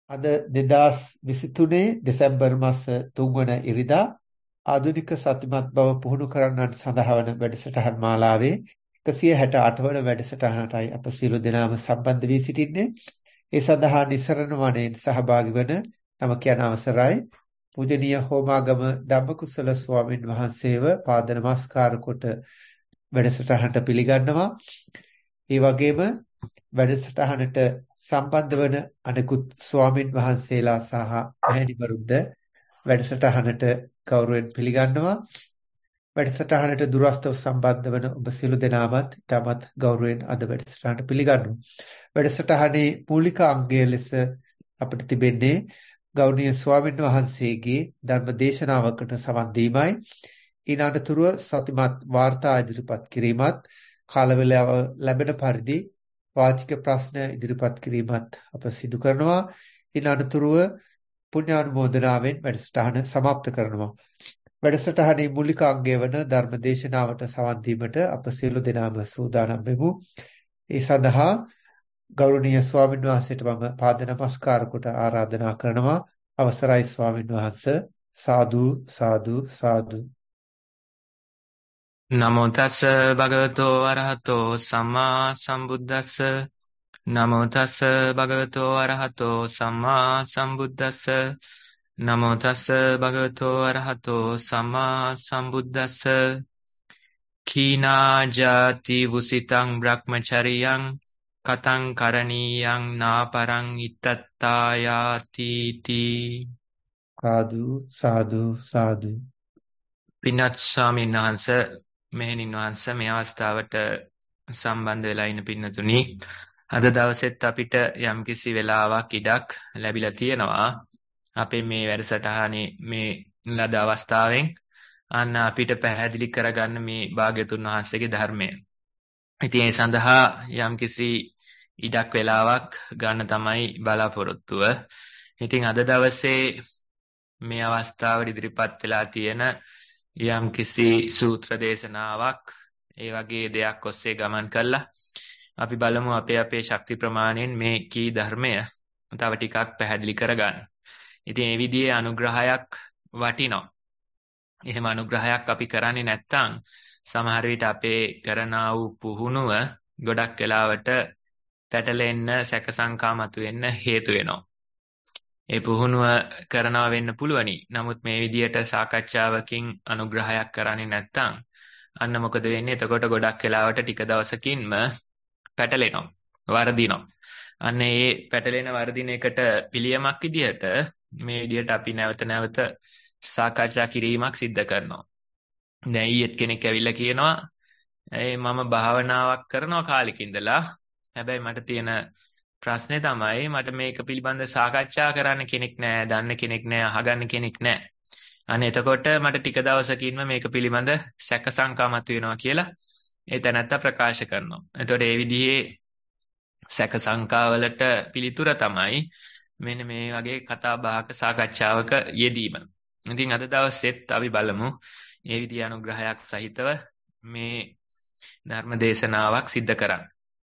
අද 2023 දෙසැම්බර් මාස 3 වන ඉරිදා ආධුනික සතිමත් බව පුහුණු කරන්නට සඳහා වන වැඩසටහන් මාලාවේ 168 වන වැඩසටහනටයි අප සියලු දෙනාම සම්බන්ධ වී සිටින්නේ. ඒ සඳහා නිසරණ වනයෙන් සහභාගී වන නම කියන අවසරයි. පූජනීය හෝමාගම ධම්මකුසල ස්වාමින් වහන්සේව පාද නමස්කාර කොට වැඩසටහනට පිළිගන්නවා. ඒ වගේම වැඩසටහනට සම්බන්ධ වන අනෙකුත් ස්වාමින් වහන්සේලා සහ මෑණිවරුන්ද වැඩසටහනට ගෞරවයෙන් පිළිගන්නවා. වැඩසටහනට දුරස්ථව සම්බන්ධ වන ඔබ සියලු දෙනාමත් ඉතාමත් ගෞරවයෙන් අද වැඩසටහනට පිළිගන්නවා. වැඩසටහනේ මූලික අංගය ලෙස අපිට තිබෙන්නේ ගෞරවනීය ස්වාමින් වහන්සේගේ ධර්ම දේශනාවකට සවන් දීමයි. ඊනතරතුරුව සතිමත් වාර්තා ඉදිරිපත් කිරීමත් කාල වේලාව ලැබෙන පරිදි වාචික ප්‍රශ්න ඉදිරිපත් කිරීමත් අප සිදු කරනවා. ඊනතරතුරුව පුණ්‍යානුමෝදනාවෙන් වැඩසටහන સમાપ્ત කරනවා. වැඩසටහනේ මූලික අංගය වන ධර්ම දේශනාවට සවන් දීමට අප සියලු දෙනාම සූදානම් වෙමු. ඒ සඳහා ගෞරවනීය ස්වාමීන් වහන්සේට මම පාද නමස්කාර කොට ආරාධනා කරනවා. අවසරයි ස්වාමීන් වහන්සේ. සාදු සාදු සාදු. නමෝ තස්ස භගවතෝ අරහතෝ සම්මා සම්බුද්දස්ස නමෝ තස්ස භගවතෝ අරහතෝ සම්මා සම්බුද්දස්ස නමෝ තස්ස භගවතෝ අරහතෝ සම්මා සම්බුද්දස්ස කීනා ජාති වුසිතං බ්‍රහ්මචරියං කතං කරණීයං නාපරං ඉත්තත්තායාති තී. සාදු සාදු සාදු. පින්වත් ස්වාමීන් වහන්සේ, මෙහෙණින් වහන්සේ, මේ අවස්ථාවට සම්බන්ධ වෙලා ඉන්න පින්නතුනි, අද දවසෙත් අපිට යම්කිසි වෙලාවක් ඉඩක් ලැබිලා තියෙනවා. අපේ මේ වැඩසටහනේ මේ ලද අවස්ථාවෙන් අන්න අපිට පැහැදිලි කරගන්න මේ භාග්‍යතුන් වහන්සේගේ ධර්මය. ඉතින් ඒ සඳහා යම්කිසි ඉඩක් වෙලාවක් ගන්න තමයි බලාපොරොත්තුව. ඉතින් අද දවසේ මේ අවස්ථාවට ඉදිරිපත් වෙලා තියෙන යම්කිසි සූත්‍ර දේශනාවක්, ඒ වගේ දෙයක් ඔස්සේ ගමන් කළා. අපි බලමු අපේ ශක්ති ප්‍රමාණයෙන් මේ කී ධර්මය තව ටිකක් පැහැදිලි කරගන්න. ඉතින් මේ විදිහේ අනුග්‍රහයක් වටිනවා. එහෙම අනුග්‍රහයක් අපි කරන්නේ නැත්නම් සමහර විට අපේ කරනා වූ පුහුණුව ගොඩක් වෙලාවට පැටලෙන්න, සැකසංකා මතුවෙන්න හේතු වෙනවා. ඒ පුහුණුව කරනවා වෙන්න පුළුවනි. නමුත් මේ විදිහට සාකච්ඡාවකින් අනුග්‍රහයක් කරන්නේ නැත්නම් අන්න මොකද වෙන්නේ? එතකොට ගොඩක් වෙලාවට ටික දවසකින්ම පැටලෙනවා, වර්ධිනවා. අන්න ඒ පැටලෙන වර්ධින එකට පිළියමක් විදිහට මේ විදිහට අපි නැවත නැවත සාකච්ඡා කිරීමක් සිද්ධ කරනවා. දැන් ඊයේත් කෙනෙක් ඇවිල්ලා කියනවා මම භාවනාවක් කරනවා කාලෙක ඉඳලා. හැබැයි මට තියෙන ප්‍රශ්නේ තමයි මට මේක පිළිබඳ සාකච්ඡා කරන්න කෙනෙක් නැහැ, දන්න කෙනෙක් නැහැ, අහගන්න කෙනෙක් නැහැ. අනේ එතකොට මට ටික දවසකින්ම මේක පිළිබඳ සැක සංකා මතුවෙනවා කියලා ඒ තැනත්තා ප්‍රකාශ කරනවා. එතකොට ඒ විදිහේ සැක සංකාවලට පිළිතුර තමයි මෙන්න මේ වගේ කතා බහක සාකච්ඡාවක යෙදීම. ඉතින් අද දවසෙත් අපි බලමු මේ විදිහ අනුග්‍රහයක් සහිතව මේ ධර්ම දේශනාවක් සිද්ධ කරන්න.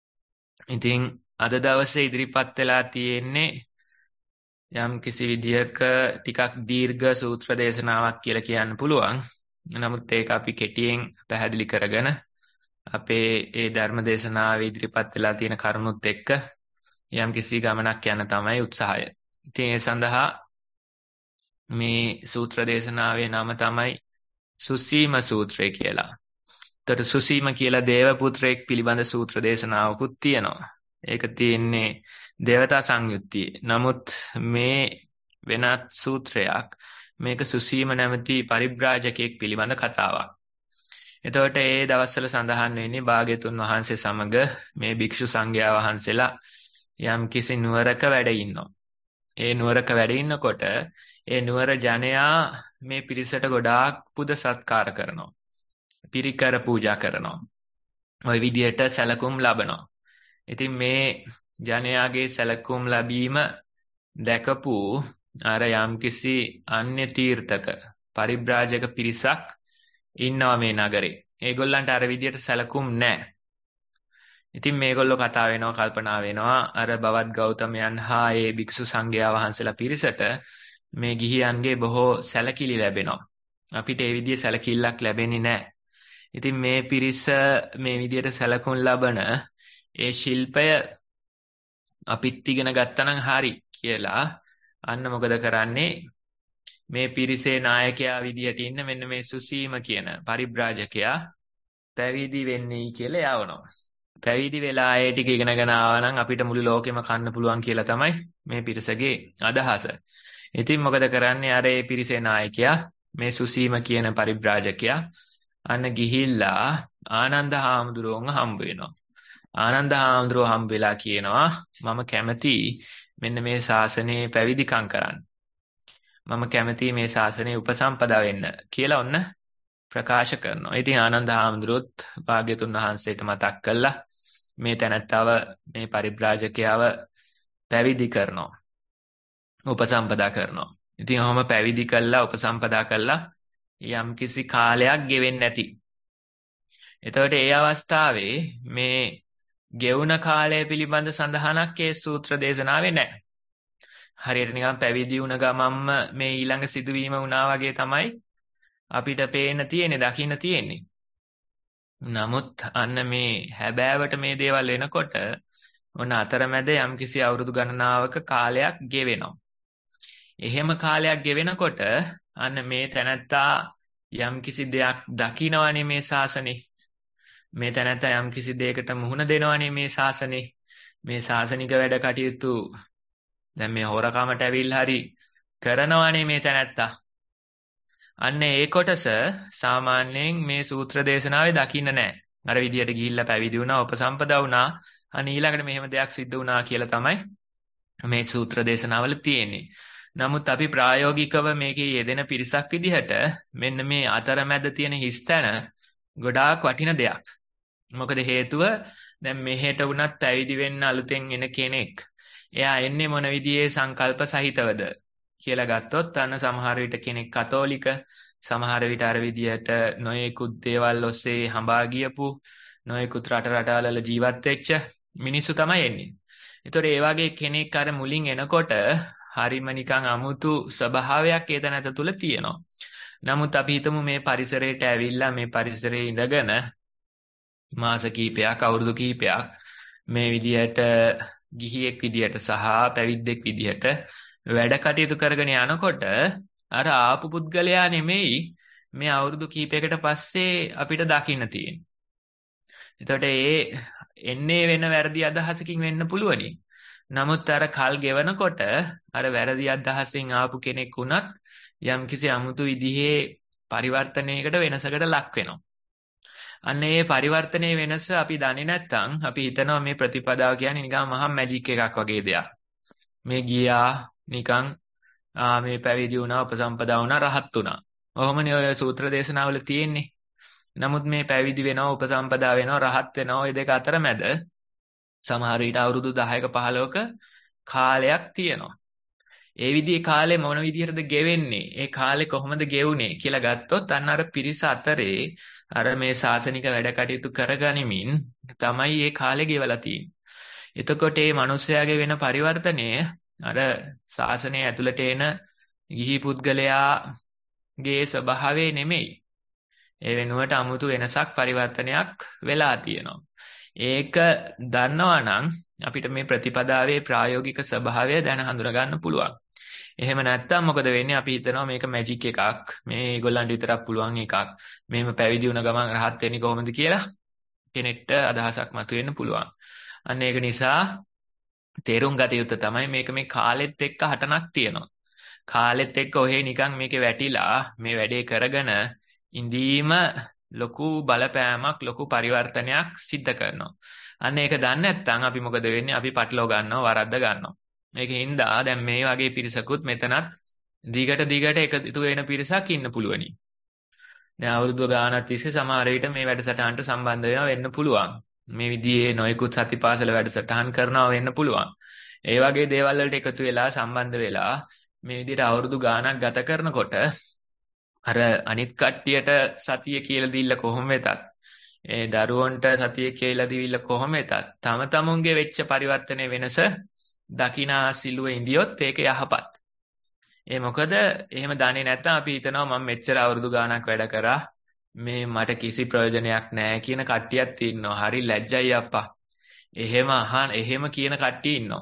ඉතින් අද දවසේ ඉදිරිපත් වෙලා තියෙන්නේ යම් කිසි විදියක ටිකක් දීර්ඝ සූත්‍ර දේශනාවක් කියලා කියන්න පුළුවන්. නමුත් ඒක අපි කෙටියෙන් පැහැදිලි කරගෙන අපේ ඒ ධර්ම දේශනාවේ ඉදිරිපත් වෙලා තියෙන කරුණුත් එක්ක යම් කිසි ගමනක් යන තමයි උත්සාහය. ඉතින් ඒ සඳහා මේ සූත්‍ර දේශනාවේ නම තමයි සුසීම සූත්‍රය කියලා. ඒතර සුසීම කියලා දේව පුත්‍රයෙක් පිළිබඳ සූත්‍ර දේශනාවකුත් තියෙනවා. ඒක තියෙන්නේ දේවතා සංයුත්තියේ. නමුත් මේ වෙනත් සූත්‍රයක්. මේක සුසීම නැමැති පරිබ්‍රාජකයෙක් පිළිබඳ කතාවක්. එතකොට ඒ දවස්වල සඳහන් වෙන්නේ භාග්‍යතුන් වහන්සේ සමග මේ භික්ෂු සංඝයා වහන්සේලා යම් කිසි නුවරක වැඩ ඉන්නවා. ඒ නුවරක වැඩ ඉන්නකොට ඒ නුවර ජනයා මේ පිරිසට ගොඩාක් පුද සත්කාර කරනවා. පිරිකර පූජා කරනවා. ওই විදිහට සැලකුම් ලබනවා. ඉතින් මේ ජනයාගේ සැලකුම් ලැබීම දැකපු අර යම්කිසි අන්‍ය තීර්ථක පරිබ්‍රාජක පිරිසක් ඉන්නවා මේ නගරේ. ඒගොල්ලන්ට අර විදිහට සැලකුම් නැහැ. ඉතින් මේගොල්ලෝ කතා වෙනවා කල්පනා වෙනවා අර බවත් ගෞතමයන් හා ඒ භික්ෂු සංඝයා වහන්සේලා පිරිසට මේ ගිහියන්ගේ බොහෝ සැලකිලි ලැබෙනවා. අපිට ඒ විදිහේ සැලකිල්ලක් ලැබෙන්නේ නැහැ. ඉතින් මේ පිරිස මේ විදිහට සැලකුම් ලබන ඒ ශිල්පය අපිත් ඉගෙන ගත්තා නම් හරි කියලා අන්න මොකද කරන්නේ මේ පිරිසේ නායකයා විදිහට ඉන්න මෙන්න මේ සුසීම කියන පරිබ්‍රාජකයා පැවිදි වෙන්නේ කියලා යවනවා. පැවිදි වෙලා ඒ ටික ඉගෙනගෙන ආවා නම් අපිට මුළු ලෝකෙම කන්න පුළුවන් කියලා තමයි මේ පිරිසගේ අදහස. ඉතින් මොකද කරන්නේ අර ඒ පිරිසේ නායකයා මේ සුසීම කියන පරිබ්‍රාජකයා අන්න ගිහිල්ලා ආනන්ද හාමුදුරුවන්ව හම්බ වෙනවා. ආනන්ද හාමුදුරුවෝ හම්බ වෙලා කියනවා මම කැමති මෙන්න මේ ශාසනයේ පැවිදිකම් කරන්න. මම කැමති මේ ශාසනයේ උපසම්පදා වෙන්න කියලා ඔන්න ප්‍රකාශ කරනවා. ඉතින් ආනන්ද හාමුදුරුවොත් භාග්‍යතුන් වහන්සේට මතක් කළා මේ තැනැත්තව මේ පරිබ්‍රාජකයාව පැවිදි කරනවා. උපසම්පදා කරනවා. ඉතින් ඔහොම පැවිදි කළා උපසම්පදා කළා යම් කිසි කාලයක් ගෙවෙන්නේ නැති. එතකොට ඒ අවස්ථාවේ මේ ගෙවුන කාලය පිළිබඳ සඳහනක් ඒ සූත්‍ර දේශනාවේ නැහැ. හරියට නිකන් පැවිදි වුණ ගමන්ම මේ ඊළඟ සිදුවීම වුණා වගේ තමයි අපිට පේන්න තියෙන්නේ දකින්න තියෙන්නේ. නමුත් අන්න මේ හැබෑවට මේ දේවල් වෙනකොට ඔන්න අතරමැද යම්කිසි අවුරුදු ගණනාවක කාලයක් ගෙවෙනවා. එහෙම කාලයක් ගෙවෙනකොට අන්න මේ තැනැත්තා යම්කිසි දෙයක් දකිනවනේ මේ ශාසනේ. මේ තැනැත්තා යම්කිසි දෙයකට මුහුණ දෙනවනේ මේ ශාසනේ. මේ ශාසනික වැඩ කටයුතු දැන් මේ හොරකමට ඇවිල්ලා හරි කරනවනේ මේ තැනැත්තා. අන්න ඒ කොටස සාමාන්‍යයෙන් මේ සූත්‍ර දේශනාවේ දකින්න නැහැ. අර විදියට ගිහිල්ලා පැවිදි වුණා, උපසම්පදා වුණා, අන්න ඊළඟට මෙහෙම දෙයක් සිද්ධ වුණා කියලා තමයි මේ සූත්‍ර දේශනාවල තියෙන්නේ. නමුත් අපි ප්‍රායෝගිකව මේකේ යෙදෙන පිරිසක් විදිහට මෙන්න මේ අතරමැද තියෙන හිස්තැන ගොඩාක් වටින දෙයක්. මොකද හේතුව දැන් මෙහෙට වුණත් පැවිදි වෙන්න අලුතෙන් එන කෙනෙක්. එයා එන්නේ මොන විදිහේ සංකල්ප සහිතවද කියලා ගත්තොත් අන්න සමහර විට කෙනෙක් කතෝලික, සමහර විට අර විදිහට නොයෙකුත් දේවල් ඔස්සේ හඹා ගියපු, නොයෙකුත් රටවල ජීවත් වෙච්ච මිනිස්සු තමයි එන්නේ. ඒතකොට ඒ වගේ කෙනෙක් අර මුලින් එනකොට හරිම නිකන් අමුතු ස්වභාවයක් ඒ තැනට තුල තියෙනවා. නමුත් අපි හිතමු මේ පරිසරයට ඇවිල්ලා මේ පරිසරයේ ඉඳගෙන මාස කිහිපයක්, අවුරුදු කිහිපයක් මේ විදිහට ගිහියෙක් විදිහට සහ පැවිද්දෙක් විදිහට වැඩ කටයුතු කරගෙන යනකොට අර ආපු පුද්ගලයා නෙමෙයි මේ අවුරුදු කිහිපයකට පස්සේ අපිට දකින්න තියෙන්නේ. එතකොට ඒ එන්නේ වෙන වැරදි අදහසකින් වෙන්න පුළුවනි. නමුත් අර කල් ගෙවනකොට අර වැරදි අදහසින් ආපු කෙනෙක් වුණත් යම්කිසි අමුතු විදිහේ පරිවර්තනයකට වෙනසකට ලක් වෙනවා. අන්න ඒ පරිවර්තනයේ වෙනස අපි දන්නේ නැත්නම් අපි හිතනවා මේ ප්‍රතිපදාව කියන්නේ නිකන් මහා මැජික් එකක් වගේ දෙයක්. මේ ගියා නිකන් මේ පැවිදි වුණා, උපසම්පදා වුණා, රහත් වුණා. ඔහොමනේ ඔය සූත්‍ර දේශනාවල තියෙන්නේ. නමුත් මේ පැවිදි වෙනවා, උපසම්පදා වෙනවා, රහත් වෙනවා ඔය දෙක අතර මැද සමහර විට අවුරුදු 10ක 15ක කාලයක් තියෙනවා. ඒ විදිහේ කාලේ මොන විදිහටද ගෙවෙන්නේ? ඒ කාලේ කොහොමද ගෙවුනේ කියලා ගත්තොත් අන්න අර පිරිස අතරේ අර මේ ශාසනික වැඩ කටයුතු කරගනිමින් තමයි මේ කාලේ ගෙවලා තියෙන්නේ. එතකොට මේ මිනිස්යාගේ වෙන පරිවර්තනය අර ශාසනය ඇතුළට එන ගිහි පුද්ගලයාගේ ස්වභාවය නෙමෙයි. ඒ වෙනුවට 아무තු වෙනසක් පරිවර්තනයක් වෙලා තියෙනවා. ඒක දන්නවා නම් අපිට මේ ප්‍රතිපදාවේ ප්‍රායෝගික ස්වභාවය දැන හඳුනා ගන්න පුළුවන්. එහෙම නැත්නම් මොකද වෙන්නේ? අපි හිතනවා මේක මැජික් එකක්. මේ ඒගොල්ලන්ට විතරක් පුළුවන් එකක්. මෙහෙම පැවිදි වුණ ගමන් රහත් වෙන්නේ කොහොමද කියලා කෙනෙක්ට අදහසක් මතුවෙන්න පුළුවන්. අන්න ඒක නිසා තේරුම් ගත යුත්තේ තමයි මේක මේ කාලෙත් එක්ක හටනක් තියෙනවා. කාලෙත් එක්ක ඔහේ නිකන් මේකේ වැටිලා මේ වැඩේ කරගෙන ඉඳීම ලොකු බලපෑමක් ලොකු පරිවර්තනයක් සිද්ධ කරනවා. අන්න ඒක දන්නේ නැත්නම් අපි මොකද වෙන්නේ? අපි පටලව ගන්නවා, වරද්ද ගන්නවා. මේකෙන් දැන් මේ වගේ පිරිසකුත් මෙතනත් දිගට එකතු වෙන පිරිසක් ඉන්න පුළුවනි. දැන් අවුරුදු ගානක් තිස්සේ සමහර විට මේ වැඩසටහනට සම්බන්ධ වෙන්න පුළුවන්. මේ විදිහේ නොයෙකුත් සතිපාසල වැඩසටහන් කරනවා වෙන්න පුළුවන්. ඒ වගේ දේවල් වලට එකතු වෙලා සම්බන්ධ වෙලා මේ විදිහට අවුරුදු ගානක් ගත කරනකොට අර අනිත් කට්ටියට සතිය කියලා දීලා කොහොම වෙතත් ඒ දරුවන්ට සතිය කියලා දීවිල කොහොම එතත් තම තමුන්ගේ වෙච්ච පරිවර්තනයේ වෙනස දකිනා සිළුව ඉඳියොත් ඒක යහපත්. ඒ මොකද එහෙම දන්නේ නැත්නම් අපි හිතනවා මම මෙච්චර අවුරුදු ගාණක් වැඩ කරා මේ මට කිසි ප්‍රයෝජනයක් නැහැ කියන කට්ටියක් ඉන්නවා. හරි ලැජ්ජයි අප්පා. එහෙම කියන කට්ටිය ඉන්නවා.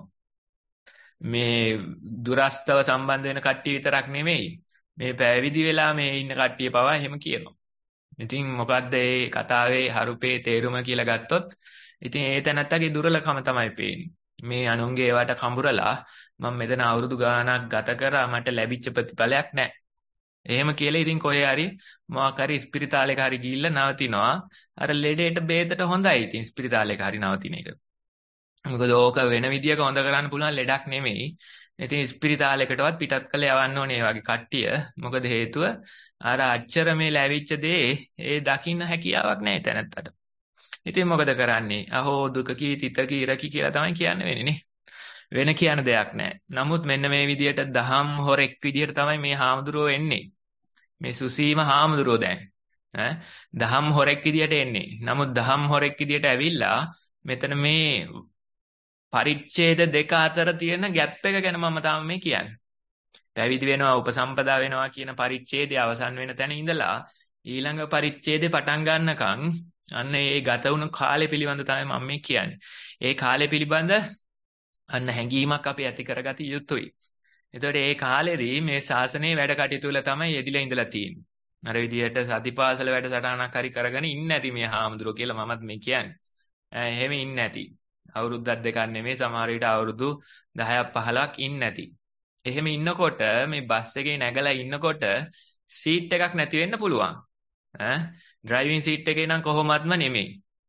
මේ දුරස්තව සම්බන්ධ වෙන කට්ටිය විතරක් නෙමෙයි. මේ පැවිදි වෙලා මේ ඉන්න කට්ටිය පවා එහෙම කියනවා. ඉතින් මොකද්ද මේ කතාවේ හරුපේ තේරුම කියලා ගත්තොත් ඉතින් ඒ තැනත්තගේ දුර්වලකම තමයි පේන්නේ. මේ අනුන්ගේ ඒවට කඹරලා මම මෙතන අවුරුදු ගාණක් ගත කරා මට ලැබිච්ච ප්‍රතිඵලයක් නැහැ. එහෙම කියලා ඉතින් කොහේ හරි මොකක් හරි ස්පිරිතාලයක හරි ගිහිල්ලා නවතිනවා. අර ලෙඩේට බේතට හොඳයි ඉතින් ස්පිරිතාලයක හරි නවතින එක. මොකද ඕක වෙන විදියක හොඳ කරන්න පුළුවන් ලෙඩක් නෙමෙයි. ඉතින් ස්පිරිතාලයකටවත් පිටත් කළ යවන්න ඕනේ වගේ කට්ටිය. මොකද හේතුව අර අච්චර මේ ලැබිච්ච දේ ඒ දකින්න හැකියාවක් නැහැ තැනත්තට. ඉතින් මොකද කරන්නේ? අහෝ දුකකී තිතකී ඉරකී කියලා තමයි කියන්නේ වෙන්නේ නේ. වෙන කියන දෙයක් නැහැ. නමුත් මෙන්න මේ විදියට දහම් හොරෙක් විදියට තමයි මේ හාමුදුරුවෝ එන්නේ. මේ සුසීම හාමුදුරුවෝ දැන් දහම් හොරෙක් විදියට එන්නේ. නමුත් දහම් හොරෙක් විදියට ඇවිල්ලා මෙතන මේ පරිච්ඡේද දෙක අතර තියෙන ગેප් එක ගැන මම තාම මේ කියන්නේ. පැවිදි වෙනවා උපසම්පදා වෙනවා කියන පරිච්ඡේදය අවසන් වෙන තැන ඉඳලා ඊළඟ පරිච්ඡේදේ පටන් ගන්නකම් අන්න ඒ ගත වුණු කාලය පිළිබඳ තමයි මම මේ කියන්නේ. ඒ කාලය පිළිබඳ අන්න හැඟීමක් අපි ඇති කරගත යුතුයි. එතකොට ඒ කාලෙදී මේ ශාසනයේ වැඩ කටයුතු වල තමයි යෙදිලා ඉඳලා තියෙන්නේ. අර විදියට සතිපාසල වැඩසටහනක් හරි කරගෙන ඉන්නේ නැති මේ හාමුදුරුවෝ කියලා මමත් මේ කියන්නේ. එහෙම ඉන්නේ නැති. අවුරුද්දක් දෙකක් නෙමෙයි සමහර විට අවුරුදු 10ක් 15ක් ඉන්නේ නැති. එහෙම ඉන්නකොට මේ බස් එකේ නැගලා ඉන්නකොට සීට් එකක් නැති වෙන්න පුළුවන්. ඩ්‍රයිවිං සීට් එකේ නම් කොහොමත්ම නෙමෙයි.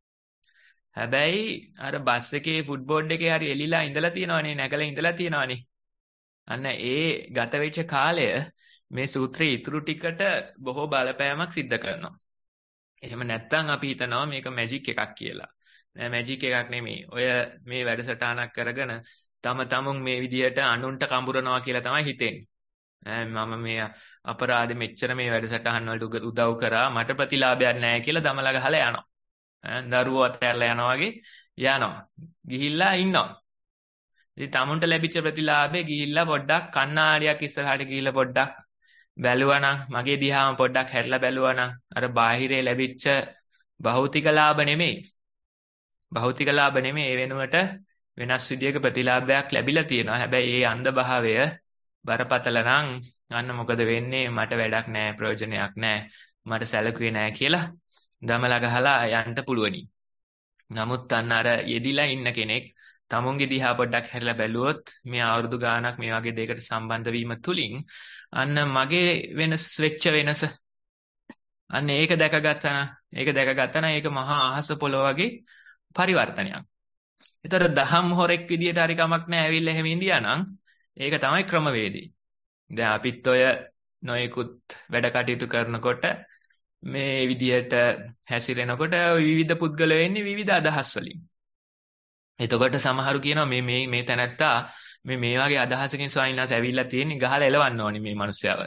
හැබැයි අර බස් එකේ ෆුට්බෝඩ් එකේ හරි එලිලා ඉඳලා තියෙනවනේ නැගලා ඉඳලා තියෙනවනේ. අන්න ඒ ගත වෙච්ච කාලය මේ සූත්‍රයේ ඉතුරු ටිකට බොහෝ බලපෑමක් සිද්ධ කරනවා. එහෙම නැත්නම් අපි හිතනවා මේක මැජික් එකක් කියලා. නෑ මැජික් එකක් නෙමෙයි. ඔය මේ වැඩසටහනක් කරගෙන තම තමුන් මේ විදියට අනුන්ට කඹරනවා කියලා තමයි හිතෙන්නේ. මම මේ අපරාධෙ මෙච්චර මේ වැඩසටහන් වලට උදව් කරා මට ප්‍රතිලාභයක් නැහැ කියලා දමලා ගහලා යනවා. දරුවෝ අතහැරලා යනවා වගේ යනවා. ගිහිල්ලා ඉන්නවා. ඉතින් tamunට ලැබිච්ච ප්‍රතිලාභේ ගිහිල්ලා පොඩ්ඩක් කණ්ණාඩියක් ඉස්සරහට ගිහිල්ලා පොඩ්ඩක් බැලුවානම් මගේ දිහාම පොඩ්ඩක් හැරිලා බැලුවානම් අර බාහිරේ ලැබිච්ච භෞතික ලාභ නෙමෙයි. භෞතික ලාභ නෙමෙයි ඒ වෙනුවට වෙනස් විදියක ප්‍රතිලාභයක් ලැබිලා තියෙනවා. හැබැයි ඒ අන්ධභාවය බරපතල නම් අන්න මොකද වෙන්නේ? මට වැඩක් නැහැ, ප්‍රයෝජනයක් නැහැ, මට සැලකුවේ නැහැ කියලා දමලා ගහලා යන්න පුළුවනි. නමුත් අන්න අර යෙදිලා ඉන්න කෙනෙක් තමුන්ගේ දිහා පොඩ්ඩක් හැරිලා බැලුවොත් මේ අවුරුදු ගාණක් මේ වගේ දෙයකට සම්බන්ධ වීම තුලින් අන්න මගේ වෙච්ච වෙනස අන්න ඒක දැකගත්තා නම් ඒක මහා අහස පොළොව වගේ පරිවර්තනයක්. ඒතර දහම් හොරෙක් විදියට හරි කමක් නැහැ ඇවිල්ලා එහෙම ඉඳියා නම් ඒක තමයි ක්‍රමවේදය. දැන් අපිත් ඔය නොයෙකුත් වැඩ කටයුතු කරනකොට මේ විදියට හැසිරෙනකොට විවිධ පුද්ගලයෝ එන්නේ විවිධ අදහස් වලින්. එතකොට සමහරු කියනවා මේ තැනැත්තා මේ වගේ අදහසකින් ස්වාමීන් වහන්සේ ඇවිල්ලා තියෙන්නේ ගහලා එලවන්න ඕනේ මේ මිනිස්යාව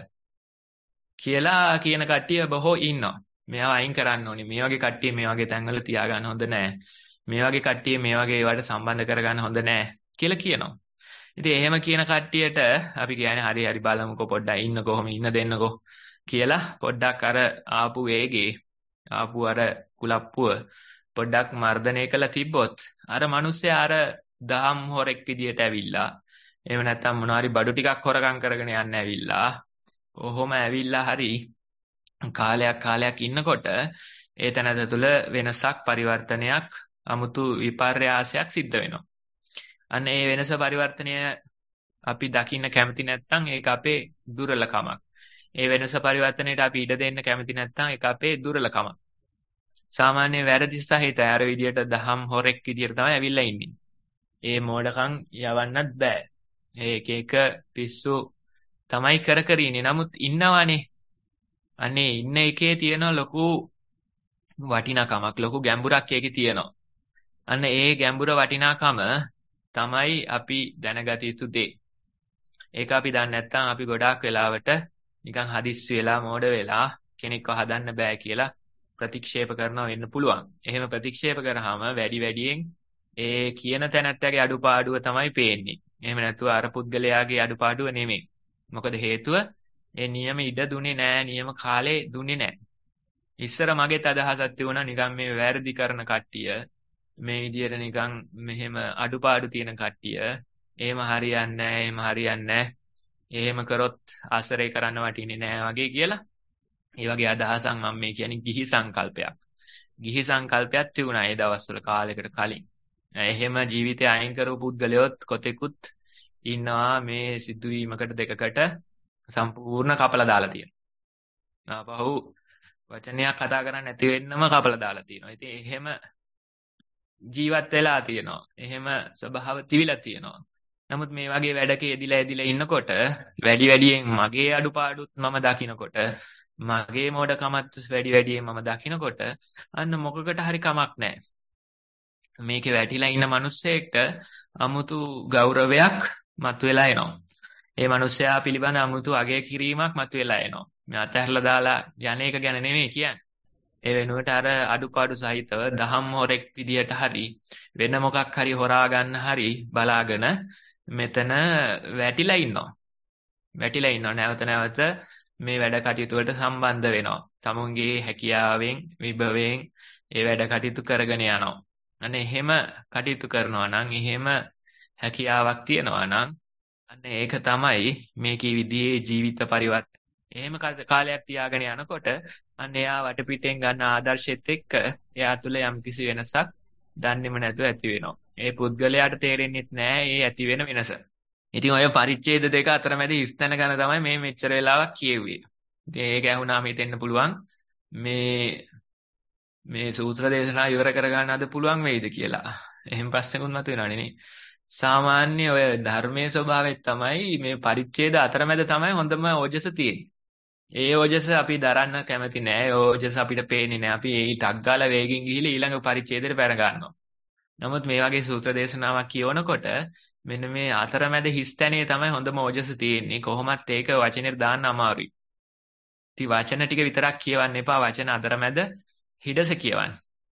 කියලා කියන කට්ටිය බොහෝ ඉන්නවා. මෙයාව අයින් කරන්න ඕනේ. මේ වගේ කට්ටිය මේ වගේ තැන්වල තියාගන්න හොඳ නැහැ. මේ වගේ කට්ටිය මේ වගේ ඒවට සම්බන්ධ කරගන්න හොඳ නැහැ කියලා කියනවා. ඉතින් එහෙම කියන කට්ටියට අපි කියන්නේ හරි බලමුකෝ පොඩ්ඩක් ඉන්න කොහොම ඉන්න දෙන්නකෝ කියලා පොඩ්ඩක් අර ආපු වේගේ ආපු අර කුලප්පුව පොඩ්ඩක් මර්ධනය කළා තිබ්බොත් අර මිනිස්සයා අර දහම් හොරෙක් විදියට ඇවිල්ලා එහෙම නැත්නම් මොනවාරි බඩු ටිකක් හොරගම් කරගෙන යන්න ඇවිල්ලා කොහොම ඇවිල්ලා හරි කාලයක් ඉන්නකොට ඒ තැනත තුළ වෙනසක් පරිවර්තනයක් 아무තු විපර්යාසයක් සිද්ධ වෙනවා. අන්න ඒ වෙනස පරිවර්තනය අපි දකින්න කැමති නැත්නම් ඒක අපේ දුර්වලකමක්. ඒ වෙනස පරිවර්තනයට අපි ඉඩ දෙන්න කැමති නැත්නම් ඒක අපේ දුර්වලකමක්. සාමාන්‍ය වැරදි සහිත අර විදියට දහම් හොරෙක් විදියට තමයි ඇවිල්ලා ඉන්නේ. ඒ මෝඩකම් යවන්නත් බෑ. ඒක පිස්සු තමයි කර ඉන්නේ. නමුත් ඉන්නවනේ. අනේ ඉන්න එකේ තියෙන ලොකු වටිනාකමක්, ලොකු ගැඹුරක් ඒකේ තියෙනවා. අන්න ඒ ගැඹුර වටිනාකම තමයි අපි දැනගත යුතු දේ. ඒක අපි දන්නේ නැත්නම් අපි ගොඩාක් වෙලාවට නිකන් හදිස්සි වෙලා මෝඩ වෙලා කෙනෙක්ව හදන්න බෑ කියලා ප්‍රතික්ෂේප කරනවා වෙන්න පුළුවන්. එහෙම ප්‍රතික්ෂේප කරාම වැඩි වැඩියෙන් ඒ කියන තැනැත්තගේ අඩුපාඩුව තමයි පේන්නේ. එහෙම නැතුව අර පුද්ගලයාගේ අඩුපාඩුව නෙමෙයි. මොකද හේතුව ඒ නියම ඉඩ දුන්නේ නැහැ, නියම කාලේ දුන්නේ නැහැ. ඉස්සර මගෙත් අදහසක් තිබුණා නිකන් මේ වැරදි කරන කට්ටිය මේ විදියට නිකන් මෙහෙම අඩුපාඩු තියෙන කට්ටිය එහෙම හරියන්නේ නැහැ, එහෙම හරියන්නේ නැහැ. එහෙම කරොත් ආශ්‍රය කරන්න වටින්නේ නැහැ වගේ කියලා. ඒ වගේ අදහසක් මම මේ කියන්නේ ගිහි සංකල්පයක්. ගිහි සංකල්පයක් තිබුණා ඒ දවස්වල කාලයකට කලින්. එහෙම ජීවිතය අයින් කරපු පුද්ගලයොත් කොතෙකුත් ඉන්නවා මේ සිදුවීමකට දෙකකට සම්පූර්ණ කපලා දාලා තියෙනවා. ආපහු වචනයක් කතා කරන්නේ නැති වෙන්නම කපලා දාලා තියෙනවා. ඉතින් එහෙම ජීවත් වෙලා තියෙනවා. එහෙම ස්වභාව තිබිලා තියෙනවා. නමුත් මේ වගේ වැඩක යෙදිලා ඉන්නකොට වැඩි වැඩියෙන් මගේ අඩුපාඩුත් මම දකිනකොට මගේ මෝඩකමත් වැඩි වැඩියෙන් මම දකිනකොට අන්න මොකකට හරි කමක් නැහැ. මේකේ වැටිලා ඉන්න මිනිස්සෙක්ට අමුතු ගෞරවයක් මතුවලා එනවා. ඒ මිනිස්සයා පිළිබඳ අමුතු අගය කිරීමක් මතුවලා එනවා. මේ අතහැරලා දාලා යන එක ගැන නෙමෙයි කියන්නේ. ඒ වෙනුවට අර අඩුපාඩු සහිතව දහම් හොරෙක් විදියට හරි වෙන මොකක් හරි හොරා ගන්න හරි බලාගෙන මෙතන වැටිලා ඉන්නවා. වැටිලා ඉන්නවා නැවත නැවත මේ වැඩ කටයුතු වලට සම්බන්ධ වෙනවා. තමුන්ගේ හැකියාවෙන් විභවයෙන් ඒ වැඩ කටයුතු කරගෙන යනවා. අනේ එහෙම කටයුතු කරනවා නම් එහෙම හැකියාවක් තියනවා නම් අන්න ඒක තමයි මේකේ විදිහේ ජීවිත පරිවර්තන. එහෙම කාලයක් තියාගෙන යනකොට අන්න එයා වටපිටෙන් ගන්න ආදර්ශෙත් එක්ක එයා තුළ යම්කිසි වෙනසක් දන්නේම නැතුව ඇති වෙනවා. ඒ පුද්ගලයාට තේරෙන්නේ නැහැ ඒ ඇති වෙන වෙනස. ඉතින් ඔය පරිච්ඡේද දෙක අතරමැද හිස්තැන ගන්න තමයි මේ මෙච්චර වෙලාවක් කියෙව්වේ. ඉතින් ඒක ඇහුණාම හිතෙන්න පුළුවන් මේ සූත්‍ර දේශනා ඉවර කරගන්න අද පුළුවන් වෙයිද කියලා. එහෙම ප්‍රශ්නකුත් මතුවෙනවනේ නේ. සාමාන්‍ය ඔය ධර්මයේ ස්වභාවය තමයි මේ පරිච්ඡේද අතරමැද තමයි හොඳම ඕජස තියෙන්නේ. ඒ ඕජස අපි දරන්න කැමති නෑ. ඒ ඕජස අපිට පේන්නේ නෑ. අපි ඒ ටක් ගාලා වේගෙන් ගිහිල්ලා ඊළඟ පරිච්ඡේදයට පැන ගන්නවා. නමුත් මේ වගේ සූත්‍ර දේශනාවක් කියවනකොට මෙන්න මේ අතරමැද හිස්තැනේ තමයි හොඳම ඕජස තියෙන්නේ. කොහොමත් ඒක වචනෙට දාන්න අමාරුයි. ඉතින් වචන ටික විතරක් කියවන්න එපා. වචන අතරමැද හිඩස කියවන්න.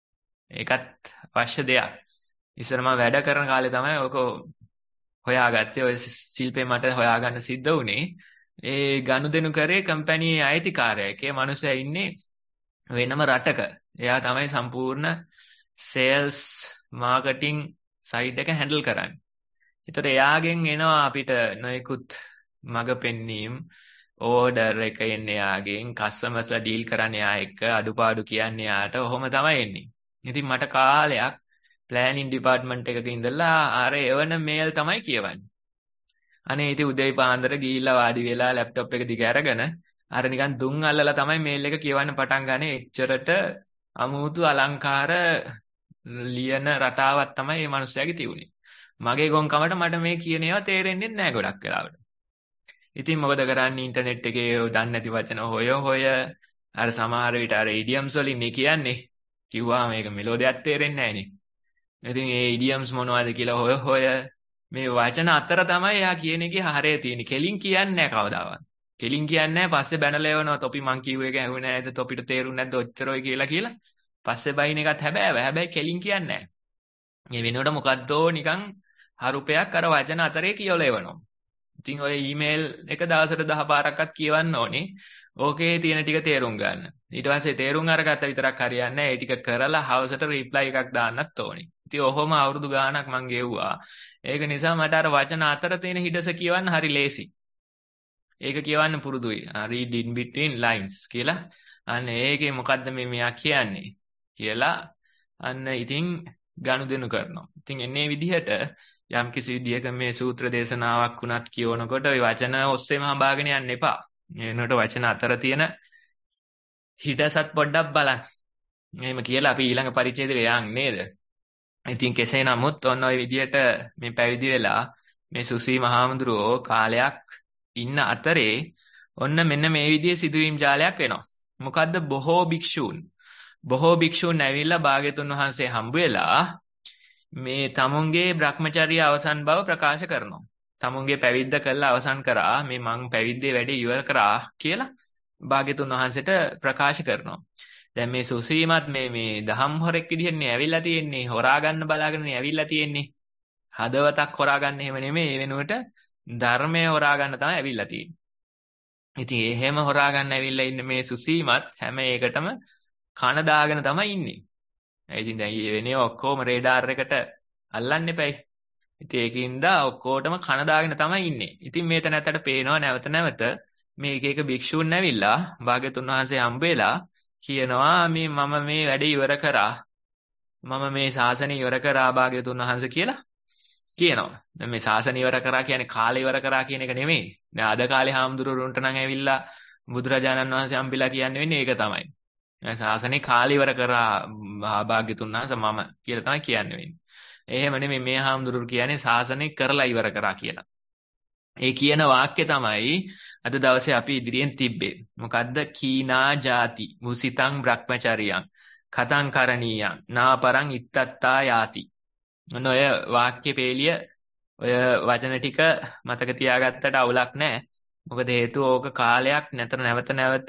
ඒකත් අවශ්‍ය දෙයක්. ඉස්සර මම වැඩ කරන කාලේ තමයි ඔක හොයාගත්තේ. ඔය ශිල්පේ මට හොයාගන්න සිද්ධ වුණේ. ඒ ගනුදෙනු කරේ කම්පැනි අයිතිකාරයෙක්. ඒ මනුස්සයා ඉන්නේ වෙනම රටක. එයා තමයි සම්පූර්ණ සේල්ස් මාකටිං සයිඩ් එක හැන්ඩල් කරන්නේ. ඒතර එයාගෙන් එනවා අපිට නොයෙකුත් මග පෙන්වීම් ඕඩර් එක එන්නේ යාගෙන් කස්ටමර්ස්ලා ඩීල් කරන්නේ යා එක්ක අඩුපාඩු කියන්නේ යාට ඔහොම තමයි එන්නේ. ඉතින් මට කාලයක් ප්ලෑනින් ඩිපාර්ට්මන්ට් එකක ඉඳලා අර එවන මේල් තමයි කියවන්නේ. අනේ ඉතින් උදේ පාන්දර ගිහිල්ලා වාඩි වෙලා ලැප්ටොප් එක දිග අරගෙන අර නිකන් දුම් අල්ලලා තමයි මේල් එක කියවන්න පටන් ගන්නේ. එච්චරට අමුතු අලංකාර ලියන රටාවක් තමයි මේ මිනිස්යාගේ තියුනේ. මගේ ගොන්කමට මට මේ කියන ඒවා තේරෙන්නේ නැහැ ගොඩක් වෙලාවට. ඉතින් මොකද කරන්නේ ඉන්ටර්නෙට් එකේ දන්නේ නැති වචන හොය අර සමහර විට අර ඉඩියම්ස් වලින් නේ කියන්නේ. කිව්වා මේක මෙලෝඩියක් තේරෙන්නේ නැහැ නේ. ඉතින් ඒ ඉඩියම්ස් මොනවද කියලා හොය මේ වචන අතර තමයි එයා කියන එකේ හරය තියෙන්නේ. කෙලින් කියන්නේ නැහැ කවදාවත්. කෙලින් කියන්නේ නැහැ. පස්සේ බැනලා එවනවා තොපි මං කිව්ව එක ඇහුවේ නැද්ද තොපිට තේරුන්නේ නැද්ද ඔච්චරයි කියලා. පස්සේ බයින් එකත් හැබැයි කෙලින් කියන්නේ නැහැ. මේ වෙනකොට මොකද්දෝ නිකන් හරුපයක් අර වචන අතරේ කියවලා එවනවා. ඉතින් ඔය ඊමේල් එක දවසට 10 පාරක්වත් කියවන්න ඕනේ. ඕකේ තියෙන ටික තේරුම් ගන්න. ඊට පස්සේ තේරුම් අරගත්ත විතරක් හරියන්නේ නැහැ. ඒ ටික කරලා හවසට රිප්ලයි එකක් දාන්නත් ඕනේ. ඉතින් ඔහොම අවුරුදු ගාණක් මං ගෙව්වා. ඒක නිසා මට අර වචන අතර තියෙන හිඩස කියවන්න හරි ලේසි. ඒක කියවන්න පුරුදුයි. read in between lines කියලා. අන්න ඒකේ මොකද්ද මෙයා කියන්නේ කියලා අන්න ඉතින් ගනුදෙනු කරනවා. ඉතින් එන්නේ විදිහට යම් කිසි විදිහක මේ සූත්‍ර දේශනාවක් වුණත් කියවනකොට ওই වචන ඔස්සේම හඹාගෙන යන්න එපා. එනකොට වචන අතර තියෙන හිඩසත් පොඩ්ඩක් බලන්න. එහෙම කියලා අපි ඊළඟ පරිච්ඡේදෙට යන් නේද? ඉතින් කෙසේ නමුත් ඔන්න ඔය විදිහට මේ පැවිදි වෙලා මේ සුසී මහාමුදුරුවෝ කාලයක් ඉන්න අතරේ ඔන්න මෙන්න මේ විදිහේ සිදුවීම් ජාලයක් වෙනවා. මොකද්ද බොහෝ භික්ෂූන් ඇවිල්ලා භාග්‍යතුන් වහන්සේ හම්බ වෙලා මේ තමුන්ගේ Brahmacharya අවසන් බව ප්‍රකාශ කරනවා. තමුන්ගේ පැවිද්ද කළා අවසන් කරා මේ මං පැවිද්දේ වැඩේ ඉවර කරා කියලා භාග්‍යතුන් වහන්සේට ප්‍රකාශ කරනවා. දැන් මේ සුසීමත් මේ දහම් හොරෙක් විදිහටනේ ඇවිල්ලා තියෙන්නේ. හොරා ගන්න බලාගෙනනේ ඇවිල්ලා තියෙන්නේ. හදවතක් හොරා ගන්න එහෙම නෙමෙයි. ඒ වෙනුවට ධර්මය හොරා ගන්න තමයි ඇවිල්ලා තියෙන්නේ. ඉතින් එහෙම හොරා ගන්න ඇවිල්ලා ඉන්න මේ සුසීමත් හැම එකටම කන දාගෙන තමයි ඉන්නේ. ඉතින් දැන් මේ වෙනේ ඔක්කොම රේඩාර් එකට අල්ලන්න එපයි. ඉතින් ඒකින්ද ඔක්කොටම කන දාගෙන තමයි ඉන්නේ. ඉතින් මේ තැනත්තට පේනවා නැවත නැවත මේ එක භික්ෂූන් ඇවිල්ලා භාග්‍යතුන් වහන්සේ හම්බ වෙලා කියනවා මම මේ වැඩේ ඉවර කරා. මම මේ ශාසනය ඉවර කරා භාග්‍යතුන් වහන්සේ කියලා කියනවා. දැන් මේ ශාසනය ඉවර කරා කියන්නේ කාලය ඉවර කරා කියන එක නෙමෙයි. දැන් අද කාලේ හාමුදුරුවන්ට නම් ඇවිල්ලා බුදුරජාණන් වහන්සේ හම්බෙලා කියන්නේ වෙන්නේ ඒක තමයි. දැන් ශාසනය කාලය ඉවර කරා භාග්‍යතුන් වහන්සේ මම කියලා තමයි කියන්නේ වෙන්නේ. එහෙම නෙමෙයි මේ හාමුදුරුවෝ කියන්නේ ශාසනය කරලා ඉවර කරා කියලා. ඒ කියන වාක්‍ය තමයි අද දවසේ අපි ඉදිරියෙන් තිබ්බේ. මොකද්ද? කීනා ජාති මුසිතං බ්‍රහ්මචරියං කතං කරණීයං නාපරං ඉත්තත්තා යාති. ඔය වාක්‍ය පේලිය ඔය වචන ටික මතක තියාගත්තට අවුලක් නැහැ. මොකද හේතුව ඕක කාලයක් නැවත නැවත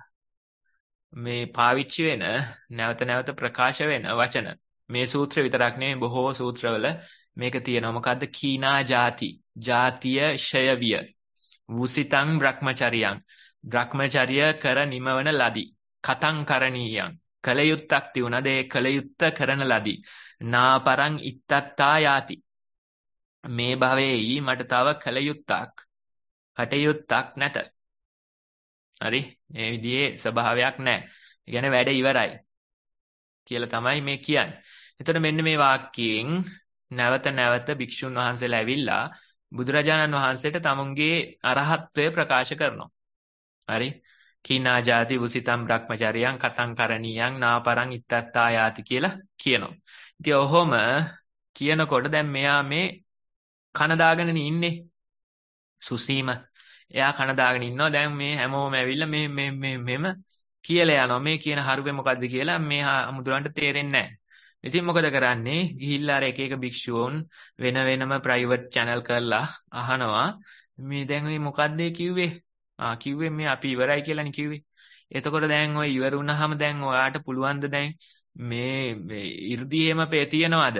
මේ පාවිච්චි වෙන නැවත නැවත ප්‍රකාශ වෙන වචන. මේ සූත්‍ර විතරක් නෙමෙයි බොහෝ සූත්‍රවල මේක තියෙනවා. මොකද්ද? කීනා ජාති ජාතිය ෂයවිය වූසිතං බ්‍රහ්මචරියං බ්‍රහ්මචර්ය කර නිමවන ලදී. කතං කරණීයං කලයුත්තක් තියුණද ඒ කලයුත්ත කරන ලදී. නාපරං ඉත්තත්තා යාති. මේ භවයේයි මට තව කලයුත්තක් කටයුත්තක් නැත. හරි? මේ විදිහේ ස්වභාවයක් නැහැ. ඒ කියන්නේ වැඩ ඉවරයි කියලා තමයි මේ කියන්නේ. එතකොට මෙන්න මේ වාක්‍යයෙන් නැවත නැවත භික්ෂුන් වහන්සේලා ඇවිල්ලා බුදුරජාණන් වහන්සේට තමුන්ගේ අරහත්ත්වය ප්‍රකාශ කරනවා. හරි? කීනා ජාති වූසිතම් බ්‍රහ්මචරියං කතං කරණීයං නාපරං ඉත්තත්තා යාති කියලා කියනවා. ඉතින් ඔහොම කියනකොට දැන් මෙයා මේ කන දාගෙන ඉන්නේ. සුසීම. එයා කන දාගෙන ඉන්නවා. දැන් මේ හැමෝම ඇවිල්ලා මෙහෙම කියලා යනවා. මේ කියන හරුපේ මොකද්ද කියලා මේ හමුදුරන්ට තේරෙන්නේ නැහැ. ඉතින් මොකද කරන්නේ? ගිහිල්ලා අර එක එක භික්ෂූන් වෙන වෙනම ප්‍රයිවට් channel කරලා අහනවා මේ දැන් මේ මොකද්ද කිව්වේ? කිව්වේ මේ අපි ඉවරයි කියලානේ කිව්වේ. එතකොට දැන් ඔය ඉවර වුණාම දැන් ඔයාට පුළුවන්ද දැන් මේ 이르දි එහෙම තියනවද?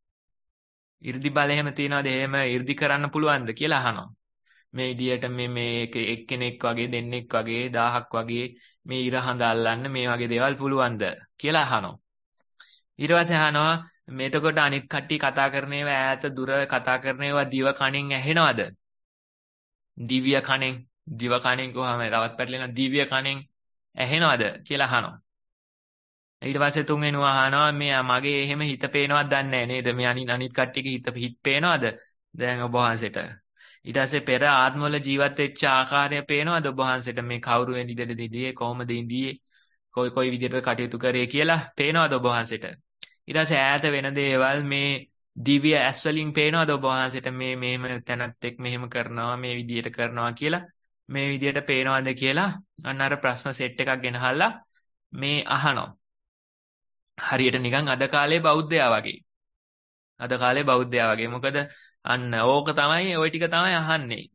이르දි බල එහෙම තියනවද? එහෙම 이르දි කරන්න පුළුවන්ද කියලා අහනවා. මේ විදියට මේ එක්කෙනෙක් වගේ දෙන්නෙක් වගේ 1000ක් වගේ මේ ඉර හඳ අල්ලන්න මේ වගේ දේවල් පුළුවන්ද කියලා අහනවා. ඊට පස්සේ අහනවා මේතකොට අනිත් කට්ටිය කතා කරන ඒවා ඈත දුර කතා කරන ඒවා දිව කණෙන් ඇහෙනවද? දිව්‍ය කණෙන් දිව කණෙන් කොහම තවත් පැටලෙනවා දිව්‍ය කණෙන් ඇහෙනවද කියලා අහනවා. ඊට පස්සේ තුන්වෙනුව අහනවා මේ මගේ එහෙම හිත පේනවද දන්නේ නේද? මේ අනිත් කට්ටියගේ හිත පේනවද? දැන් ඔබ වහන්සේට. ඊට පස්සේ පෙර ආත්මවල ජීවත් වෙච්ච ආකාරය පේනවද ඔබ වහන්සේට? මේ කවුරු වෙන ඉඳද ඉඳියේ කොහොමද ඉඳියේ? කොයි විදිහට කටයුතු කරේ කියලා පේනවද ඔබ වහන්සේට? ඊට පස්සේ ඈත වෙන දේවල් මේ දිව්‍ය ඇස් වලින් පේනවද ඔබ වහන්සේට? මේ මෙහෙම තැනත් එක් මෙහෙම කරනවා මේ විදිහට කරනවා කියලා මේ විදිහට පේනවද කියලා අන්න අර ප්‍රශ්න සෙට් එකක් ගෙනහල්ලා මේ අහනවා. හරියට නිකන් අද කාලේ බෞද්ධයා වගේ. අද කාලේ බෞද්ධයා වගේ. මොකද අන්න ඕක තමයි ওই ටික තමයි අහන්නේ.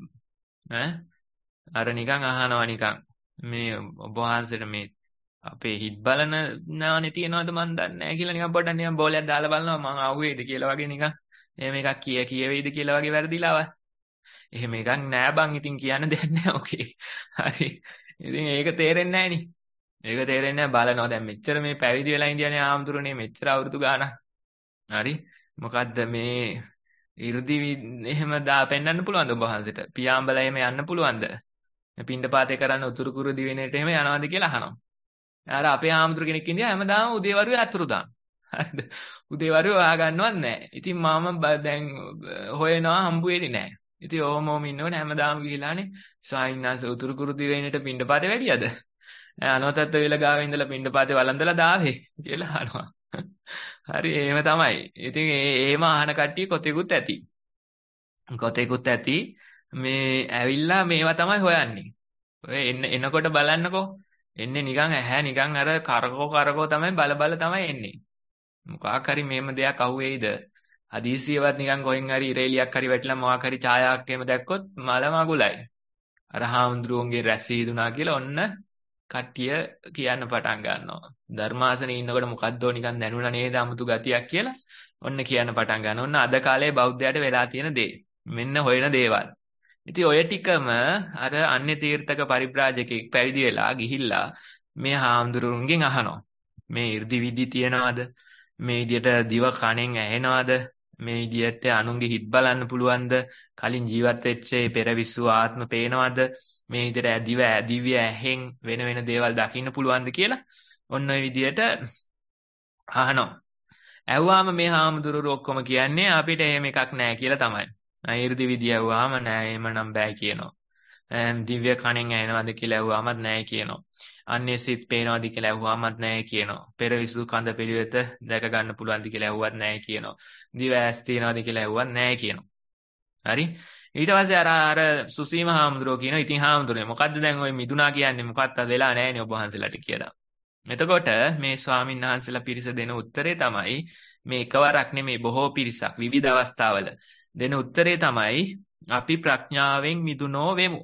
අර නිකන් අහනවා නිකන් මේ ඔබ වහන්සේට මේ අපේ හිත් බලන නානේ තියනවද මන් දන්නේ නැහැ කියලා නිකන් පොඩ්ඩක් නිකන් බෝලයක් දාලා බලනවා මං ආවේද කියලා වගේ නිකන් එහෙම එකක් කියවේද කියලා වගේ වැරදිලාව. එහෙම එකක් නෑ බං ඉතින් කියන්න දෙයක් නෑ ඕකේ. හරි. ඉතින් ඒක තේරෙන්නේ නෑනේ. ඒක තේරෙන්නේ නෑ බලනවා දැන් මෙච්චර මේ පැවිදි වෙලා ඉඳියනේ ආම්තුරුනේ මෙච්චර අවුරුදු ගාණක්. හරි. මොකද්ද මේ 이르දි එහෙම පෙන්වන්න පුළුවන්ද ඔබ වහන්සේට? පියාඹලා එහෙම යන්න පුළුවන්ද? පින්ඩපාතේ කරන්න උතුරු කුරු දිවෙනේට එහෙම යනවාද කියලා අහනවා. අර අපේ ආම්තුරු කෙනෙක් ඉඳියා හැමදාම උදේවරුේ අතුරු දාන. හරිද? උදේවරුේ හොයා ගන්නවත් නැහැ. ඉතින් මම දැන් හොයනවා හම්බ වෙන්නේ නැහැ. ඉතින් ඕම ඉන්නවනේ හැමදාම ගිහිලානේ සායින්නාස උතුරු කුරු දිවෙනේට පින්ඩපාතේ වැඩියද? අනවතත් වෙල ගාවේ ඉඳලා පින්ඩපාතේ වළඳලා දාවේ කියලා අහනවා. හරි එහෙම තමයි. ඉතින් එහෙම අහන කට්ටිය කොතෙකුත් ඇති. කොතෙකුත් ඇති මේ ඇවිල්ලා මේවා තමයි හොයන්නේ. ඔය එනකොට බලන්නකෝ. එන්නේ නිකන් ඇහැ නිකන් අර කරකෝ තමයි බල තමයි එන්නේ. මොකක් හරි මෙහෙම දෙයක් අහුවේයිද? හදිසියවත් නිකන් කොහෙන් හරි ඉරේලියක් හරි වැටිලා මොකක් හරි ඡායාවක් එහෙම දැක්කොත් මල මගුලයි. අර හාමුදුරුවන්ගේ රැස් වීදුනා කියලා ඔන්න කට්ටිය කියන්න පටන් ගන්නවා. ධර්මාසනේ ඉන්නකොට මොකද්දෝ නිකන් දැනුණා නේද 아무තු ගතියක් කියලා. ඔන්න කියන්න පටන් ගන්නවා. ඔන්න අද කාලේ බෞද්ධයාට වෙලා තියෙන දේ. මෙන්න හොයන දේවල්. ඉතින් ඔය ටිකම අර අන්‍ය තීර්ථක පරිබ්‍රාජකෙක් පැවිදි වෙලා ගිහිල්ලා මේ හාමුදුරුවන්ගෙන් අහනවා. මේ 이르දි විදි තියනවාද? මේ විදියට දිව කණෙන් ඇහෙනවාද? මේ විදියට අනුන්ගේ හිත් බලන්න පුළුවන්ද? කලින් ජීවත් වෙච්ච පෙරවිසු ආත්ම පේනවද? මේ විදියට දිව්‍ය ඇහෙන් වෙන වෙන දේවල් දකින්න පුළුවන්ද කියලා ඔන්න ඔය විදියට අහනවා. ඇහුවාම මේ හාමුදුරුවෝ ඔක්කොම කියන්නේ අපිට එහෙම එකක් නැහැ කියලා තමයි. 이르දි විදිය ඇහුවාම නෑ එහෙමනම් බෑ කියනවා. දිව්‍ය කණෙන් ඇහෙනවද කියලා ඇහුවාමත් නෑ කියනවා. අන්නේ සිත් පේනවද කියලා ඇහුවාමත් නෑ කියනවා. පෙරවිසු කඳ පිළිවෙත දැක ගන්න පුළුවන්ද කියලා ඇහුවත් නෑ කියනවා. දිව ඇස් තියනවද කියලා ඇහුවත් නෑ කියනවා. හරි? ඊට පස්සේ අර සුසීම හාමුදුරුවෝ කියනවා ඉතින් හාමුදුරුවෝ මොකද්ද දැන් ඔය මිදුණා කියන්නේ මොකක්ද වෙලා නැහැනේ ඔබ වහන්සේලාට කියලා. එතකොට මේ ස්වාමීන් වහන්සේලා පිරිස දෙන උත්තරේ තමයි මේ එකවරක් නෙමෙයි බොහෝ පිරිසක් විවිධ අවස්ථාවල දෙන උත්තරේ තමයි අපි ප්‍රඥාවෙන් මිදුණෝ වෙමු.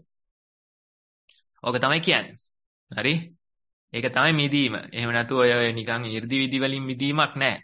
ඕක තමයි කියන්නේ. හරි? ඒක තමයි මිදීම. එහෙම නැතු ඔය නිකන් 이르දි විදි වලින් මිදීමක් නැහැ.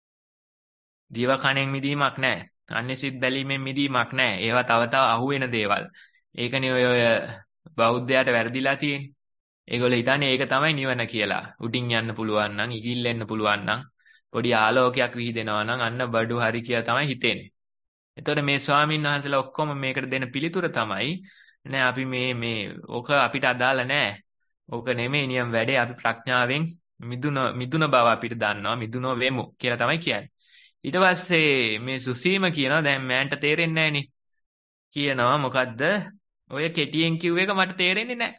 දිව කණෙන් මිදීමක් නැහැ. අන්‍ය සිත් බැලීමෙන් මිදීමක් නැහැ. ඒවා තව තව අහුවෙන දේවල්. ඒකනේ ඔය බෞද්ධයාට වැරදිලා තියෙන්නේ. ඒගොල්ලෝ හිතන්නේ ඒක තමයි නිවන කියලා. උඩින් යන්න පුළුවන් නම්, ඉගිල්ලෙන්න පුළුවන් නම්, පොඩි ආලෝකයක් විහිදෙනවා නම් අන්න බඩු හරි කියලා තමයි හිතෙන්නේ. එතකොට මේ ස්වාමීන් වහන්සේලා ඔක්කොම මේකට දෙන පිළිතුර තමයි නෑ අපි මේ ඕක අපිට අදාළ නෑ. ඕක නෙමෙයි නියම වැඩේ. අපි ප්‍රඥාවෙන් මිදුන බව අපිට දන්නවා. මිදුනෝ වෙමු කියලා තමයි කියන්නේ. ඊට පස්සේ මේ සුසීම කියනවා දැන් මෑන්ට තේරෙන්නේ නෑනේ. කියනවා මොකද්ද? ඔය කෙටියෙන් කිව්ව එක මට තේරෙන්නේ නෑ.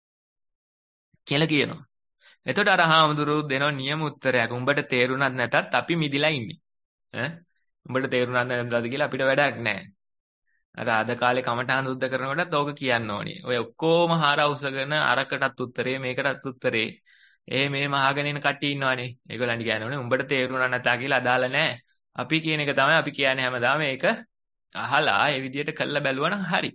කියලා කියනවා. එතකොට අර හාමුදුරුවෝ දෙනවා නියම උත්තරයක්. උඹට තේරුණත් නැතත් අපි මිදිලා ඉන්නේ. ඈ උඹට තේරුණත් නැද්ද කියලා අපිට වැඩක් නැහැ. අර අද කාලේ කමඨාන් සුද්ධ කරනකොටත් ඕක කියන්න ඕනේ. ඔය ඔක්කොම හාර අවශ්‍යගෙන අරකටත් උත්තරේ මේකටත් උත්තරේ. මෙහෙම අහගෙන ඉන්න කට්ටිය ඉන්නවනේ. ඒගොල්ලන්ට කියන්නේ උඹට තේරුණා නැතා කියලා අදාළ නැහැ. අපි කියන එක තමයි අපි කියන්නේ හැමදාම ඒක අහලා ඒ විදිහට කළා බැලුවනම් හරි.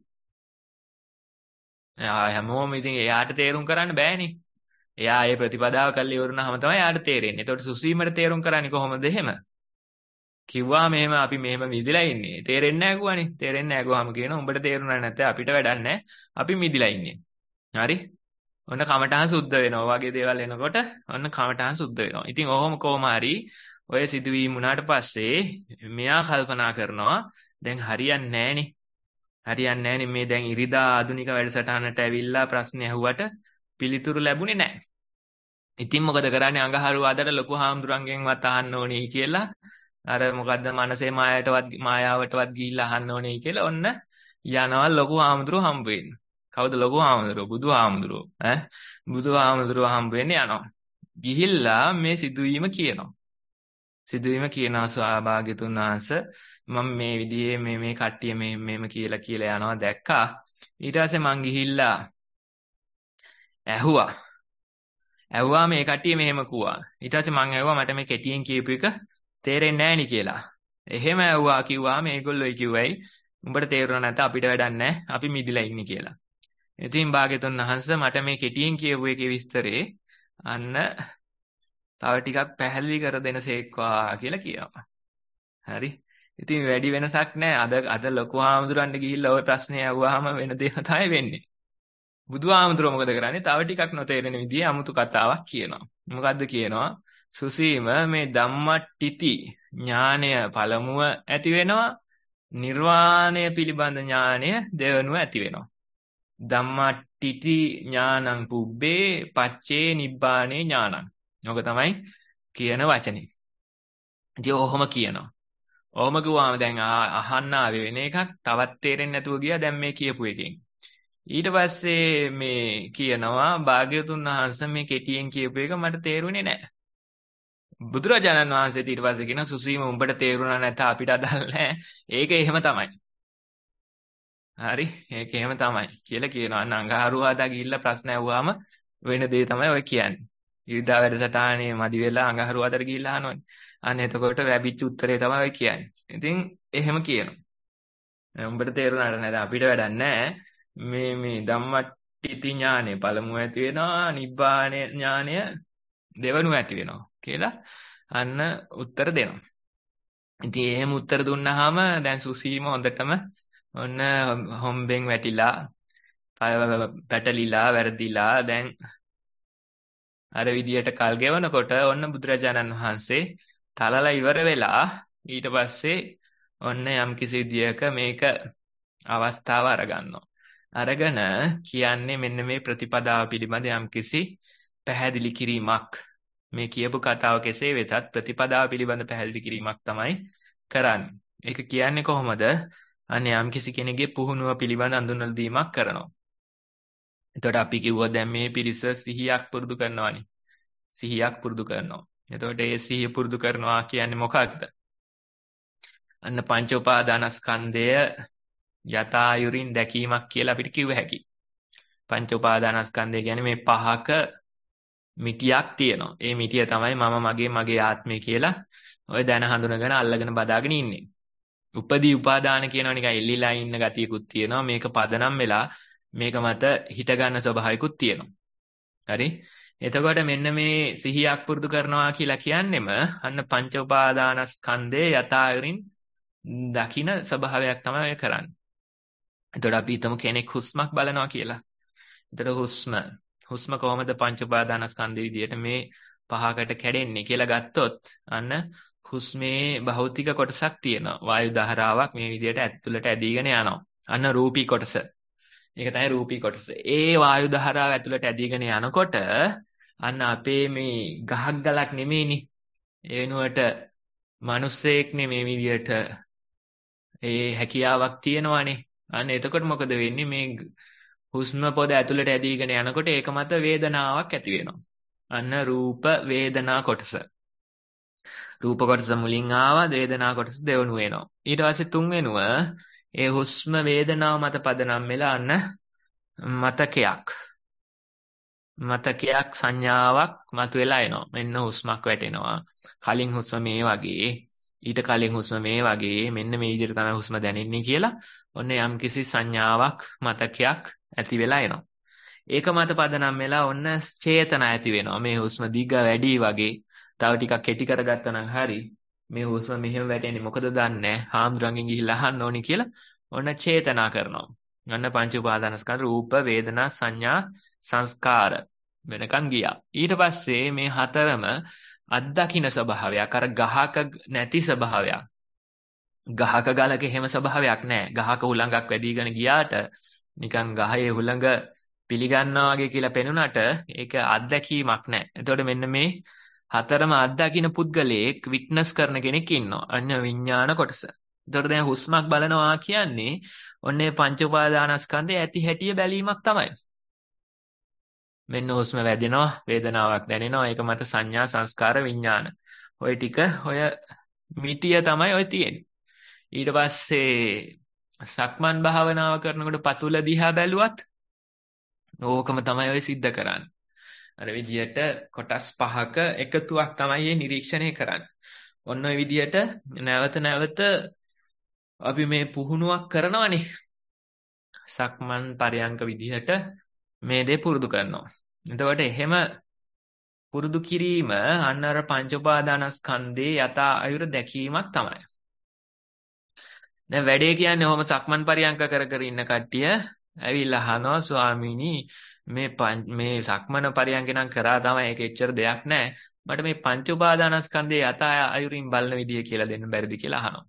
හැමෝම ඉතින් එයාට තේරුම් කරන්න බෑනේ. එයා ඒ ප්‍රතිපදාව කළා ඉවරනහම තමයි එයාට තේරෙන්නේ. ඒතකොට සුසීමට තේරුම් කරන්නේ කොහොමද එහෙම? කිව්වා මෙහෙම අපි මෙහෙම මිදිලා ඉන්නේ. තේරෙන්නේ නැහැ කිව්වනේ. තේරෙන්නේ නැහැ කිව්වම කියනවා උඹට තේරුණා නැත්නම් අපිට වැඩක් නැහැ. අපි මිදිලා ඉන්නේ. හරි? ඔන්න කමඨහන් සුද්ධ වෙනවා. වගේ දේවල් එනකොට ඔන්න කමඨහන් සුද්ධ වෙනවා. ඉතින් ඔහොම කොහොම හරි ඔය සිදුවීම් වුණාට පස්සේ මෙයා කල්පනා කරනවා දැන් හරියන්නේ නැහනේ. හරියන්නේ නැහනේ මේ දැන් ඉරිදා ආධුනික වැඩසටහනට ඇවිල්ලා ප්‍රශ්න ඇහුවට පිළිතුරු ලැබුණේ නැහැ. ඉතින් මොකද කරන්නේ අඟහරුවාදට ලොකු හාමුදුරන්ගෙන්වත් අහන්න ඕනේ කියලා අර මොකද්ද මනසේ මායාවටවත් ගිහිල්ලා අහන්න ඕනේ කියලා ඔන්න යනවා ලොකු හාමුදුරුවෝ හම්බ වෙන්න. කවුද ලොකු හාමුදුරුවෝ? බුදු හාමුදුරුවෝ. බුදු හාමුදුරුවෝ හම්බ වෙන්න යනවා. ගිහිල්ලා මේ සිදුවීම කියනවා. සිදුවීම කියනවා ස්වාභාග්‍යතුන් වහන්සේ මම මේ විදිහේ මේ කට්ටිය මෙහෙම කියලා යනවා දැක්කා. ඊට පස්සේ මං ගිහිල්ලා ඇහුවා මේ කට්ටිය මෙහෙම කිව්වා. ඊට පස්සේ මං ඇහුවා මට මේ කෙටියෙන් කියපු එක තේරෙන්නේ නැහැ නේ කියලා. එහෙම ඇහුවා කිව්වා මේගොල්ලෝ කිව්වයි උඹට තේරුණා නැත්නම් අපිට වැඩක් නැහැ. අපි මිදිලා ඉන්නේ කියලා. ඉතින් භාග්‍යතුන් වහන්සේ මට මේ කෙටියෙන් කියපු එකේ විස්තරේ අන්න තව ටිකක් පැහැදිලි කර දෙනසේක්වා කියලා කියනවා. හරි. ඉතින් වැඩි වෙනසක් නැහැ. අද ලොකු හාමුදුරන්ට ගිහිල්ලා ওই ප්‍රශ්නේ අහුවාම වෙන දේ තමයි වෙන්නේ. බුදුහාමුදුරුවෝ මොකද කරන්නේ? තව ටිකක් නොතේරෙන විදිහේ 아무තු කතාවක් කියනවා. මොකද්ද කියනවා? සුසීම මේ ධම්මට්ටිති ඥානය පළමුව ඇති වෙනවා. නිර්වාණය පිළිබඳ ඥානය දෙවනුව ඇති වෙනවා. ධම්මට්ටිති ඥානං පුබ්බේ පච්චේ නිබ්බානේ ඥානං. ඔක තමයි කියන වචනේ. ඉතින් ඔහොම කියනවා. ඔහොම කිව්වම දැන් අහන්න ආවේ වෙන එකක් තවත් තේරෙන්නේ නැතුව ගියා දැන් මේ කියපු එකෙන්. ඊට පස්සේ මේ කියනවා භාග්‍යවතුන් වහන්සේ මේ කෙටියෙන් කියපු එක මට තේරුනේ නැහැ. බුදුරජාණන් වහන්සේ ඊට පස්සේ කියන සුසීම උඹට තේරුණා නැත්නම් අපිට අදාළ නැහැ. ඒක එහෙම තමයි. හරි ඒක එහෙම තමයි කියලා කියනවා. අන්න අඟහරුවාදා ගිහිල්ලා ප්‍රශ්න ඇහුවාම වෙන දේ තමයි ඔය කියන්නේ. ඉරිදා වැඩසටහනේ මදි වෙලා අඟහරුවාදට ගිහිල්ලා අහනවනේ. අන්න එතකොට ලැබිච්ච උත්තරේ තමයි ඔය කියන්නේ. ඉතින් එහෙම කියනවා. උඹට තේරුණාට නේද අපිට වැඩක් නැහැ. මේ ධම්මට්ටි පටිච්ච ඥානය පළමුව ඇති වෙනවා නිබ්බාන ඥානය දෙවනුව ඇති වෙනවා කියලා අන්න උත්තර දෙනවා. ඉතින් එහෙම උත්තර දුන්නාම දැන් සුසීම හොඳටම ඔන්න හොම්බෙන් වැටිලා පැටලිලා වැරදිලා දැන් අර විදියට කල් ගෙවනකොට ඔන්න බුදුරජාණන් වහන්සේ තලලා ඉවර වෙලා ඊට පස්සේ ඔන්න යම්කිසි විදියක මේක අවස්ථාව අරගන්නවා. අරගෙන කියන්නේ මෙන්න මේ ප්‍රතිපදාව පිළිබඳ යම්කිසි පැහැදිලි කිරීමක්. මේ කියපු කතාව කෙසේ වෙතත් ප්‍රතිපදාව පිළිබඳ පැහැදිලි කිරීමක් තමයි කරන්නේ. ඒක කියන්නේ කොහොමද? අනේ යම්කිසි කෙනෙකුගේ පුහුණුව පිළිබඳ අඳුනලා දීමක් කරනවා. එතකොට අපි කිව්වා දැන් මේ පිරිස සිහියක් පුරුදු කරනවානේ. සිහියක් පුරුදු කරනවා. එතකොට ඒ සිහිය පුරුදු කරනවා කියන්නේ මොකක්ද? අන්න පංච උපාදානස්කන්ධය යථායුරින් දැකීමක් කියලා අපිට කිව්ව හැකියි. පංච උපාදානස්කන්ධය කියන්නේ මේ පහක මිටියක් තියෙනවා. ඒ මිටිය තමයි මම මගේ ආත්මය කියලා ඔය දැන හඳුනගෙන අල්ලගෙන බදාගෙන ඉන්නේ. උපදී උපාදාන කියනවා නිකන් එල්ලිලා ඉන්න ගතියකුත් තියෙනවා. මේක පදනම් වෙලා මේක මත හිට ගන්න ස්වභාවිකුත් තියෙනවා. හරි? එතකොට මෙන්න මේ සිහියක් පුරුදු කරනවා කියලා කියන්නෙම අන්න පංච උපාදානස්කන්ධේ යථායුරින් දකින ස්වභාවයක් තමයි ඔය කරන්නේ. එතකොට අපි හිතමු කෙනෙක් හුස්මක් බලනවා කියලා. එතකොට හුස්ම කොහොමද පංච උපාදානස්කන්ධ විදියට මේ පහකට කැඩෙන්නේ කියලා ගත්තොත් අන්න හුස්මේ භෞතික කොටසක් තියෙනවා. වායු ධාරාවක් මේ විදියට ඇතුළට ඇදීගෙන යනවා. අන්න රූපී කොටස. ඒක තමයි රූපී කොටස. ඒ වායු ධාරාව ඇතුළට ඇදීගෙන යනකොට අන්න අපේ මේ ගහක් ගලක් නෙමෙයිනේ. ඒ වෙනුවට මිනිස්සෙක්නේ මේ විදියට ඒ හැකියාවක් තියෙනවානේ. අන්න එතකොට මොකද වෙන්නේ? මේ හුස්ම පොද ඇතුළට ඇදීගෙන යනකොට ඒක මත වේදනාවක් ඇති වෙනවා. අන්න රූප වේදනා කොටස. රූප කොටස මුලින් ආවා, වේදනා කොටස දෙවනුව වෙනවා. ඊට පස්සේ තුන්වෙනුව ඒ හුස්ම වේදනාව මත පදනම් වෙලා අන්න මතකයක් සංඥාවක් මතුවලා එනවා. මෙන්න හුස්මක් වැටෙනවා. කලින් හුස්ම මේ වගේ, ඊට කලින් හුස්ම මේ වගේ, මෙන්න මේ විදිහට තමයි හුස්ම දැනෙන්නේ කියලා ඔන්න යම්කිසි සංඥාවක් මතකයක් ඇති වෙලා එනවා. ඒක මත පදනම් වෙලා ඔන්න චේතනා ඇති වෙනවා. මේ හුස්ම දිග වැඩි වගේ තව ටිකක් කෙටි කරගත්තා නම් හරි. මේ හුස්ම මෙහෙම වැටෙන්නේ මොකද දන්නේ? හාමුදුරන්ගෙන් ගිහිල්ලා අහන්න ඕනි කියලා ඔන්න චේතනා කරනවා. ඔන්න පංච උපාදානස්කන්ධ රූප වේදනා සංඥා සංස්කාර වෙනකන් ගියා. ඊට පස්සේ මේ හතරම අත්දකින්න ස්වභාවයක්, අර ගහක නැති ස්වභාවයක්. ගහක ගලක එහෙම ස්වභාවයක් නැහැ. ගහක හුළඟක් වැඩිගෙන ගියාට නිකන් ගහේ හුළඟ පිළිගන්නවා වගේ කියලා පෙනුනට ඒක අත්දැකීමක් නැහැ. එතකොට මෙන්න මේ හතරම අත්දකින්න පුද්ගලයෙක් විට්නස් කරන කෙනෙක් ඉන්නවා. අන්න විඥාන කොටස. එතකොට දැන් හුස්මක් බලනවා කියන්නේ ඔන්නේ පංච උපාදානස්කන්ධයේ ඇති හැටිය බැලීමක් තමයි. මෙන්න හුස්ම වැදෙනවා, වේදනාවක් දැනෙනවා, ඒක මත සංඥා සංස්කාර විඥාන. ඔය ටික ඔය මිටිය තමයි ඔය තියෙන්නේ. ඊට පස්සේ සක්මන් භාවනාව කරනකොට පතුල දිහා බැලුවත් ඕකම තමයි ඔය සිද්ධ කරන්නේ. අර විදියට කොටස් පහක එකතුවක් තමයි මේ නිරීක්ෂණය කරන්නේ. ඔන්න ඔය විදියට නැවත නැවත අපි මේ පුහුණුවක් කරනවානේ. සක්මන් පරයන්ක විදිහට මේ දේ පුරුදු කරනවා. එතකොට එහෙම පුරුදු කිරීම අන්න අර පංච උපාදානස්කන්ධේ යථා අයුර දැකීමක් තමයි. දැන් වැඩේ කියන්නේ ඔහොම සක්මන් පරයන්ක කර ඉන්න කට්ටිය ඇවිල්ලා අහනවා ස්වාමීනි මේ සක්මන පරයන්ක නම් කරා තමයි ඒක එච්චර දෙයක් නැහැ. මට මේ පංච උපාදානස්කන්ධේ යථා අයුරින් බලන විදිය කියලා දෙන්න බැරිද කියලා අහනවා.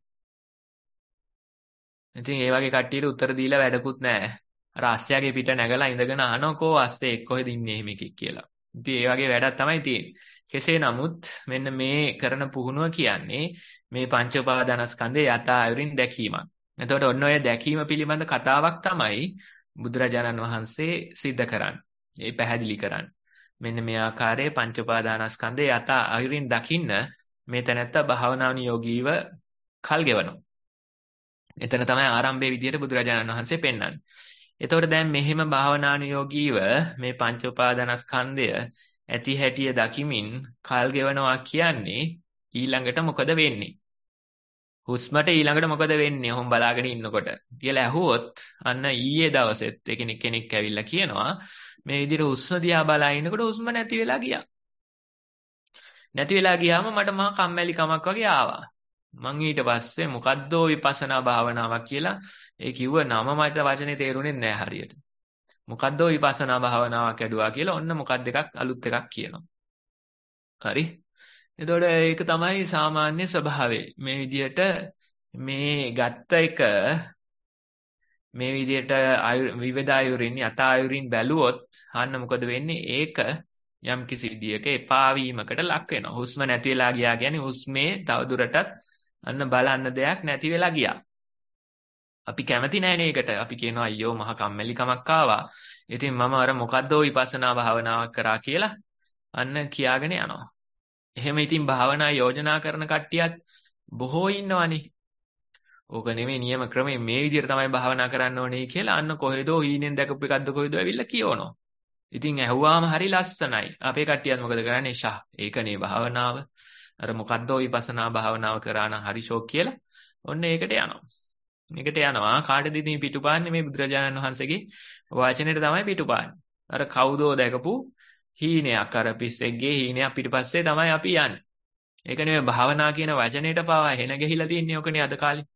ඉතින් ඒ වගේ කට්ටියට උත්තර දීලා වැඩකුත් නැහැ. අර අස්සයාගේ පිට නැගලා ඉඳගෙන අහනකෝ අස්සේ කොහෙද ඉන්නේ එහෙම එකෙක් කියලා. ඉතින් ඒ වගේ වැඩක් තමයි තියෙන්නේ. කෙසේ නමුත් මෙන්න මේ කරන පුහුණුව කියන්නේ මේ පංච උපාදානස්කන්ධේ යථා අයුරින් දැකීමක්. එතකොට ඔන්න ඔය දැකීම පිළිබඳ කතාවක් තමයි බුදුරජාණන් වහන්සේ සිද්ධ කරන්නේ. ඒ පැහැදිලි කරන්නේ. මෙන්න මේ ආකාරයේ පංච උපාදානස්කන්ධේ යථා අයුරින් දකින්න මේ තැනැත්තා භාවනානුයෝගීව කල් ගෙවනවා. එතන තමයි ආරම්භයේ විදියට බුදුරජාණන් වහන්සේ පෙන්වන්නේ. එතකොට දැන් මෙහෙම භාවනානුයෝගීව මේ පංච උපාදානස්කන්ධය ඇති හැටිය දකිමින් කල් ගෙවනවා කියන්නේ ඊළඟට මොකද වෙන්නේ? හුස්මට ඊළඟට මොකද වෙන්නේ? ඔහොම බලාගෙන ඉන්නකොට කියලා ඇහුවොත් අන්න ඊයේ දවසෙත් කෙනෙක් ඇවිල්ලා කියනවා මේ විදිහට හුස්ම දිහා බලා ඉන්නකොට හුස්ම නැති වෙලා ගියා. නැති වෙලා ගියාම මට මහා කම්මැලි කමක් වගේ ආවා. මං ඊට පස්සේ මොකද්දෝ විපස්සනා භාවනාවක් කියලා ඒ කිව්ව නම මට වචනේ තේරුනේ නැහැ හරියට. මොකද්දෝ විපස්සනා භාවනාවක් ඇදුවා කියලා ඔන්න මොකක්ද එකක් අලුත් එකක් කියනවා. හරි. එතකොට ඒක තමයි සාමාන්‍ය ස්වභාවය. මේ විදිහට මේ ගත්ත එක මේ විදිහට විවිධ ආයුරින් යත ආයුරින් බැලුවොත් අන්න මොකද වෙන්නේ? ඒක යම් කිසි විදියක එපා වීමකට ලක් වෙනවා. හුස්ම නැති වෙලා ගියා කියන්නේ හුස්මේ තවදුරටත් අන්න බලන්න දෙයක් නැති වෙලා ගියා. අපි කැමති නැහැනේ ඒකට. අපි කියනවා අයියෝ මහ කම්මැලිකමක් ආවා. ඉතින් මම අර මොකද්දෝ විපස්සනා භාවනාවක් කරා කියලා අන්න කියාගෙන යනවා. එහෙම ඉතින් භාවනා යෝජනා කරන කට්ටියත් බොහෝ ඉන්නවනේ. ඕක නෙමෙයි නියම ක්‍රමය මේ විදිහට තමයි භාවනා කරන්න ඕනේ කියලා අන්න කොහෙදෝ හීනෙන් දැකපු එකක්ද කොහෙදෝ ඇවිල්ලා කියවනවා. ඉතින් ඇහුවාම හරි ලස්සනයි. අපේ කට්ටියත් මොකද කරන්නේ? ෂා ඒකනේ භාවනාව. අර මොකද්දෝ විපස්සනා භාවනාව කරා නම් හරි ෂෝක් කියලා. ඔන්න ඒකට යනවා. මේකට යනවා කාටද ඉතින් පිටුපාන්නේ මේ බුදුරජාණන් වහන්සේගේ වචනෙට තමයි පිටුපාන්නේ. අර කවුදෝ දැකපු හීනයක් අර පිස්සෙක්ගේ හීනයක් පිටිපස්සේ තමයි අපි යන්නේ. ඒක නෙමෙයි භාවනා කියන වචනේට පාවා හෙන ගහිලා තින්නේ ඔකනේ අද කාලේ.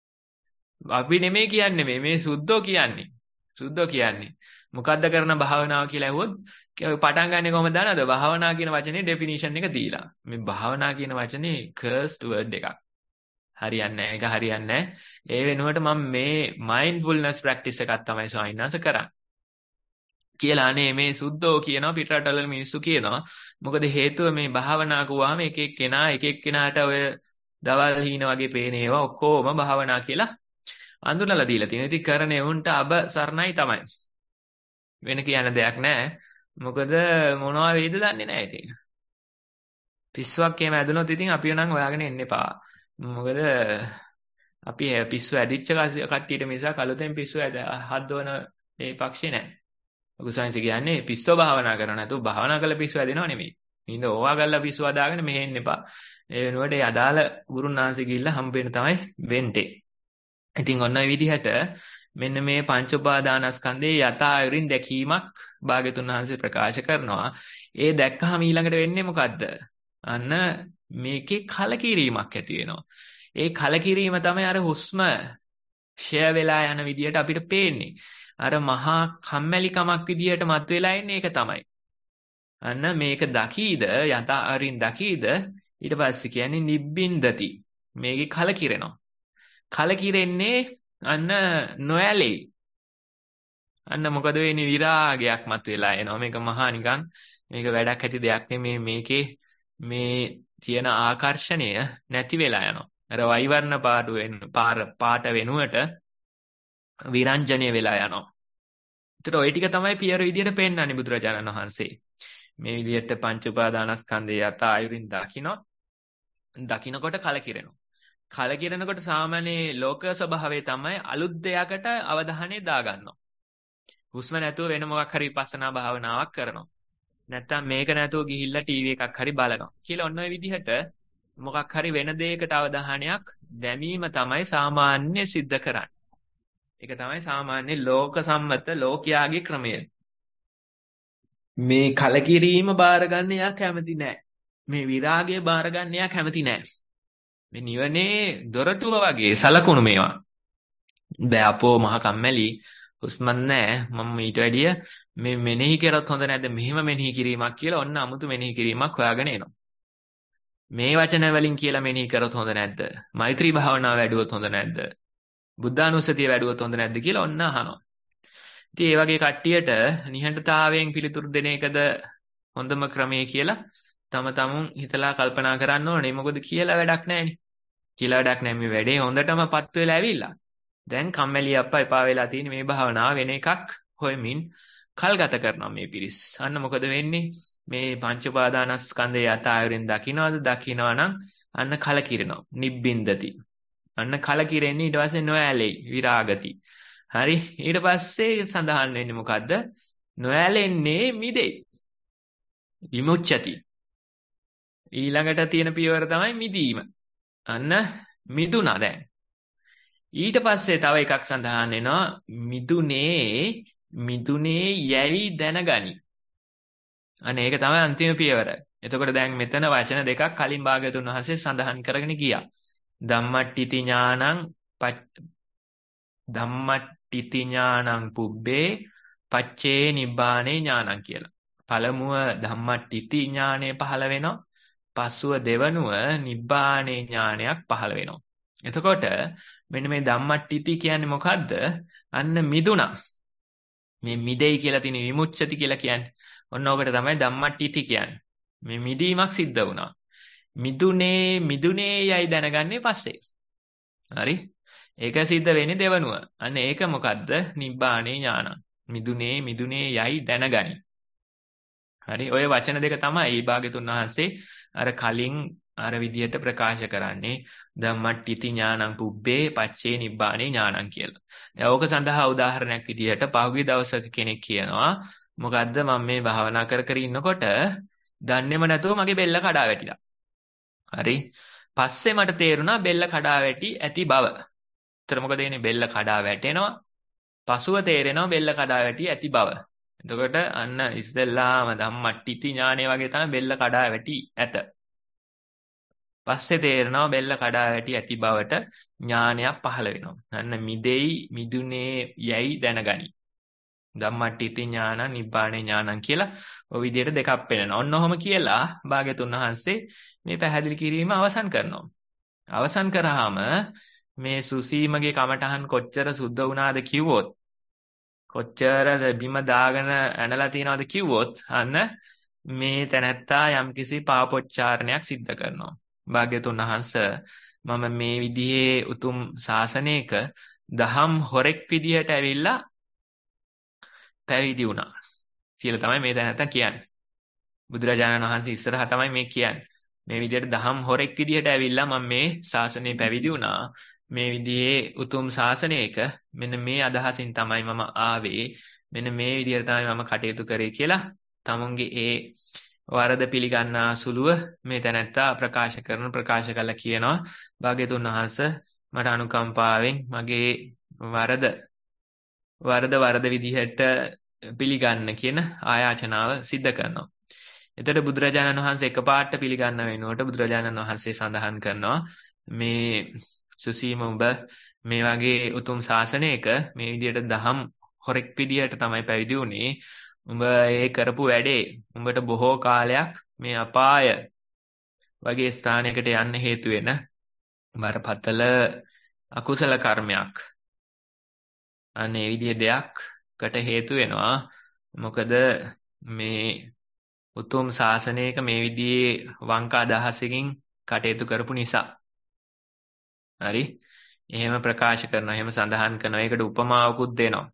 අපි නෙමෙයි කියන්නේ මේ සුද්ධෝ කියන්නේ. සුද්ධෝ කියන්නේ. මොකද්ද කරන භාවනාව කියලා ඇහුවොත් පටන් ගන්නෙ කොහමද දන්නවද? භාවනා කියන වචනේ ඩෙෆිනිෂන් එක දීලා. මේ භාවනා කියන වචනේ cursed word එකක්. හරියන්නේ නැහැ. ඒක හරියන්නේ නැහැ. ඒ වෙනුවට මම මේ mindfulness practice එකක් තමයි ස්වාමීන් වහන්සේ කරන්නේ. කියලා අනේ මේ සුද්ධෝ කියනවා පිටරටවල මිනිස්සු කියනවා. මොකද හේතුව මේ භාවනා කරුවාම එක එක්කෙනාට ඔය දවල් හීන වගේ පේන ඒවා ඔක්කොම භාවනා කියලා අඳුනලා දීලා තියෙනවා. ඉතින් කරන්නේ උන්ට අබ සරණයි තමයි. වෙන කියන්න දෙයක් නැහැ. මොකද මොනවා වේද දන්නේ නැහැ ඉතින්. පිස්සුවක් එහෙම ඇදුනොත් ඉතින් අපිව නම් හොයාගෙන එන්න එපා. මොකද අපි පිස්සු ඇදිච්ච කට්ටියට මිසක් අලුතෙන් පිස්සු හදවන මේ පක්ෂේ නැහැ. ලොකුසයින්ස් කියන්නේ පිස්සෝ භාවනා කරන නැතුව භාවනා කළ පිස්සු ඇදෙනව නෙමෙයි. නින්ද ඕවා ගල්ලා පිස්සු හදාගෙන මෙහෙන්න එපා. ඒ වෙනුවට ඒ අදාළ ගුරුන් වහන්සේ ගිහිල්ලා හම්බෙන්න තමයි වෙන්නේ. ඉතින් ඔන්න ඔය විදිහට මෙන්න මේ පංච උපාදානස්කන්ධයේ යථායුරින් දැකීමක් භාග්‍යතුන් වහන්සේ ප්‍රකාශ කරනවා. ඒ දැක්කහම ඊළඟට වෙන්නේ මොකද්ද? අන්න මේකේ කලකිරීමක් ඇති වෙනවා. ඒ කලකිරීම තමයි අර හුස්ම ෂය වෙලා යන විදිහට අපිට පේන්නේ. අර මහා කම්මැලිකමක් විදිහට මතුවලා ඉන්නේ ඒක තමයි. අන්න මේක දකීද යථායුරින් දකීද ඊට පස්සේ කියන්නේ නිබ්බින්දති. මේකේ කලකිරෙනවා. කලකිරෙන්නේ අන්න නොයලෙයි. අන්න මොකද වෙන්නේ? විරාගයක් මතුවලා එනවා. මේක මහා නිකන් මේක වැඩක් ඇති දෙයක් නෙමේ. මේකේ මේ තියෙන ආකර්ෂණය නැති වෙලා යනවා. අර වෛවර්ණ පාට වෙනුවට විරංජනීය වෙලා යනවා. ඒතර ওই ටික තමයි පියර විදියට පෙන්වන්නේ බුදුරජාණන් වහන්සේ. මේ විදියට පංච උපාදානස්කන්ධය යත ආයුරින් දකින්නකොට කලකිරෙනවා. කලකිරෙනකොට සාමාන්‍ය ලෝක ස්වභාවය තමයි අලුත් දෙයකට අවධානය දාගන්නවා. හුස්ම නැතුව වෙන මොකක් හරි විපස්සනා භාවනාවක් කරනවා. නැත්තම් මේක නැතුව ගිහිල්ලා ටීවී එකක් හරි බලනවා. කියලා ඔන්න ඔය විදිහට මොකක් හරි වෙන දෙයකට අවධානයක් දැමීම තමයි සාමාන්‍ය සිද්ධ කරන්නේ. ඒක තමයි සාමාන්‍ය ලෝක සම්මත ලෝකයාගේ ක්‍රමය. මේ කලකිරීම බාරගන්න එයා කැමති නැහැ. මේ විරාගය බාරගන්න එයා කැමති නැහැ. මේ නිවනේ දොරටුව වගේ සලකුණු මේවා. බෑ අපෝ මහ කම්මැලි හුස්මක් නැහැ. මම ඊට වැඩිය මේ මෙනෙහි කරත් හොඳ නැද්ද? මෙහෙම මෙනෙහි කිරීමක් කියලා ඔන්න 아무තු මෙනෙහි කිරීමක් හොයාගෙන එනවා. මේ වචන වලින් කියලා මෙනෙහි කරොත් හොඳ නැද්ද? මෛත්‍රී භාවනාව වැඩුවොත් හොඳ නැද්ද? බුද්ධානුස්සතිය වැඩුවොත් හොඳ නැද්ද කියලා ඔන්න අහනවා. ඉතින් මේ වගේ කට්ටියට නිහඬතාවයෙන් පිළිතුරු දෙන එකද හොඳම ක්‍රමය කියලා තම තමුන් හිතලා කල්පනා කරන්න ඕනේ. මොකද කියලා වැඩක් නැහැනේ. කියලා වැඩක් නැහැ. මේ වැඩේ හොඳටම පත් වෙලා ඇවිල්ලා. දැන් කම්මැලි අප්පා එපා වෙලා තියෙන මේ භාවනාව වෙන එකක් හොයමින් කල් ගත කරනවා මේ පිරිස්. අන්න මොකද වෙන්නේ? මේ පංච උපාදානස්කන්ධය යථායුරින් දකින්නවා නම් අන්න කලකිරෙනවා. නිබ්බින්දති. අන්න කලකිරෙන්නේ ඊට පස්සේ නොඇලෙයි විරාගති. හරි ඊට පස්සේ සඳහන් වෙන්නේ මොකද්ද? නොඇලෙන්නේ මිදෙයි. විමුච්ඡති. ඊළඟට තියෙන පියවර තමයි මිදීම. අන්න මිදුණා දැන්. ඊට පස්සේ තව එකක් සඳහන් වෙනවා මිදුනේ යැයි දැනගනි. අනේ ඒක තමයි අන්තිම පියවර. එතකොට දැන් මෙතන වචන දෙකක් කලින් භාග්‍යතුන් වහන්සේ සඳහන් කරගෙන ගියා. ධම්මට්ඨිති ඥානං ධම්මට්ඨිති ඥානං පුබ්බේ පච්චේ නිබ්බානේ ඥානං කියලා. පළමුව ධම්මට්ඨිති ඥානය පහළ වෙනවා. පසුව දෙවනුව නිබ්බානේ ඥානයක් පහළ වෙනවා. එතකොට මෙන්න මේ ධම්මට්ඨිති කියන්නේ මොකද්ද? අන්න මිදුණා. මේ මිදෙයි කියලා තියෙන විමුච්ඡති කියලා කියන්නේ. ඔන්න ඔකට තමයි ධම්මට්ඨිති කියන්නේ. මේ මිදීමක් සිද්ධ වුණා. මිදුනේ යයි දැනගන්නේ පස්සේ. හරි? ඒක සිද්ධ වෙන්නේ දෙවනුව. අන්න ඒක මොකද්ද? නිබ්බානේ ඥානං. මිදුනේ යයි දැනගනි. හරි? ඔය වචන දෙක තමයි භාග්‍යතුන් වහන්සේ අර කලින් අර විදියට ප්‍රකාශ කරන්නේ ධම්මට්ඨිති ඥානං පුබ්බේ පච්චේ නිබ්බානේ ඥානං කියලා. දැන් ඕක සඳහා උදාහරණයක් විදියට පහුගිය දවසක කෙනෙක් කියනවා මොකද්ද මම මේ භාවනා කර ඉන්නකොට දන්නේම නැතුව මගේ බෙල්ල කඩා වැටිලා. හරි? පස්සේ මට තේරුණා බෙල්ල කඩා වැටි ඇති බව. ඒතර මොකද වෙන්නේ? බෙල්ල කඩා වැටෙනවා. පසුව තේරෙනවා බෙල්ල කඩා වැටි ඇති බව. එතකොට අන්න ඉස්සෙල්ලාම ධම්මට්ඨිති ඥානය වගේ තමයි බෙල්ල කඩා වැටි ඇත. පස්සේ තේරෙනවා බෙල්ල කඩා වැටි ඇති බවට ඥානයක් පහළ වෙනවා. අන්න මිදුනේ යයි දැනගනි. ධම්මට්ඨිති ඥාන නිබ්බානේ ඥානං කියලා ඔය විදිහට දෙකක් පෙන්නනවා. ඔන්න ඔහොම කියලා භාග්‍යතුන් වහන්සේ මේ පැහැදිලි කිරීම අවසන් කරනවා. අවසන් කරාම මේ සුසීමගේ කමටහන් කොච්චර සුද්ධ වුණාද කිව්වොත් කොච්චර බිම දාගෙන ඇනලා තියනවද කිව්වොත් අන්න මේ තැනැත්තා යම්කිසි පාපොච්චාරණයක් සිද්ධ කරනවා. භාග්‍යතුන් වහන්සේ මම මේ විදිහේ උතුම් ශාසනයක දහම් හොරෙක් විදිහට ඇවිල්ලා පැවිදි වුණා කියලා තමයි මේ තැනැත්තා කියන්නේ. බුදුරජාණන් වහන්සේ ඉස්සරහා තමයි මේ කියන්නේ. මේ විදිහට දහම් හොරෙක් විදිහට ඇවිල්ලා මම මේ ශාසනය පැවිදි වුණා. මේ විදිහේ උතුම් ශාසනයක මෙන්න මේ අදහසින් තමයි මම ආවේ. මෙන්න මේ විදිහට තමයි මම කටයුතු කරේ කියලා තමුන්ගේ ඒ වරද පිළිගන්නා සුළුව මේ තැනැත්තා ප්‍රකාශ කළා කියනවා. භාග්‍යතුන් වහන්සේ මට අනුකම්පාවෙන් මගේ වරද විදිහට පිළිගන්න කියන ආයාචනාව සිද්ධ කරනවා. එතකොට බුදුරජාණන් වහන්සේ එකපාරට පිළිගන්න වෙනකොට බුදුරජාණන් වහන්සේ සඳහන් කරනවා මේ සුසීම උඹ මේ වගේ උතුම් ශාසනයක මේ විදිහට දහම් හොරෙක් විදිහට තමයි පැවිදි වුනේ. උඹ ඒ කරපු වැඩේ උඹට බොහෝ කාලයක් මේ අපාය වගේ ස්ථානයකට යන්න හේතු වෙන බරපතල අකුසල කර්මයක්. අනේ විදිහේ දෙයක්කට හේතු වෙනවා. මොකද මේ උතුම් ශාසනයක මේ විදිහේ වංකා අදහසකින් කටයුතු කරපු නිසා. හරි? එහෙම ප්‍රකාශ කරනවා. එහෙම සඳහන් කරනවා. ඒකට උපමාවකුත් දෙනවා.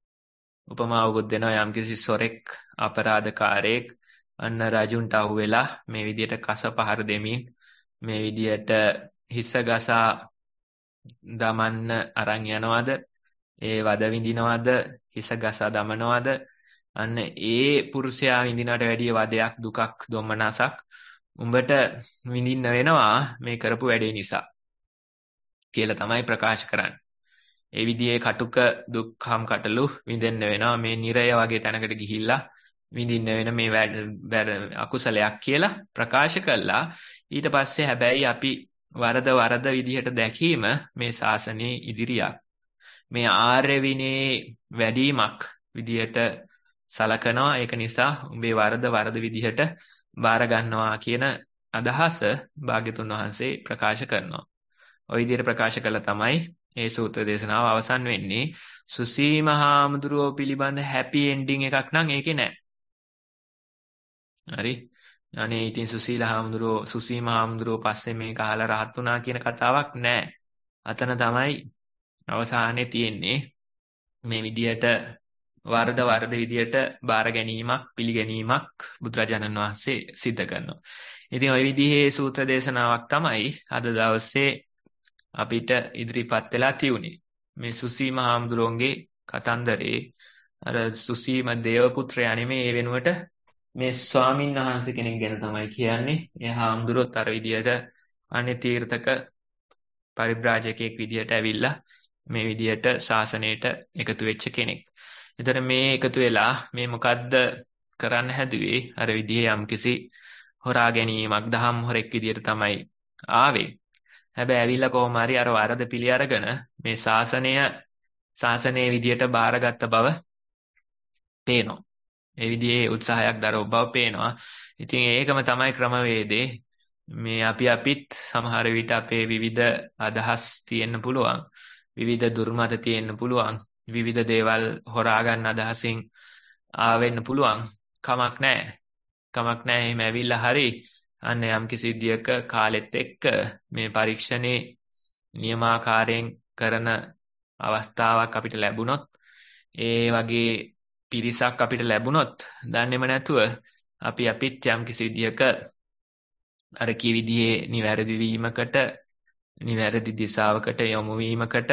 යම්කිසි සොරෙක් අපරාධකාරයෙක් අන්න රජුන්ට අහුවෙලා මේ විදිහට කස පහර දෙමින් මේ විදිහට හිස ගසා දමන්න අරන් යනවද? ඒ වද විඳිනවද? හිස ගසා දමනවද? අන්න ඒ පුරුෂයා විඳිනවට වැඩිය වදයක් දුකක් දුම්නසක් උඹට විඳින්න වෙනවා මේ කරපු වැඩේ නිසා කියලා තමයි ප්‍රකාශ කරන්නේ. ඒ විදිහේ කටුක දුක්ඛම් කටලු විඳින්න වෙනවා මේ නිරය වගේ තැනකට ගිහිල්ලා විඳින්න වෙන මේ අකුසලයක් කියලා ප්‍රකාශ කළා. ඊට පස්සේ හැබැයි අපි වරද විදිහට දැකීම මේ ශාසනයේ ඉදිරියක්. මේ ආර්ය විනේ වැඩිමක් විදිහට සලකනවා. ඒක නිසා උඹේ වරද විදිහට බාර ගන්නවා කියන අදහස භාග්‍යතුන් වහන්සේ ප්‍රකාශ කරනවා. ওই විදිහට ප්‍රකාශ කළා තමයි මේ සූත්‍ර දේශනාව අවසන් වෙන්නේ. සුසීම හාමුදුරුවෝ පිළිබඳ හැපි එන්ඩින් එකක් නම් ඒකේ නැහැ. හරි? අනේ ඉතින් සුසීම හාමුදුරුවෝ පස්සේ මේක අහලා රහත් වුණා කියන කතාවක් නැහැ. අතන තමයි අවසානයේ තියෙන්නේ මේ විදියට වරද විදියට බාර ගැනීමක් පිළිගැනීමක් බුදුරජාණන් වහන්සේ සිද්ධ කරනවා. ඉතින් ওই විදිහේ සූත්‍ර දේශනාවක් තමයි අද දවසේ අපිට ඉදිරිපත් වෙලා තියුනේ. මේ සුසීම හාමුදුරුවන්ගේ කතන්දරේ අර සුසීම දේවපුත්‍රයා නෙමෙයි ඒ වෙනුවට මේ ස්වාමීන් වහන්සේ කෙනෙක් ගැන තමයි කියන්නේ. ඒ හාමුදුරුවෝත් අර විදියට අනේ තීර්ථක පරිබ්‍රාජකයෙක් විදිහට ඇවිල්ලා මේ විදිහට ශාසනයට එකතු වෙච්ච කෙනෙක්. එතකොට මේ එකතු වෙලා මේ මොකද්ද කරන්න හැදුවේ? අර විදිහේ යම්කිසි හොරා ගැනීමක් දහම් හොරෙක් විදිහට තමයි ආවේ. හැබැයි ඇවිල්ලා කොහොම හරි අර වරද පිළි අරගෙන මේ ශාසනයේ විදියට බාරගත්ත බව පේනවා. ඒ විදිහේ උත්සාහයක් දරව බව පේනවා. ඉතින් ඒකම තමයි ක්‍රමවේදේ. මේ අපිත් සමහර විට අපේ විවිධ අදහස් තියෙන්න පුළුවන්. විවිධ දුර්මත තියෙන්න පුළුවන්. විවිධ දේවල් හොරා ගන්න අදහසින් ආවෙන්න පුළුවන්. කමක් නැහැ. කමක් නැහැ. එහෙම ඇවිල්ලා හරි අන්න යම්කිසි විදියක කාලෙත් එක්ක මේ පරීක්ෂණේ නියමාකාරයෙන් කරන අවස්ථාවක් අපිට ලැබුණොත් ඒ වගේ පිරිසක් අපිට ලැබුණොත් දන්නේම නැතුව අපිත් යම්කිසි විදියක අර කී විදිහේ නිවැරදි වීමකට නිවැරදි දිශාවකට යොමු වීමකට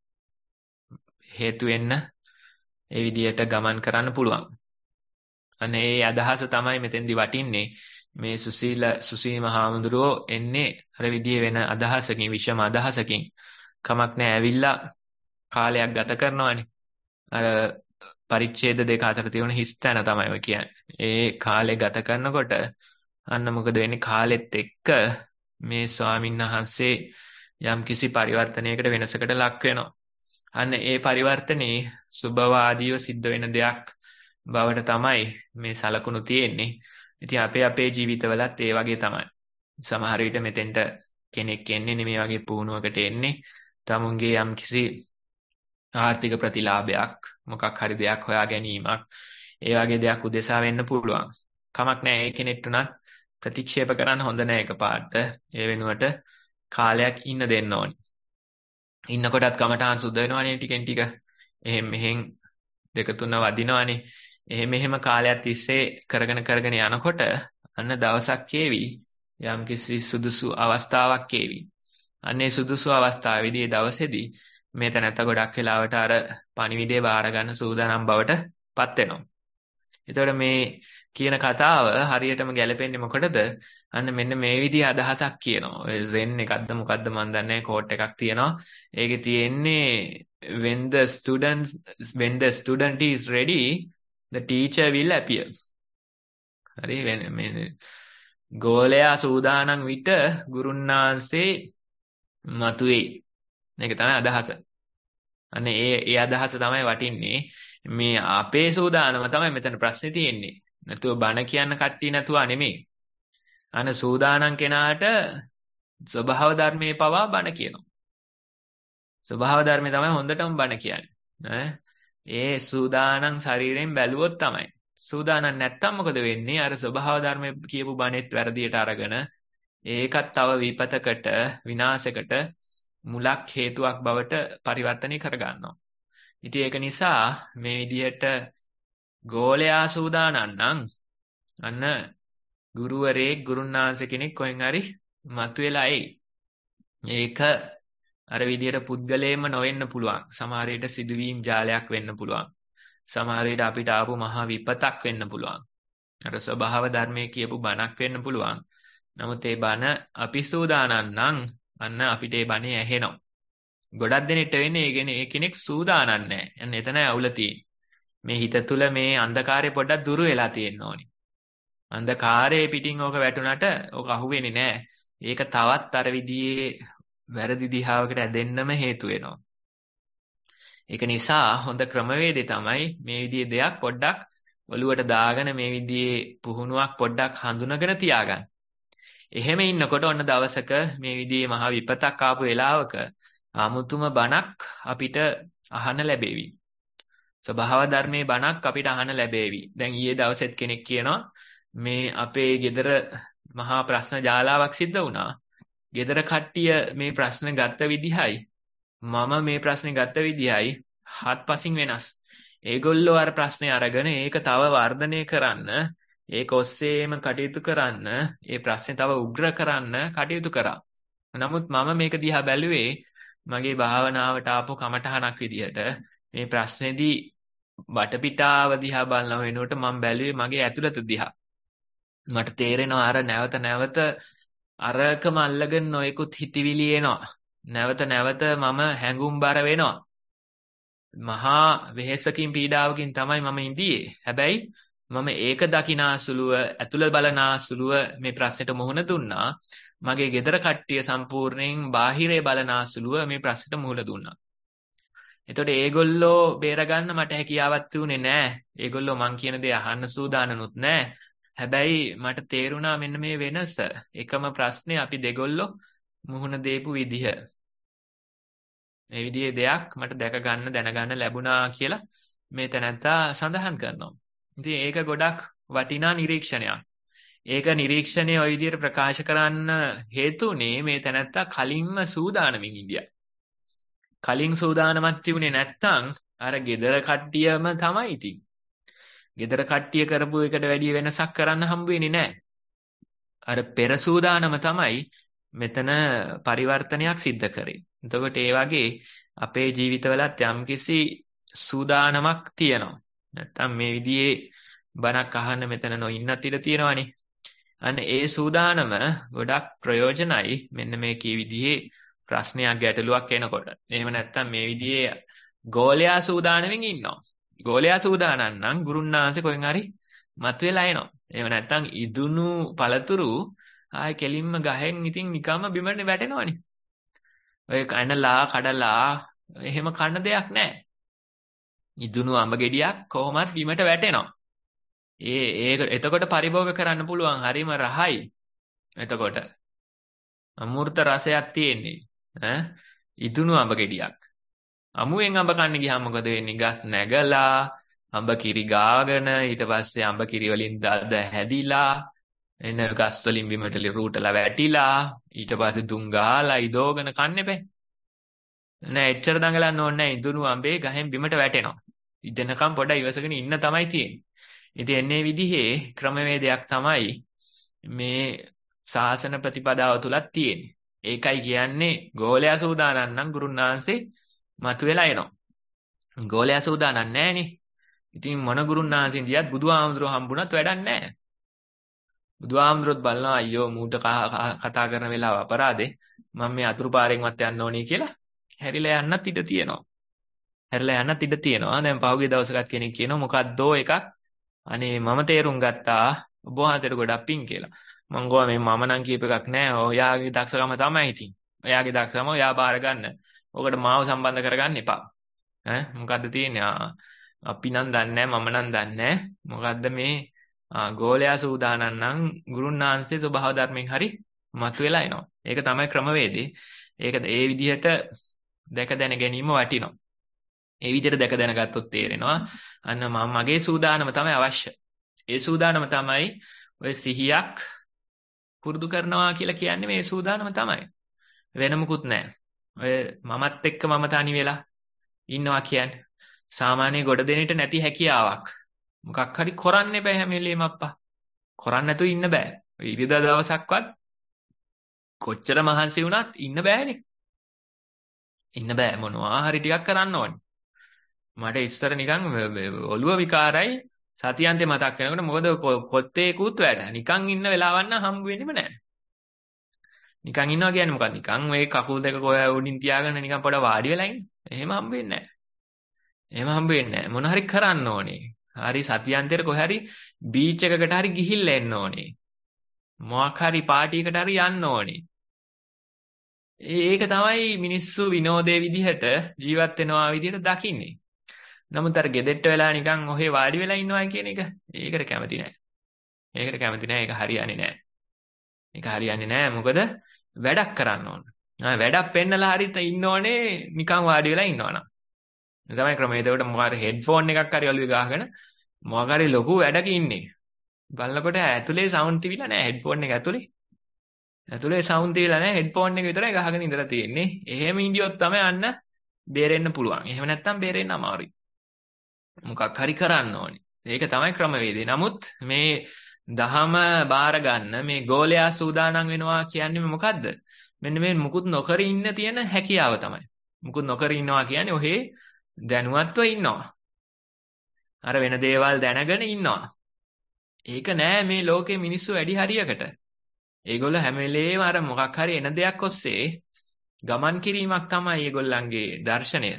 හේතු වෙන්න ඒ විදියට ගමන් කරන්න පුළුවන්. අනේ ඒ අදහස තමයි මෙතෙන්දි වටින්නේ. මේ සුසීම හාමුදුරුවෝ එන්නේ අර විදිහේ වෙන අදහසකින් විෂම අදහසකින්. කමක් නැහැ ඇවිල්ලා කාලයක් ගත කරනවානේ. අර පරිච්ඡේද දෙක අතර තියෙන හිස්තැන තමයි ඔය කියන්නේ. ඒ කාලේ ගත කරනකොට අන්න මොකද වෙන්නේ? කාලෙත් එක්ක මේ ස්වාමීන් වහන්සේ යම්කිසි පරිවර්තනයකට වෙනසකට ලක් වෙනවා. අන්න ඒ පරිවර්තනේ සුභවාදීව සිද්ධ වෙන දෙයක් බවට තමයි මේ සලකුණු තියෙන්නේ. ඉතින් අපේ ජීවිතවලත් ඒ වගේ තමයි. සමහර විට මෙතෙන්ට කෙනෙක් එන්නේ මේ වගේ පුහුණුවකට එන්නේ. තමුන්ගේ යම්කිසි ආර්ථික ප්‍රතිලාභයක්, මොකක් හරි දෙයක් හොයා ගැනීමක්, ඒ වගේ දෙයක් උදෙසා වෙන්න පුළුවන්. කමක් නැහැ. ඒ කෙනෙක්ට උනත් ප්‍රතික්ෂේප කරන්න හොඳ නැහැ එකපාරට. ඒ වෙනුවට කාලයක් ඉන්න දෙන්න ඕනේ. ඉන්නකොටත් කමඨාන් සුද්ධ වෙනවනේ ටිකෙන් ටික. මෙහෙන් දෙක තුන වදිනවනේ. එහෙම කාලයක් තිස්සේ කරගෙන යනකොට අන්න දවසක් කේවි යම්කිසි සුදුසු අවස්ථාවක් කේවි. අන්නේ සුදුසු අවස්ථාවේදී දවසේදී මේ තැනත්ත ගොඩක් වෙලාවට අර පණිවිඩය බාර ගන්න සූදානම් බවට පත් වෙනවා. එතකොට මේ කියන කතාව හරියටම ගැලපෙන්නේ මොකටද? අන්න මෙන්න මේ විදිහ අදහසක් කියනවා. ඔය Zen එකක්ද මොකක්ද මන් දන්නේ කෝට් එකක් තියෙනවා. ඒකේ තියෙන්නේ when the student is ready the teacher will appear. හරි මේ ගෝලයා සූදානම් විට ගුරුන්නාන්සේ මතුවේ. මේක තමයි අදහස. අනේ ඒ අදහස තමයි වටින්නේ. මේ අපේ සූදානම තමයි මෙතන ප්‍රශ්නේ තියෙන්නේ. නැතුව බණ කියන්න කට්ටිය නැතුව නෙමෙයි. අන සූදානම් කෙනාට ස්වභාව ධර්මයේ පවා බණ කියනවා. ස්වභාව ධර්මයේ තමයි හොඳටම බණ කියන්නේ. ඒ සූදානම් ශරීරයෙන් බැලුවොත් තමයි. සූදානම් නැත්තම් මොකද වෙන්නේ? අර ස්වභාව ධර්මයේ කියපු බණෙත් වැරදියට අරගෙන ඒකත් තව විපතකට විනාශයකට මුලක් හේතුවක් බවට පරිවර්තනය කරගන්නවා. ඉතින් ඒක නිසා මේ විදිහට ගෝලයා සූදානම් නම් අන්න ගුරුවරයෙක් ගුරුන්නාන්සේ කෙනෙක් කොහෙන් හරි මතුවෙලා එයි. ඒක අර විදිහට පුද්ගලයෙන්ම නොවෙන්න පුළුවන්. සමහර විට සිදුවීම් ජාලයක් වෙන්න පුළුවන්. සමහර විට අපිට ආපු මහා විපතක් වෙන්න පුළුවන්. අර ස්වභාව ධර්මයේ කියපු බණක් වෙන්න පුළුවන්. නමුත් ඒ බණ අපි සූදානම් නම් අන්න අපිට ඒ බණේ ඇහෙනවා. ගොඩක් දෙනෙක්ට වෙන්නේ ඒ කෙනෙක් සූදානම් නැහැ. අන්න එතනයි අවුල තියෙන්නේ. මේ හිත තුළ මේ අන්ධකාරය පොඩ්ඩක් දුරු වෙලා තියෙන්න ඕනේ. අන්ධකාරයේ පිටින් ඕක වැටුණට ඕක අහුවෙන්නේ නැහැ. ඒක තවත් අර විදිහේ වැරදි දිහාවකට ඇදෙන්නම හේතු වෙනවා. ඒක නිසා හොඳ ක්‍රමවේදය තමයි මේ විදිහේ දෙයක් පොඩ්ඩක් ඔලුවට දාගෙන මේ විදිහේ පුහුණුවක් පොඩ්ඩක් හඳුනගෙන තියාගන්න. එහෙම ඉන්නකොට ඔන්න දවසක මේ විදිහේ මහා විපතක් ආපු වෙලාවක 아무තුම බණක් අපිට අහන්න ලැබෙවි. ස්වභාව ධර්මයේ බණක් අපිට අහන්න ලැබෙවි. දැන් ඊයේ දවසෙත් කෙනෙක් කියනවා මේ අපේ ගෙදර මහා ප්‍රශ්න ජාලාවක් සිද්ධ වුණා. ගෙදර කට්ටිය මේ ප්‍රශ්න ගත්ත විදිහයි මම මේ ප්‍රශ්නේ ගත්ත විදිහයි හත්පසින් වෙනස්. ඒගොල්ලෝ අර ප්‍රශ්නේ අරගෙන ඒක තව වර්ධනය කරන්න, ඒක ඔස්සේම කටයුතු කරන්න, ඒ ප්‍රශ්නේ තව උග්‍ර කරන්න කටයුතු කරා. නමුත් මම මේක දිහා බැලුවේ මගේ භාවනාවට ආපු කමටහනක් විදිහට. මේ ප්‍රශ්නේදී වටපිටාව දිහා බලන වෙනුවට මම බැලුවේ මගේ ඇතුළත දිහා. මට තේරෙනවා අර නැවත නැවත අරකම අල්ලගෙන නොයෙකුත් හිතවිලි එනවා. නැවත නැවත මම හැඟුම්බර වෙනවා. මහා වෙහෙසකින් පීඩාවකින් තමයි මම ඉඳියේ. හැබැයි මම ඒක දකිනාසුලුව ඇතුළ බලනාසුලුව මේ ප්‍රශ්නෙට මුහුණ දුන්නා. මගේ ගෙදර කට්ටිය සම්පූර්ණයෙන් බාහිරේ බලනාසුලුව මේ ප්‍රශ්නෙට මුහුණ දුන්නා. එතකොට ඒගොල්ලෝ බේරගන්න මට හැකියාවක් තිබුණේ නැහැ. ඒගොල්ලෝ මං කියන දේ අහන්න සූදානම්ුත් නැහැ. හැබැයි මට තේරුණා මෙන්න මේ වෙනස. එකම ප්‍රශ්නේ අපි දෙගොල්ලෝ මුහුණ දීපු විදිහ. මේ විදිහේ දෙයක් මට දැක ගන්න දැනගන්න ලැබුණා කියලා මේ තැනත්තා සඳහන් කරනවා. ඉතින් ඒක ගොඩක් වටිනා නිරීක්ෂණයක්. ඒක නිරීක්ෂණය ওই විදිහට ප්‍රකාශ කරන්න හේතුනේ මේ තැනත්තා කලින්ම සූදානමින් ඉඳියා. කලින් සූදානමක් තිබුණේ නැත්තම් අර ගෙදර කට්ටියම තමයි ඉතින්. ගෙදර කට්ටිය කරපු එකට වැඩි වෙනසක් කරන්න හම්බ වෙන්නේ නැහැ. අර පෙර සූදානම තමයි මෙතන පරිවර්තනයක් සිද්ධ කරේ. එතකොට ඒ වගේ අපේ ජීවිතවලත් යම්කිසි සූදානමක් තියෙනවා. නැත්තම් මේ විදිහේ බණක් අහන්න මෙතන නොඉන්නත් ඉඩ තියෙනවානේ. අන්න ඒ සූදානම ගොඩක් ප්‍රයෝජනයි මෙන්න මේ කී විදිහේ ප්‍රශ්නයක් ගැටලුවක් එනකොට. එහෙම නැත්තම් මේ විදිහේ ගෝලයා සූදානමින් ඉන්නවා. ගෝලයා සූදානම් නම් ගුරුන්නාන්සේ කොහෙන් හරි මතුවෙලා එනවා. එහෙම නැත්තම් ඉදුණු පළතුරු ආයේ කෙලින්ම ගහෙන් ඉතින් නිකම්ම බිමට වැටෙනවනේ. ඔය කනලා කඩලා එහෙම කන්න දෙයක් නැහැ. ඉදුණු අඹ ගෙඩියක් කොහොමත් බිමට වැටෙනවා. එතකොට පරිභෝග කරන්න පුළුවන් හරිම රහයි. එතකොට අමෘත රසයක් තියෙන්නේ. ඉදුණු අඹ ගෙඩියක්. අමුවෙන් අඹ කන්න ගියාම මොකද වෙන්නේ? ගස් නැගලා අඹ කිරි ගාගෙන ඊට පස්සේ අඹ කිරි වලින් දද හැදිලා එන ගස් වලින් බිමට රූටලා වැටිලා ඊට පස්සේ දුම් ගහලා ඉදෝගෙන කන්න එපේ. නෑ එච්චර දඟලන්න ඕනේ නෑ. ඉදුණු අඹේ ගහෙන් බිමට වැටෙනවා. ඉදෙනකම් පොඩ ඉවසගෙන ඉන්න තමයි තියෙන්නේ. ඉතින් එන්නේ විදිහේ ක්‍රමවේදයක් තමයි මේ ශාසන ප්‍රතිපදාව තුලත් තියෙන්නේ. ඒකයි කියන්නේ ගෝලයා සූදානම් නම් ගුරුන්නාන්සේ මතුවෙලා එනවා. ගෝලයා සූදානම් නැහනේ. ඉතින් මොන ගුරුන්නාන්සින් දියත් බුදුහාමුදුරුවෝ හම්බුණත් වැඩක් නැහැ. බුදුහාමුදුරුවෝත් බලනවා අයියෝ මූට කතා කරන වෙලාව අපරාධේ. මම මේ අතුරු පාරෙන්වත් යන්න ඕනේ කියලා හැරිලා යන්නත් ඉඩ තියෙනවා. දැන් පහුගිය දවසකට කෙනෙක් කියනවා මොකද්දෝ එකක් අනේ මම තේරුම් ගත්තා ඔබ වහන්සේට ගොඩක් පිං කියලා. මං ගෝවා මේ මම නම් කියප එකක් නෑ. ඔයාගේ දක්ෂකම තමයි ඉතින්. ඔයාගේ දක්ෂකම ඔයා බාර ගන්න. ඔකට මාව සම්බන්ධ කරගන්න එපා. මොකද්ද තියෙන්නේ? අපි නම් දන්නේ මම නම් දන්නේ මොකද්ද මේ ගෝලයා සූදානම් නම් ගුරුන්නාන්සේ ස්වභාව ධර්මයෙන් හරි මතුවෙලා එනවා. ඒක තමයි ක්‍රමවේදේ. ඒක ඒ විදිහට දැක දැන ගැනීම වටිනවා. ඒ විදිහට දැක දැනගත්තොත් තේරෙනවා අන්න මගේ සූදානම තමයි අවශ්‍ය. ඒ සූදානම තමයි ඔය සිහියක් පුරුදු කරනවා කියලා කියන්නේ මේ සූදානම තමයි. වෙන මොකුත් නැහැ. ඔය මමත් එක්ක මම තනි වෙලා ඉන්නවා කියන්නේ සාමාන්‍ය ගොඩ දෙනෙට නැති හැකියාවක්. මොකක් හරි කරන්න බෑ හැම වෙලේම අප්පා. කරන්න නැතුව ඉන්න බෑ. ඔය ඉරිදා දවසක්වත් කොච්චර මහන්සි වුණත් ඉන්න බෑනේ. ඉන්න බෑ මොනවා හරි ටිකක් කරන්න ඕනේ. මට ඉස්සර නිකන් ඔළුව විකාරයි සතියන්තේ මතක් වෙනකොට මොකද කොත්තේකුත් වැඩ. නිකන් ඉන්න වෙලාවක් නම් හම්බ වෙන්නෙම නැහැ. නිකන් ඉන්නවා කියන්නේ මොකක්ද? නිකන් මේ කකුල් දෙක කොය උඩින් තියාගෙන නිකන් පොඩ වාඩි වෙලා ඉන්න. එහෙම හම්බ වෙන්නේ නැහැ. මොන හරි කරන්න ඕනේ. හරි සතියන්තේට කොහේ හරි බීච් එකකට හරි ගිහිල්ලා එන්න ඕනේ. මොකක් හරි පාටි එකකට හරි යන්න ඕනේ. ඒක තමයි මිනිස්සු විනෝදයේ විදිහට ජීවත් වෙනවා විදිහට දකින්නේ. නමුත් අර ගෙදෙට්ට වෙලා නිකන් ඔහේ වාඩි වෙලා ඉන්නවා කියන එක ඒකට කැමති නැහැ. ඒක හරියන්නේ නැහැ. මොකද වැඩක් කරන්න ඕන. වැඩක් පෙන්නලා හරිත් ඉන්න ඕනේ නිකන් වාඩි වෙලා ඉන්නවනම්. ඒ තමයි ක්‍රමය. ඒකට මොකක් හරි හෙඩ්ෆෝන් එකක් හරි ඔළුවේ ගහගෙන මොකක් හරි ලොකු වැඩක ඉන්නේ. බලනකොට ඇතුලේ සවුන්ඩ් තිබිලා නැහැ හෙඩ්ෆෝන් එක ඇතුලේ. ඇතුලේ සවුන්ඩ් තියලා නැහැ හෙඩ්ෆෝන් එක විතරයි ගහගෙන ඉඳලා තියෙන්නේ. එහෙම ඉඳියොත් තමයි අන්න බේරෙන්න පුළුවන්. එහෙම නැත්නම් බේරෙන්න අමාරුයි. මොකක් හරි කරන්න ඕනේ. ඒක තමයි ක්‍රමවේදය. නමුත් මේ දහම බාර ගන්න මේ ගෝලයා සූදානම් වෙනවා කියන්නේ මොකද්ද? මෙන්න මේ මුකුත් නොකර ඉන්න තියෙන හැකියාව තමයි. මුකුත් නොකර ඉන්නවා කියන්නේ ඔහේ දැනුවත්ව ඉන්නවා. අර වෙන දේවල් දැනගෙන ඉන්නවා. ඒක නෑ මේ ලෝකේ මිනිස්සු වැඩි හරියකට. ඒගොල්ලෝ හැම වෙලේම අර මොකක් හරි එන දෙයක් ඔස්සේ ගමන් කිරීමක් තමයි ඒගොල්ලන්ගේ දර්ශනය.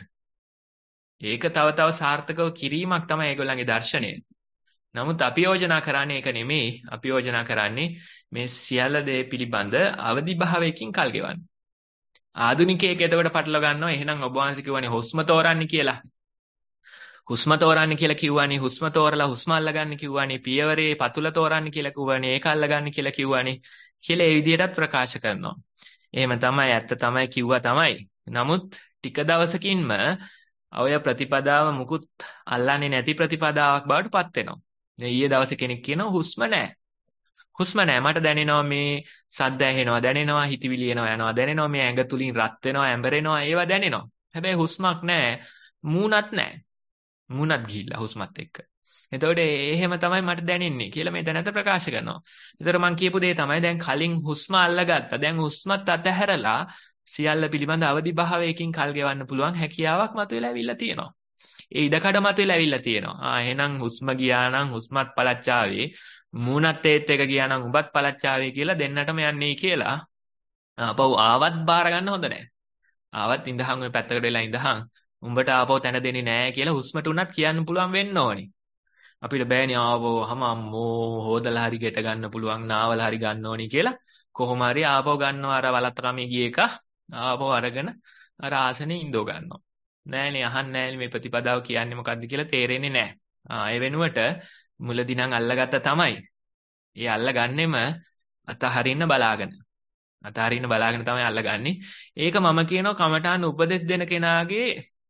ඒක තව තව සාර්ථකව කිරීමක් තමයි ඒගොල්ලන්ගේ දර්ශනය. නමුත් අපි යෝජනා කරන්නේ ඒක නෙමෙයි. අපි යෝජනා කරන්නේ මේ සියල්ල දේ පිළිබඳ අවදි භාවයකින් කල් ගෙවන්න. ආධුනිකයෙක් එතකොට පටලව ගන්නවා එහෙනම් ඔබ වහන්සේ කියවනේ හුස්ම තෝරන්නේ කියලා. හුස්ම තෝරන්නේ කියලා කිව්වනේ හුස්ම තෝරලා හුස්ම අල්ලගන්න කිව්වනේ පියවරේ පතුල තෝරන්නේ කියලා කිව්වනේ ඒක අල්ලගන්න කියලා කිව්වනේ කියලා ඒ විදිහටත් ප්‍රකාශ කරනවා. එහෙම තමයි ඇත්ත තමයි කිව්වා තමයි. නමුත් ටික දවසකින්ම ඔය ප්‍රතිපදාව මුකුත් අල්ලන්නේ නැති ප්‍රතිපදාවක් බවට පත් වෙනවා. ඊයේ දවසේ කෙනෙක් කියනවා හුස්ම නැහැ. හුස්ම නැහැ. මට දැනෙනවා මේ සද්ද ඇහෙනවා, දැනෙනවා හිතවිලි එනවා යනවා, දැනෙනවා මේ ඇඟ තුලින් රත් වෙනවා, ඇඹරෙනවා, ඒවා දැනෙනවා. හැබැයි හුස්මක් නැහැ. මූණත් නැහැ. මූණත් ගිහිල්ලා හුස්මත් එක්ක. එතකොට එහෙම තමයි මට දැනෙන්නේ කියලා මේ දැනට ප්‍රකාශ කරනවා. ඒතර මම කියපු දේ තමයි දැන් කලින් හුස්ම අල්ලගත්තා. දැන් හුස්මත් අතහැරලා සියල්ල පිළිබඳ අවදි භාවයකින් කල් ගෙවන්න පුළුවන් හැකියාවක් මතුවලා ඇවිල්ලා තියෙනවා. ඒ ඉඩකඩ මතුවලා ඇවිල්ලා තියෙනවා. එහෙනම් හුස්ම ගියා නම් හුස්මත් පළච්චාවේ මූණත් ඒත් එක ගියා නම් උඹත් පළච්චාවේ කියලා දෙන්නටම යන්නේ කියලා. ආපහු ආවත් බාර ගන්න හොඳ නැහැ. ආවත් ඉඳහන් ඔය පැත්තකට වෙලා ඉඳහන් උඹට ආපහු තැන දෙන්නේ නැහැ කියලා හුස්මට උනත් කියන්න පුළුවන් වෙන්න ඕනේ. අපිට බෑනේ ආවෝ අම්මෝ හොදලා හරි ගෙට ගන්න පුළුවන් නාවල හරි ගන්න ඕනි කියලා කොහොම හරි ආපහු ගන්නවා අර වලත්තකමේ ගිය එක ආපහු අරගෙන අර ආසනේ ඉඳෝ ගන්නවා. නෑනේ අහන්නේ නෑනේ මේ ප්‍රතිපදාව කියන්නේ මොකද්ද කියලා තේරෙන්නේ නෑ. ඒ වෙනුවට මුලදී නම් අල්ලගත්ත තමයි. ඒ අල්ලගන්නෙම අතහරින්න බලාගෙන. අතහරින්න බලාගෙන තමයි අල්ලගන්නේ. ඒක මම කියනවා කමඨාන් උපදෙස් දෙන කෙනාගේ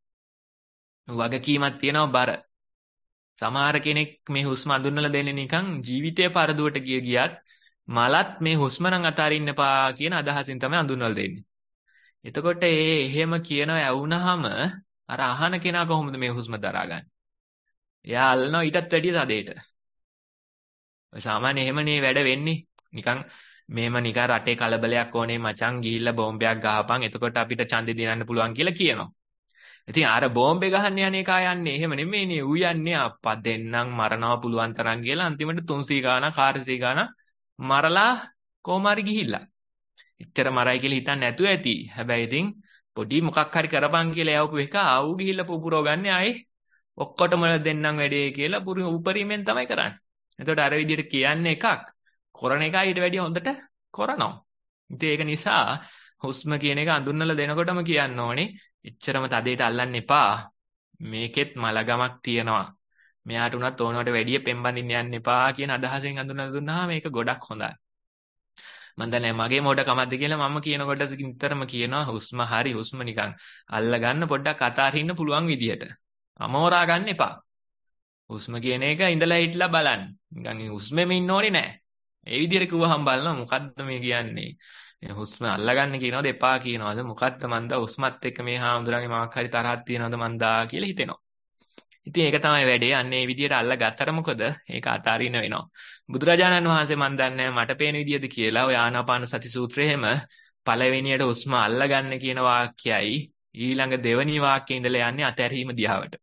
වගකීමක් තියෙනවා බර. සමහර කෙනෙක් මේ හුස්ම අඳුනලා දෙන්නේ නිකන් ජීවිතේ පරදුවට ගියත් මලත් මේ හුස්ම නම් අතාරින්න එපා කියන අදහසින් තමයි අඳුනලා දෙන්නේ. එතකොට එහෙම කියනවා ඇවුනහම අර අහන කෙනා කොහොමද මේ හුස්ම දරාගන්නේ? එයා අල්ලනවා ඊටත් වැඩිය තදේට. ඔය සාමාන්‍ය එහෙමනේ වැඩ වෙන්නේ. නිකන් මේම නිකන් රටේ කලබලයක් ඕනේ මචං ගිහිල්ලා බෝම්බයක් ගහපන් එතකොට අපිට ඡන්දෙ දිනන්න පුළුවන් කියලා කියනවා. ඉතින් අර බෝම්බේ ගහන්න යන එකා යන්නේ එහෙම නෙමෙයිනේ. ඌ යන්නේ අප්පා දෙන්නම් මරනවා පුළුවන් තරම් කියලා අන්තිමට 300 ගාණක් 400 ගාණක් මරලා කොහොම හරි ගිහිල්ලා. එච්චර මරයි කියලා හිතන්නේ නැතුව ඇති. හැබැයි ඉතින් පොඩි මොකක් හරි කරපන් කියලා යවපු එක ආවු ගිහිල්ලා පුපුරව ගන්න ආයේ ඔක්කොටම දෙන්නම් වැඩේ කියලා උපරිමෙන් තමයි කරන්නේ. එතකොට අර විදිහට කියන්නේ එකක් කරන එක ඊට වැඩිය හොඳට කරනවා. ඉතින් ඒක නිසා හුස්ම කියන එක අඳුන්නලා දෙනකොටම කියන්න ඕනේ එච්චරම තදේට අල්ලන්න එපා. මේකෙත් මලගමක් තියෙනවා. මෙයාට උනත් ඕනවට වැඩිය පෙම්බඳින්න යන්න එපා කියන අදහසෙන් අඳුනලා දුන්නාම මේක ගොඩක් හොඳයි. මම දන්නේ මගේ මොඩකමක්ද කියලා මම කියනකොට නිතරම කියනවා හුස්ම හරි හුස්ම නිකන් අල්ල ගන්න පොඩ්ඩක් අතාරින්න පුළුවන් විදියට. අමෝරා ගන්න එපා. හුස්ම කියන එක ඉඳලා හිටලා බලන්න. නිකන් හුස්මෙම ඉන්න ඕනේ නෑ. ඒ විදියට කිව්වහම බලනවා මොකද්ද මේ කියන්නේ? හුස්ම අල්ලගන්න කියනවද එපා කියනවද මොකද්ද මන්ද හුස්මත් එක්ක මේ හාමුදුරන්ගේ මොකක් හරි තරහක් තියනවද මන්දා කියලා හිතෙනවා. ඉතින් ඒක තමයි වැඩේ. අන්න ඒ විදියට අල්ලගත්තට මොකද? ඒක අතාරින්න වෙනවා. බුදුරජාණන් වහන්සේ මන් දන්නේ මට පේන විදියද කියලා ඔය ආනාපාන සති සූත්‍රයේ හැම පළවෙනියට හුස්ම අල්ලගන්න කියන වාක්‍යයයි ඊළඟ දෙවෙනි වාක්‍යයේ ඉඳලා යන්නේ අතහැරීම දිහාවට.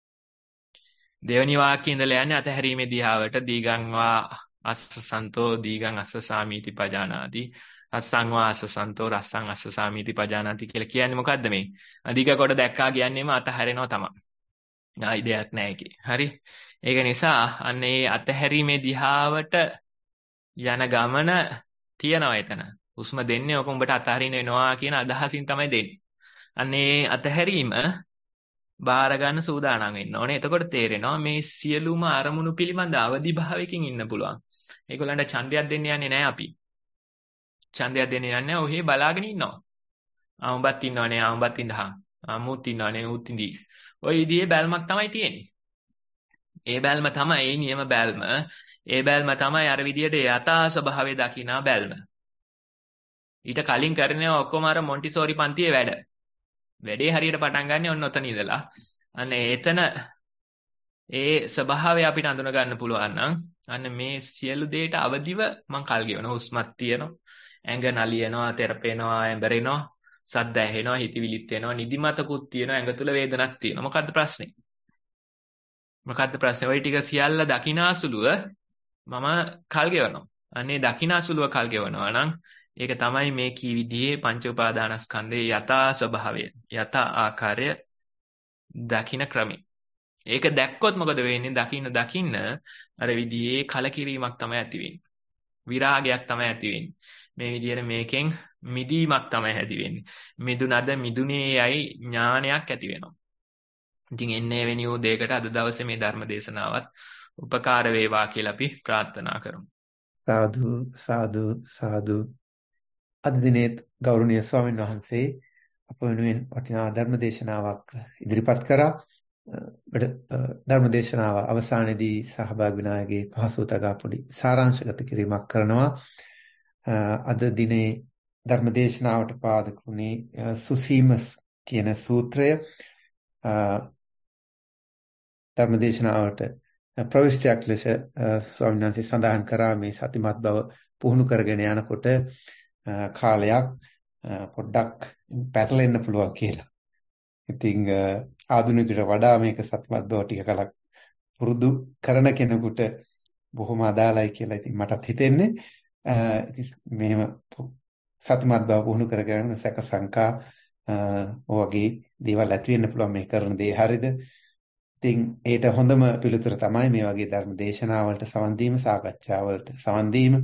දෙවෙනි වාක්‍යයේ ඉඳලා යන්නේ අතහැරීමේ දිහාවට දීගං වා අස්සසන්තෝ දීගං අස්සසාමීති පජානාති රස්සං වා අස්සසන්තෝ රස්සං අස්සසාමීති පජානාති කියලා කියන්නේ මොකද්ද මේ? අධික කොට දැක්කා කියන්නේම අතහැරෙනවා තමයි. ආයි දෙයක් නැහැ ඒකේ. හරි. ඒක නිසා අන්න ඒ අතහැරීමේ දිහාවට යන ගමන තියනවා එතන. හුස්ම දෙන්නේ ඔක උඹට අතහරින්න වෙනවා කියන අදහසින් තමයි දෙන්නේ. අන්න ඒ අතහැරීම බාර ගන්න සූදානම් වෙන්න ඕනේ. එතකොට තේරෙනවා මේ සියලුම අරමුණු පිළිබඳ අවදි භාවයකින් ඉන්න පුළුවන්. ඒගොල්ලන්ට ඡන්දයක් දෙන්න යන්නේ නැහැ අපි. ඡන්දයක් දෙන්න යන්නේ නැහැ. ඔහේ බලාගෙන ඉන්නවා. ආඹත් ඉන්නවනේ ආඹත් ඉඳහන්. ආමුත් ඉන්නවනේ උත් ඉඳී. ওই විදිහේ බැල්මක් තමයි තියෙන්නේ. ඒ බැල්ම තමයි නියම බැල්ම. ඒ බැල්ම තමයි අර විදිහට යථා ස්වභාවය දකිනා බැල්ම. ඊට කලින් කරන්නේ ඔක්කොම අර මොන්ටිසෝරි පන්තියේ වැඩ. වැඩේ හරියට පටන් ගන්න ඔන්න ඔතන ඉඳලා. අන්න එතන ඒ ස්වභාවය අපිට අඳුන ගන්න පුළුවන් නම් අන්න මේ සියලු දේට අවදිව මං කල් ගෙවනවා. හුස්මත් තියෙනවා. ඇඟ නලියනවා, තෙරපෙනවා, ඇඹරෙනවා. සද්ද ඇහෙනවා, හිතවිලිත් එනවා, නිදිමතකුත් තියෙනවා, ඇඟ තුල වේදනක් තියෙනවා. මොකද්ද ප්‍රශ්නේ? මොකද්ද ප්‍රශ්නේ? ওই ටික සියල්ල දකිනාසුලුව මම කල් ගෙවනවා. අනේ දකිනාසුලුව කල් ගෙවනවා නම් ඒක තමයි මේ කී විදිහේ පංච උපාදානස්කන්ධයේ යථා ස්වභාවය, යථා ආකාරය දකින්න ක්‍රමය. ඒක දැක්කොත් මොකද වෙන්නේ? දකින්න අර විදිහේ කලකිරීමක් තමයි ඇති වෙන්නේ. විරාගයක් තමයි ඇති වෙන්නේ. මේ විදිහට මේකෙන් මිදීමක් තමයි ඇති වෙන්නේ. මිදුනද මිදුනේ යයි ඥානයක් ඇති වෙනවා. ඉතින් එන්නේ වෙනිය වූ දෙයකට අද දවසේ මේ ධර්ම දේශනාවත් උපකාර වේවා කියලා අපි ප්‍රාර්ථනා කරමු. සාදු සාදු සාදු. අද දිනේ ගෞරවනීය ස්වාමීන් වහන්සේ අප වෙනුවෙන් වටිනා ධර්ම දේශනාවක් ඉදිරිපත් කරා. ධර්ම දේශනාව අවසානයේදී සහභාගී වන අයගේ පහසු තගා පොඩි සාරාංශගත කිරීමක් කරනවා. අද දිනේ ධර්ම දේශනාවට පාදක වුණේ සුසීම කියන සූත්‍රය. ධර්ම දේශනාවට ප්‍රවිෂ්ඨයක් ලෙස ස්වාමීන් වහන්සේ සඳහන් කරා මේ සතිමත් බව පුහුණු කරගෙන යනකොට කාලයක් පොඩ්ඩක් පැටලෙන්න පුළුවන් කියලා. ඉතින් ආධුනිකයට වඩා මේක සතිමත් බව ටික කලක් පුරුදු කරන කෙනෙකුට බොහොම අදාළයි කියලා ඉතින් මටත් හිතෙන්නේ. ඉතින් මෙහෙම සතිමත් බව පුහුණු කරගෙන සැක සංකා වගේ දේවල් ඇති වෙන්න පුළුවන් මේ කරන දේ හරියද? ඉතින් ඒට හොඳම පිළිතුර තමයි මේ වගේ ධර්ම දේශනාවලට සවන් දීම, සාකච්ඡාවලට සවන් දීම,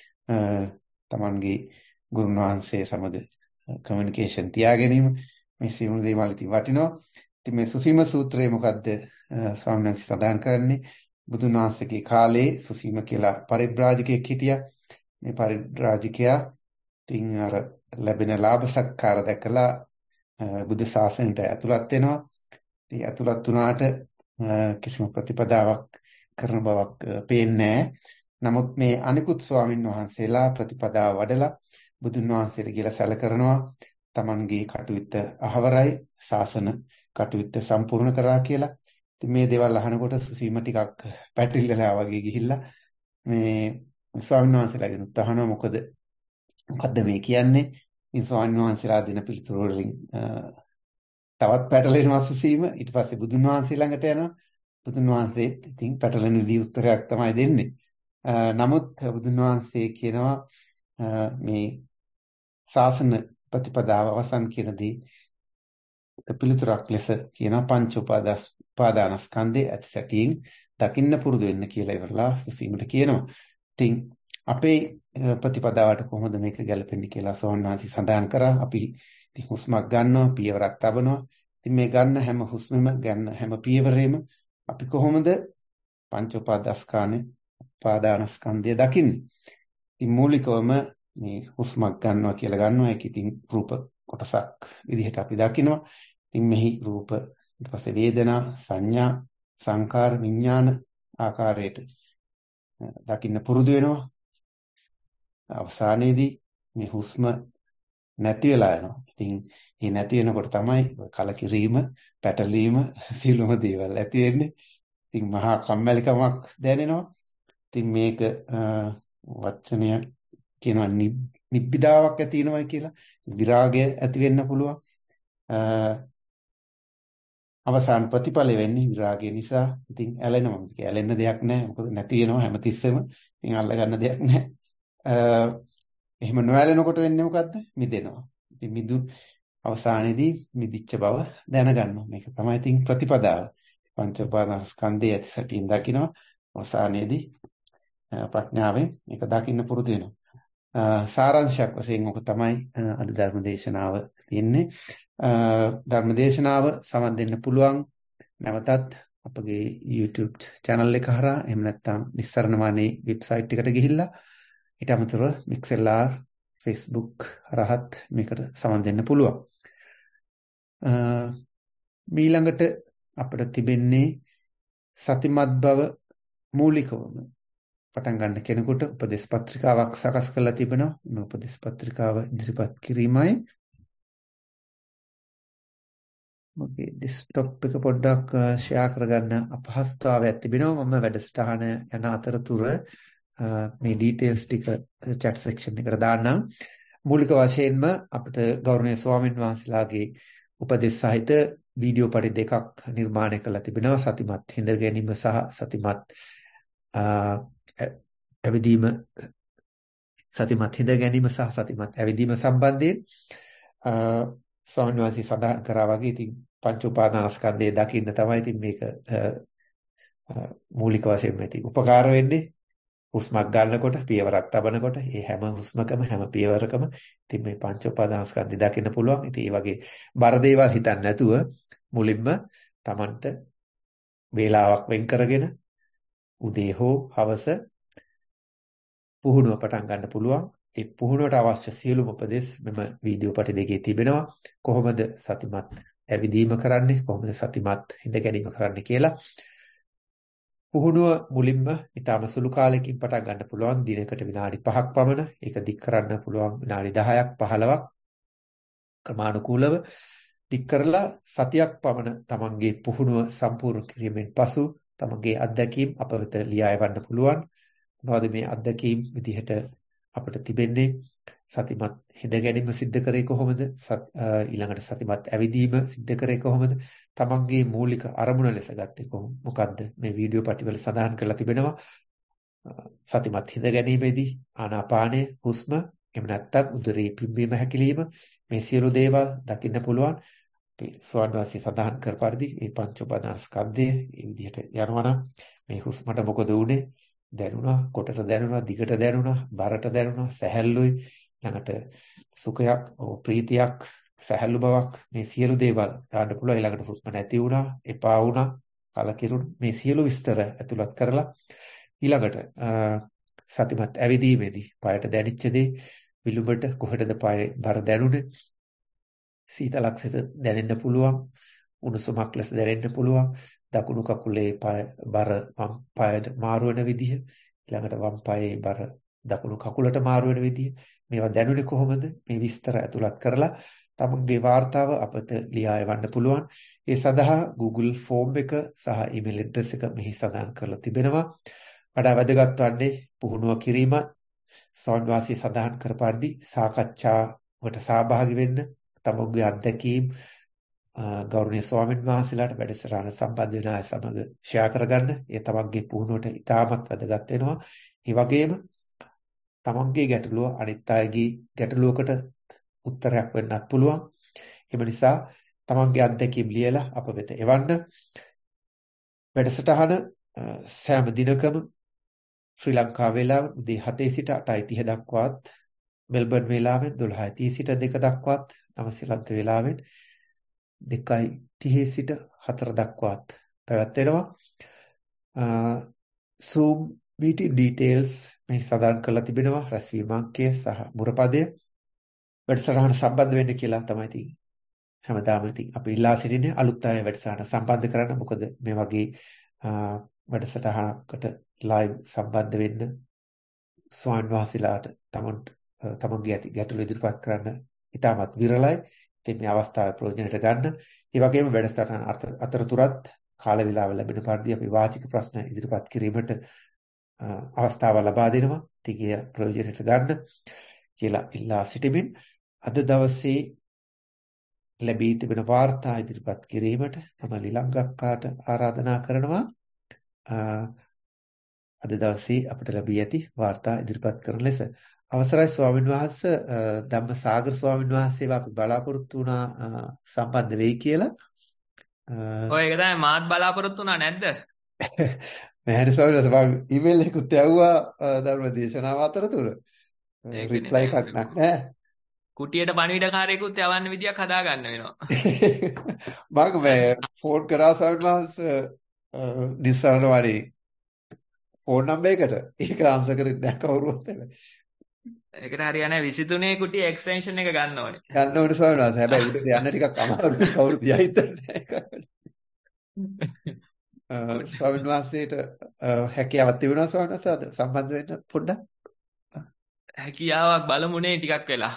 තමන්ගේ ගුරුන් වහන්සේ සමග කමියුනිකේෂන් තියාගැනීම මේ සියලු දේවල් ඉතින් වටිනවා. ඉතින් මේ සුසීම සූත්‍රය මොකද්ද ස්වාමීන් වහන්සේ සඳහන් කරන්නේ? බුදුන් වහන්සේගේ කාලේ සුසීම කියලා පරිබ්‍රාජකයෙක් හිටියා. මේ පරිබ්‍රාජකයා ඉතින් අර ලැබෙන ලාභ සත්කාර දැකලා බුදු සාසනයට ඇතුළත් වෙනවා. ඉතින් ඇතුළත් වුණාට කිසිම ප්‍රතිපදාවක් කරන බවක් පේන්නේ නැහැ. නමුත් මේ අනිකුත් ස්වාමින් වහන්සේලා ප්‍රතිපදාව වඩලා බුදුන් වහන්සේට කියලා සැල කරනවා. තමන්ගේ කටයුත්ත අහවරයි, ශාසන කටයුත්ත සම්පූර්ණ කරා කියලා. ඉතින් මේ දේවල් අහනකොට සුසීම ටිකක් පැටලිලා වගේ ගිහිල්ලා මේ ස්වාමීන් වහන්සේලාගෙන් උත්හනවා මොකද්ද මේ කියන්නේ? ඉතින් ස්වාමීන් වහන්සේලා දෙන පිළිතුරු වලින් තවත් පැටලෙනවා සුසීම. ඊට පස්සේ බුදුන් වහන්සේ ළඟට යනවා. බුදුන් වහන්සේ ඉතින් පැටලෙන විදිහ උත්තරයක් තමයි දෙන්නේ. නමුත් බුදුන් වහන්සේ කියනවා මේ ශාසන ප්‍රතිපදාව අවසන් කියනදී පිළිතුරක් ලෙස කියන පංච උපාදානස්කන්ධයේ ඇති සැටියෙන් දකින්න පුරුදු වෙන්න කියලා ඉවරලා සුසීමට කියනවා. ඉතින් අපේ ප්‍රතිපදාවට කොහොමද මේක ගැලපෙන්නේ කියලා සෝන්නාන්ති සඳහන් කරා. අපි ඉතින් හුස්මක් ගන්නවා, පියවරක් තබනවා. ඉතින් මේ ගන්න හැම හුස්මෙම ගන්න හැම පියවරෙම අපි කොහොමද පංච උපාදානස්කන්ධය දකින්නේ? ඉතින් මූලිකවම මේ හුස්මක් ගන්නවා කියලා ගන්නවා. ඒක ඉතින් රූප කොටසක් විදිහට අපි දකිනවා. ඉතින් මෙහි රූප ඊට පස්සේ වේදනා, සංඥා, සංකාර, විඥාන ආකාරයට දකින්න පුරුදු වෙනවා. අවසානයේදී මේ හුස්ම නැති වෙලා යනවා. ඉතින් මේ නැති වෙනකොට තමයි කලකිරීම, පැටලීම, සියලුම දේවල් ඇති වෙන්නේ. ඉතින් මහා කම්මැලිකමක් දැනෙනවා. ඉතින් මේක වචනය කියනවා නිබ්බිදාවක් ඇති වෙනවා කියලා. විරාගය ඇති වෙන්න පුළුවන්. අවසාන ප්‍රතිඵලය වෙන්නේ විරාගය නිසා. ඉතින් ඇලෙනවා. මේක ඇලෙන්න දෙයක් නැහැ. මොකද නැති වෙනවා හැමතිස්සෙම. ඉතින් අල්ල ගන්න දෙයක් නැහැ. එහෙම නොඇලෙනකොට වෙන්නේ මොකද්ද? මිදෙනවා. ඉතින් අවසානයේදී මිදිච්ච බව දැනගන්නවා. මේක තමයි ඉතින් ප්‍රතිපදාව. පංච උපාදානස්කන්ධයේ ඇති සැටියෙන් දකිනවා. අවසානයේදී ප්‍රඥාවෙන් මේක දකින්න පුරුදු වෙනවා. සාරාංශයක් වශයෙන් ඔක තමයි අද ධර්ම දේශනාව තියෙන්නේ. ධර්ම දේශනාව සමන් දෙන්න පුළුවන් නැවතත් අපගේ YouTube channel එක හරහා එහෙම නැත්නම් නිස්සරණ වනේ වෙබ්සයිට් එකට ගිහිල්ලා ඊට අමතරව MixLR Facebook හරහත් මේකට සමන් දෙන්න පුළුවන්. ඊළඟට අපිට තිබෙන්නේ සතිමත් බව මූලිකවම පටන් ගන්න කෙනෙකුට උපදේශ පත්‍රිකාවක් සකස් කරලා තිබෙනවා. මේ උපදේශ පත්‍රිකාව ඉදිරිපත් කිරීමයි. මගේ ඩෙස්ක්ටොප් එක පොඩ්ඩක් ෂෙයා කරගන්න අපහසුතාවයක් තිබෙනවා. මම වැඩසටහන යන අතරතුර මේ ඩීටේල්ස් ටික chat section එකට දාන්නම්. මූලික වශයෙන්ම අපිට ගෞරවනීය ස්වාමීන් වහන්සේලාගේ උපදෙස් සහිත වීඩියෝ පටි දෙකක් නිර්මාණය කරලා තිබෙනවා. සතිමත් හිඳ ගැනීම සහ සතිමත් ඇවිදීම සතිමත් හිඳ ගැනීම සහ සතිමත් ඇවිදීම සම්බන්ධයෙන් ස්වාමීන් වහන්සේ සඳහන් කරා වගේ ඉතින් පංච උපාදානස්කන්ධය දකින්න තමයි ඉතින් මේක මූලික වශයෙන්ම ඉතින් උපකාර වෙන්නේ. හුස්මක් ගන්නකොට පියවරක් තබනකොට මේ හැම හුස්මකම හැම පියවරකම ඉතින් මේ පංච උපාදානස්කන්ධය දකින්න පුළුවන්. ඉතින් මේ වගේ බර දේවල් හිතන්නේ නැතුව මුලින්ම Tamanට වේලාවක් වෙන් කරගෙන උදේ හෝ හවස පුහුණුව පටන් ගන්න පුළුවන්. ඒ පුහුණුවට අවශ්‍ය සියලුම උපදෙස් මෙම වීඩියෝ පටි දෙකේ තිබෙනවා. කොහොමද සතිමත් ඇවිදීම කරන්නේ, කොහොමද සතිමත් හිඳ ගැනීම කරන්නේ කියලා. පුහුණුව මුලින්ම ඊටම සුළු කාලයකින් පටන් ගන්න පුළුවන්. දිනකට විනාඩි 5ක් පමණ. ඒක දික් කරන්න පුළුවන් විනාඩි 10ක් 15ක් ක්‍රමානුකූලව දික් කරලා සතියක් පමණ තමන්ගේ පුහුණුව සම්පූර්ණ කිරීමෙන් පසු තමන්ගේ අත්දැකීම් අප වෙත ලියා එවන්න පුළුවන්. මොනවද මේ අත්දැකීම් විදිහට අපිට තිබෙන්නේ? සතිමත් හිඳ ගැනීම සිද්ධ කරේ කොහොමද? ඊළඟට සතිමත් ඇවිදීම සිද්ධ කරේ කොහොමද? තමන්ගේ මූලික අරමුණ ලෙස ගත්තේ මොකද්ද? මේ වීඩියෝ පටිවල සඳහන් කරලා තිබෙනවා. සතිමත් හිඳ ගැනීමේදී ආනාපානය, හුස්ම, එහෙම නැත්නම් උදරයේ පිම්බීම හැකිලිම මේ සියලු දේවල් දකින්න පුළුවන්. ස්වාමීන් වහන්සේ සඳහන් කර පරිදි මේ පංච උපාදානස්කන්ධය මේ විදිහට යනවා නම් මේ හුස්මට මොකද උනේ? දැනුණා, කොටට දැනුණා, දිගට දැනුණා, බරට දැනුණා, සැහැල්ලුයි, ළඟට සුඛයක්, ප්‍රීතියක්, සැහැල්ලු බවක් මේ සියලු දේවල් ගන්න පුළුවන්. ඊළඟට හුස්ම නැති වුණා, එපා වුණා, කලකිරුණා, මේ සියලු විස්තර ඇතුළත් කරලා ඊළඟට සතිමත් ඇවිදීමේදී පායට දැනෙච්ච දේ විලුඹට කොහෙටද පායේ බර දැනුනේ? සීතලක් සිත දැනෙන්න පුළුවන්, උණුසුමක් ලෙස දැනෙන්න පුළුවන්, දකුණු කකුලේ බර වම් පායට මාරු වෙන විදිහ, ඊළඟට වම් පායේ බර දකුණු කකුලට මාරු වෙන විදිහ, මේවා දැනුනේ කොහොමද? මේ විස්තර ඇතුළත් කරලා තමන්ගේ වාර්තාව අපට ලියා එවන්න පුළුවන්. ඒ සඳහා Google ෆෝම් එක සහ ඊමේල් ඇඩ්‍රස් එක මෙහි සඳහන් කරලා තිබෙනවා. වඩා වැදගත් වන්නේ පුහුණුව කිරීම. ස්වාමීන් වහන්සේ සඳහන් කර පරිදි සාකච්ඡාවට සහභාගී වෙන්න, තමන්ගේ අත්දැකීම් ගෞරවනීය ස්වාමීන් වහන්සේලාට වැඩසටහන සම්බන්ධ වෙන අය සමග ෂෙයා කරගන්න. ඒ තමන්ගේ පුහුණුවට ඉතාමත් වැදගත් වෙනවා. ඒ වගේම තමන්ගේ ගැටලුව අනිත් අයගේ ගැටලුවකට උත්තරයක් වෙන්නත් පුළුවන්. ඒ නිසා තමන්ගේ අත්දැකීම් ලියලා අප වෙත එවන්න. වැඩසටහන සෑම දිනකම ශ්‍රී ලංකා වේලාව උදේ 7 සිට 8:30 දක්වාත්, මෙල්බර්න් වේලාවෙන් 12:30 සිට 2 දක්වාත්, නවසීලන්ත වේලාවෙන් 2:30 සිට 4 දක්වාත් පැවැත්වෙනවා. Zoom meeting details මේ සඳහන් කරලා තිබෙනවා. රැස්වීම අංකය සහ මුරපදය. වැඩසටහන සම්බන්ධ වෙන්න කියලා තමයි ඉතින් හැමදාම ඉතින් අපි ඉල්ලා සිටින්නේ. අලුත් අය වැඩසටහන සම්බන්ධ කරන්න. මොකද මේ වගේ වැඩසටහනකට ලයිව් සම්බන්ධ වෙන්න ස්වාමීන් වහන්සේලාට තමන්ගේ ගැටලු ඉදිරිපත් කරන්න ඉතාමත් විරලයි. ඉතින් මේ අවස්ථාව ප්‍රයෝජනයට ගන්න. ඒ වගේම වැඩසටහන අතරතුරත් කාල වේලාව ලැබෙන පරිදි අපි වාචික ප්‍රශ්න ඉදිරිපත් කිරීමට අවස්ථාව ලබා දෙනවා. ඉතින් ඒ ප්‍රයෝජනයට ගන්න කියලා ඉල්ලා සිටිමින් අද දවසේ ලැබී තිබෙන වාර්තා ඉදිරිපත් කිරීමට මම ලිලංගක්කාට ආරාධනා කරනවා. අද දවසේ අපිට ලැබී ඇති වාර්තා ඉදිරිපත් කරන ලෙස අවසරයි ස්වාමීන් වහන්සේ. ධම්මසාගර ස්වාමීන් වහන්සේව අපි බලාපොරොත්තු වුණා සම්බන්ධ වෙයි කියලා. ඔය ඒක තමයි මාත් බලාපොරොත්තු වුණා නැද්ද? මම ස්වාමීන් වහන්සේ ඊමේල් එකකුත් යවුවා ධර්ම දේශනාව අතරතුර. රිප්ලයි එකක් නැහැ. කුටියට පණිවිඩකාරයෙකුත් යවන්න විදියක් හදාගන්න වෙනවා. මම ෆෝන් කරා ස්වාමීන් වහන්සේ නිස්සාරණ වරේ ෆෝන් නම්බර් එකට. ඒක ආන්සර් කරේ දැන් කවුරුවත් නැහැ. ඒකට හරියන්නේ 23 කුටි එක්ස්ටෙන්ෂන් එක ගන්න ඕනේ. ගන්න ඕනේ ස්වාමීන් වහන්සේ. හැබැයි උඩට යන්න ටිකක් අමාරුයි. කවුරුත් යයිද නැහැ. ස්වාමීන් වහන්සේට හැකියාවක් තිබුණා ස්වාමීන් වහන්සේ අද සම්බන්ධ වෙන්න පොඩ්ඩක්. හැකියාවක් බලමුනේ ටිකක් වෙලා.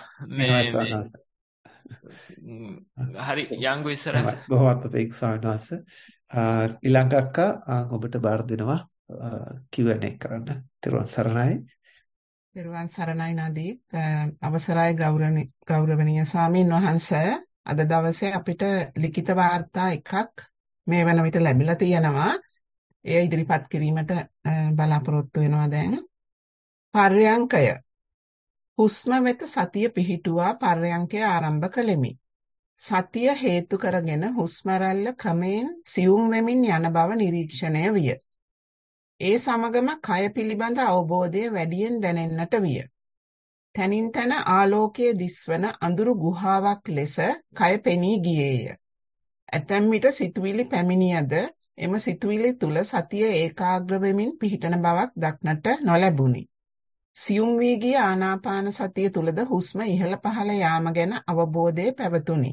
හරි යංගු ඉස්සරහ. බොහොමත් අපේක් ස්වාමීන් වහන්සේ. ඊළඟ අක්කා ඔබට බාර දෙනවා Q&A කරන්න. ත්‍රිවන් සරණයි. ත්‍රිවන් සරණයි නදීප්. අවසරයි ගෞරවනීය ස්වාමීන් වහන්සේ. අද දවසේ අපිට ලිඛිත වාර්තා එකක් මේ වන විට ලැබිලා තියෙනවා. එය ඉදිරිපත් කිරීමට බලාපොරොත්තු වෙනවා දැන්. පර්යංකය හුස්ම වෙත සතිය පිහිටුවා පර්යංකය ආරම්භ කළෙමි. සතිය හේතු කරගෙන හුස්ම රැල්ල ක්‍රමයෙන් සියුම් වෙමින් යන බව නිරීක්ෂණය විය. ඒ සමගම කය පිළිබඳ අවබෝධය වැඩියෙන් දැනෙන්නට විය. තනින් තන ආලෝකයේ දිස්වන අඳුරු ගුහාවක් ලෙස කය පෙනී ගියේය. ඇතැම් විට සිතුවිලි පැමිණියද එම සිතුවිලි තුල සතිය ඒකාග්‍ර වෙමින් පිහිටන බවක් දක්නට නොලැබුණි. සියුම් වී ගිය ආනාපාන සතිය තුලද හුස්ම ඉහළ පහළ යාම ගැන අවබෝධය පැවතුණි.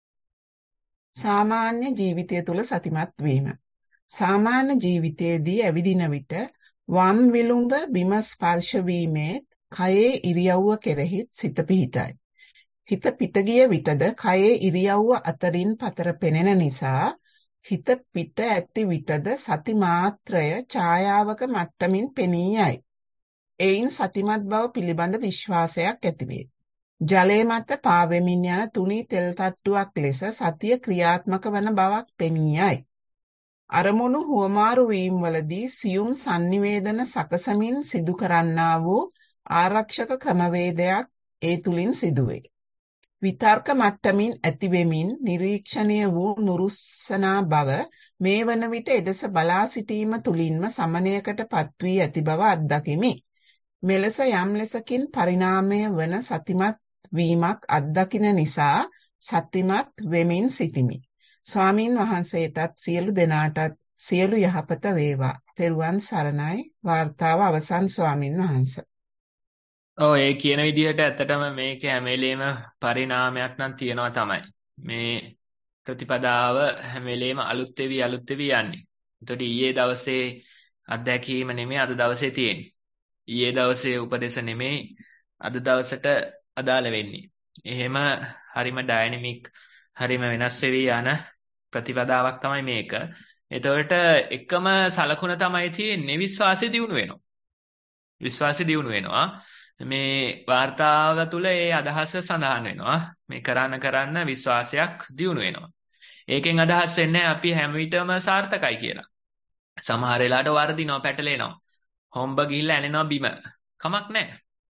සාමාන්‍ය ජීවිතය තුල සතිමත් වීම. සාමාන්‍ය ජීවිතයේදී ඇවිදින විට වම් විලුඹ බිම ස්පර්ශ වීමේ කයේ ඉරියව්ව කෙරෙහි සිත පිහිටයි. හිත පිට ගිය විටද කයේ ඉරියව්ව අතරින් පතර පෙනෙන නිසා හිත පිට ඇති විටද සති මාත්‍රය ඡායාවක මට්ටමින් පෙනී යයි. එයින් සතිමත් බව පිළිබඳ විශ්වාසයක් ඇතිවේ. ජලයේ මත පාවෙමින් යන තුනී තෙල් තට්ටුවක් ලෙස සතිය ක්‍රියාත්මක වන බවක් පෙනී යයි. අරමුණු හුවමාරු වීමවලදී සියුම් sannivedana සකසමින් සිදු කරන්නා වූ ආරක්ෂක ක්‍රමවේදයක් ඒ තුලින් සිදුවේ. විතර්ක මට්ටමින් ඇතිවෙමින් නිරීක්ෂණය වූ නුරුස්සනා බව මේ වන විට එදෙස බලා සිටීම තුලින්ම සමනයකට පත්වී ඇති බව අත්දකිමි. මෙලෙස යම් ලෙසකින් පරිණාමය වන සතිමත් වීමක් අත්දකින නිසා සතිමත් වෙමින් සිටිමි. ස්වාමින් වහන්සේටත් සියලු දෙනාටත් සියලු යහපත වේවා. තෙරුවන් සරණයි. වාර්තාව අවසන් ස්වාමින් වහන්සේ. ඔව් ඒ කියන විදිහට ඇත්තටම මේක හැම වෙලේම පරිණාමයක් නම් තියෙනවා තමයි. මේ ප්‍රතිපදාව හැම වෙලේම අලුත් වෙවි යන්නේ. එතකොට ඊයේ දවසේ අත්දැකීම නෙමෙයි අද දවසේ තියෙන්නේ. ඊයේ දවසේ උපදේශ නෙමෙයි අද දවසට අදාළ වෙන්නේ. එහෙම හරිම ඩයිනමික් හරිම වෙනස් වෙවි යන ප්‍රතිපදාවක් තමයි මේක. එතකොට එකම සලකුණ තමයි තියෙන්නේ විශ්වාසය දියුණු වෙනවා. විශ්වාසය දියුණු වෙනවා. මේ වාර්තාව තුළ ඒ අදහස සඳහන් වෙනවා. මේ කරන්න විශ්වාසයක් දියුණු වෙනවා. ඒකෙන් අදහස් වෙන්නේ අපි හැම විටම සාර්ථකයි කියලා. සමහර වෙලාවට වර්ධිනවා පැටලෙනවා. හොම්බ ගිහිල්ලා ඇනෙනවා බිම. කමක් නැහැ.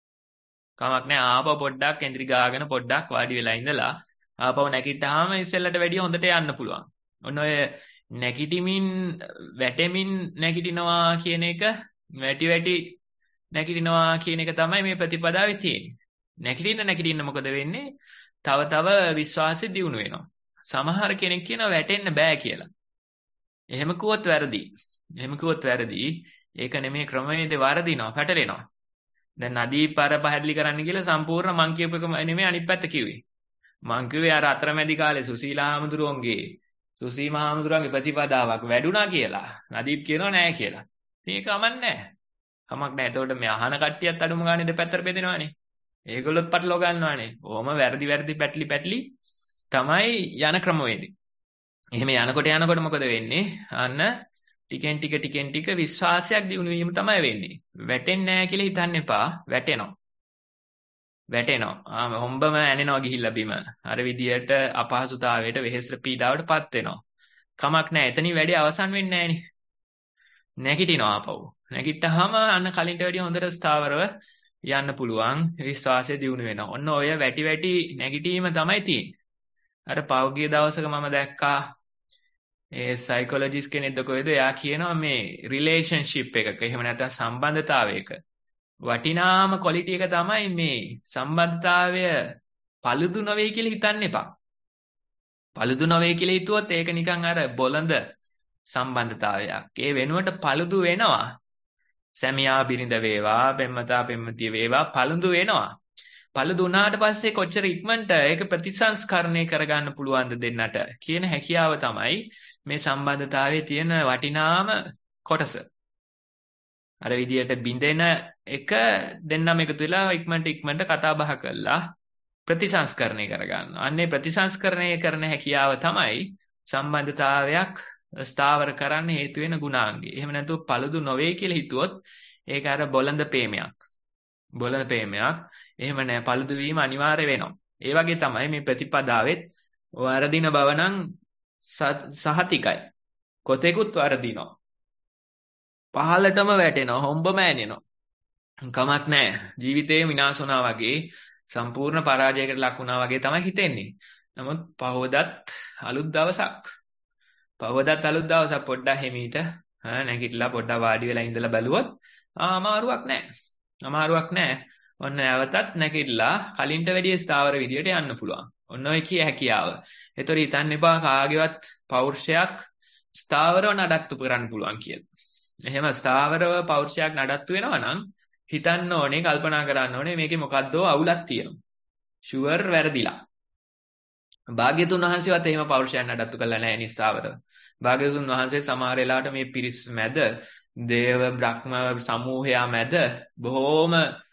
ආපහු පොඩ්ඩක් එන්ත්‍රි ගාගෙන පොඩ්ඩක් වාඩි වෙලා ඉඳලා ආපහු නැගිට්ටාම ඉස්සෙල්ලට වැඩිය හොඳට යන්න පුළුවන්. ඔන්න ඔය නැගිටිමින් වැටෙමින් නැගිටිනවා කියන එක වැටි නැගිටිනවා කියන එක තමයි මේ ප්‍රතිපදාවේ තියෙන්නේ. නැගිටින්න මොකද වෙන්නේ? තව විශ්වාසය දියුණු වෙනවා. සමහර කෙනෙක් කියනවා වැටෙන්න බෑ කියලා. එහෙම කිව්වොත් වැරදි. ඒක නෙමෙයි ක්‍රමවේදේ වරදිනවා, පැටලෙනවා. දැන් නදී පාර පැහැදිලි කරන්න කියලා සම්පූර්ණ මං කියපු එක නෙමෙයි අනිත් පැත්ත කිව්වේ. මං කිව්වේ අර අතරමැදි කාලේ සුසීලා හාමුදුරුවන්ගේ ප්‍රතිපදාවක් වැඩුණා කියලා. නදීප් කියනවා නෑ කියලා. ඉතින් ඒක අමන්නේ නෑ. කමක් නෑ. එතකොට මේ අහන කට්ටියත් අඩුම ගානේ දෙපැත්තට බෙදෙනවානේ. ඒගොල්ලොත් පටලව ගන්නවානේ. ඔහොම වැරදි පැටලි තමයි යන ක්‍රමවේදේ. එහෙම යනකොට මොකද වෙන්නේ? අන්න ටිකෙන් ටික විශ්වාසයක් දිනු වීම තමයි වෙන්නේ. වැටෙන්නේ නැහැ කියලා හිතන්න එපා. වැටෙනවා. හොම්බම ඇනෙනවා ගිහිල්ලා බිම. අර විදියට අපහසුතාවයට වෙහෙස පීඩාවටපත් වෙනවා. කමක් නැහැ. එතනින් වැඩි අවසන් වෙන්නේ නැහනේ. නැගිටිනවා ආපහු. නැගිට්ටාම අන්න කලින්ට වැඩිය හොඳට ස්ථාවරව යන්න පුළුවන්. විශ්වාසය දිනු වෙනවා. ඔන්න ඔය වැටි නැගිටීම තමයි තියෙන්නේ. අර පෞගිය දවසක මම දැක්කා ඒ සයිකොලොජිස්ට් කෙනෙක්ද කොහෙද එයා කියනවා මේ රිලේෂන්ෂිප් එකක එහෙම නැත්නම් සම්බන්ධතාවයක වටිනාම ක්වොලිටි එක තමයි මේ සම්බන්ධතාවය paludu නොවේ කියලා හිතන්න එපා. paludu නොවේ කියලා හිතුවොත් ඒක නිකන් අර බොළඳ සම්බන්ධතාවයක්. ඒ වෙනුවට paludu වෙනවා. සැමියා බිරිඳ වේවා, පෙම්වතා පෙම්වතිය වේවා paludu වෙනවා. paludu වුණාට පස්සේ කොච්චර ඉක්මනට ඒක ප්‍රතිසංස්කරණය කරගන්න පුළුවන්ද දෙන්නට කියන හැකියාව තමයි මේ සම්බන්ධතාවයේ තියෙන වටිනාම කොටස. අර විදියට බින්දෙන එක දෙන්නම එකතු වෙලා ඉක්මනට කතා බහ කරලා ප්‍රතිසංස්කරණය කරගන්නවා. අන්නේ ප්‍රතිසංස්කරණය කරන හැකියාව තමයි සම්බන්ධතාවයක් ස්ථාවර කරන්න හේතු වෙන ගුණාංගය. එහෙම නැතුව paludu නොවේ කියලා හිතුවොත් ඒක අර බොළඳ ප්‍රේමයක්. එහෙම නෑ paludu වීම අනිවාර්ය වෙනවා. ඒ වගේ තමයි මේ ප්‍රතිපදාවෙත් වරදින බව නම් සහතිකයි. කොතෙකුත් වරදිනවා. පහළටම වැටෙනවා, හොම්බම ඇනෙනවා. කමක් නැහැ. ජීවිතේ විනාශ වුණා වගේ සම්පූර්ණ පරාජයකට ලක් වුණා වගේ තමයි හිතෙන්නේ. නමුත් පහවදත් අලුත් දවසක්. පහවදත් අලුත් දවසක් පොඩ්ඩක් හිමීට නැගිටලා පොඩ්ඩක් වාඩි වෙලා ඉඳලා බැලුවොත් අමාරුවක් නැහැ. අමාරුවක් නැහැ. ඔන්න නැවතත් නැගිටලා කලින්ට වැඩිය ස්ථාවර විදියට යන්න පුළුවන්. ඔන්න ඔය කිය හැකියාව. ඒතොර හිතන්න එපා කාගේවත් පෞරුෂයක් ස්ථාවරව නඩත්තු කරන්න පුළුවන් කියලා. එහෙම ස්ථාවරව පෞරුෂයක් නඩත්තු වෙනවා නම් හිතන්න ඕනේ කල්පනා කරන්න ඕනේ මේකේ මොකද්දෝ අවුලක් තියෙනවා. ෂුවර් වැරදිලා. භාග්‍යතුන් වහන්සේවත් එහෙම පෞරුෂයක් නඩත්තු කළා නැහැ නිස්ථාවරව. භාග්‍යතුන් වහන්සේ සමහර වෙලාවට මේ පිරිස් මැද දේව බ්‍රහ්ම සමූහයා මැද බොහෝම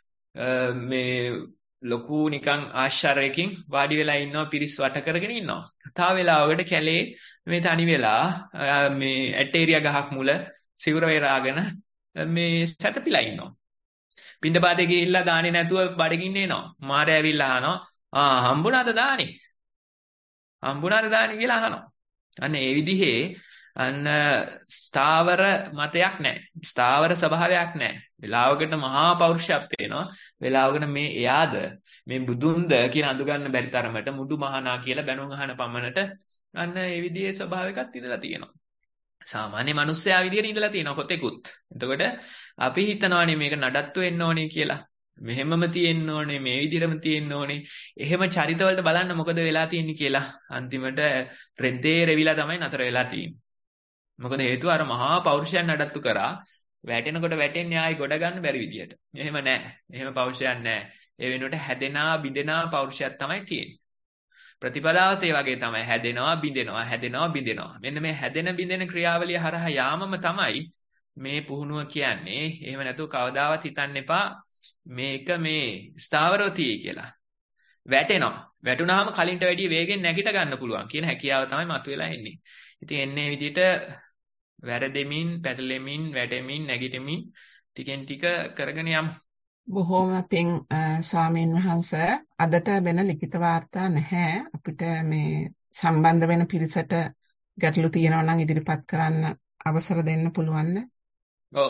මේ ලොකු නිකන් ආශ්චර්යකින් වාඩි වෙලා ඉන්නවා පිරිස් වට කරගෙන ඉන්නවා. තව වෙලාවකට කැලේ මේ තනි වෙලා මේ ඇටේරියා ගහක් මුල සිවුර වේරාගෙන මේ සැතපීලා ඉන්නවා. පින්ඩපාතේ ගිහිල්ලා දාන්නේ නැතුව බඩගින්න එනවා. මාරය ඇවිල්ලා අහනවා හම්බුණාද දානේ? හම්බුණාද දානේ කියලා අහනවා. අන්න ඒ විදිහේ අන්න ස්ථාවර මතයක් නැහැ. ස්ථාවර ස්වභාවයක් නැහැ. වෙලාවකට මහා පෞරුෂයක් පේනවා. වෙලාවකට මේ එයාද මේ බුදුන්ද කියලා අඳුගන්න බැරි තරමට මුඩු මහනා කියලා බැනුම් අහන පමණට අන්න ඒ විදිහේ ස්වභාවයකත් ඉඳලා තියෙනවා. සාමාන්‍ය මිනිස්සයා විදියට ඉඳලා තියෙනවා කොතෙකුත්. එතකොට අපි හිතනවානේ මේක නඩත්තු වෙන්න ඕනේ කියලා. මෙහෙමම තියෙන්න ඕනේ, මේ විදිහටම තියෙන්න ඕනේ. එහෙම චරිතවලට බලන්න මොකද වෙලා තියෙන්නේ කියලා. අන්තිමට රෙද්දේ රෙවිලා තමයි නතර වෙලා තියෙන්නේ. මොකද හේතුව අර මහා පෞරුෂයන් නඩත්තු කරා වැටෙනකොට වැටෙන්නේ ආයි ගොඩ ගන්න බැරි විදියට. එහෙම නැහැ. එහෙම පෞරුෂයක් නැහැ. ඒ වෙනුවට හැදෙනා බිඳෙනා පෞරුෂයක් තමයි තියෙන්නේ. ප්‍රතිපදාවත් ඒ වගේ තමයි හැදෙනවා බිඳෙනවා හැදෙනවා බිඳෙනවා. මෙන්න මේ හැදෙන බිඳෙන ක්‍රියාවලිය හරහා යාමම තමයි මේ පුහුණුව කියන්නේ. එහෙම නැතුව කවදාවත් හිතන්න එපා මේක මේ ස්ථාවරව තියෙයි කියලා. වැටෙනවා. වැටුනහම කලින්ට වැඩිය වේගෙන් නැගිට ගන්න පුළුවන් කියන හැකියාව තමයි මතුවලා එන්නේ. ඉතින් එන්නේ විදිහට වැරදෙමින්, පැටලෙමින්, වැටෙමින්, නැගිටෙමින් ටිකෙන් ටික කරගෙන යමු. බොහෝම පිං ස්වාමීන් වහන්සේ අදට වෙන ලිඛිත වාර්තා නැහැ. අපිට මේ සම්බන්ධ වෙන පිරිසට ගැටලු තියෙනවා නම් ඉදිරිපත් කරන්න අවසර දෙන්න පුළුවන්ද? ඔව්.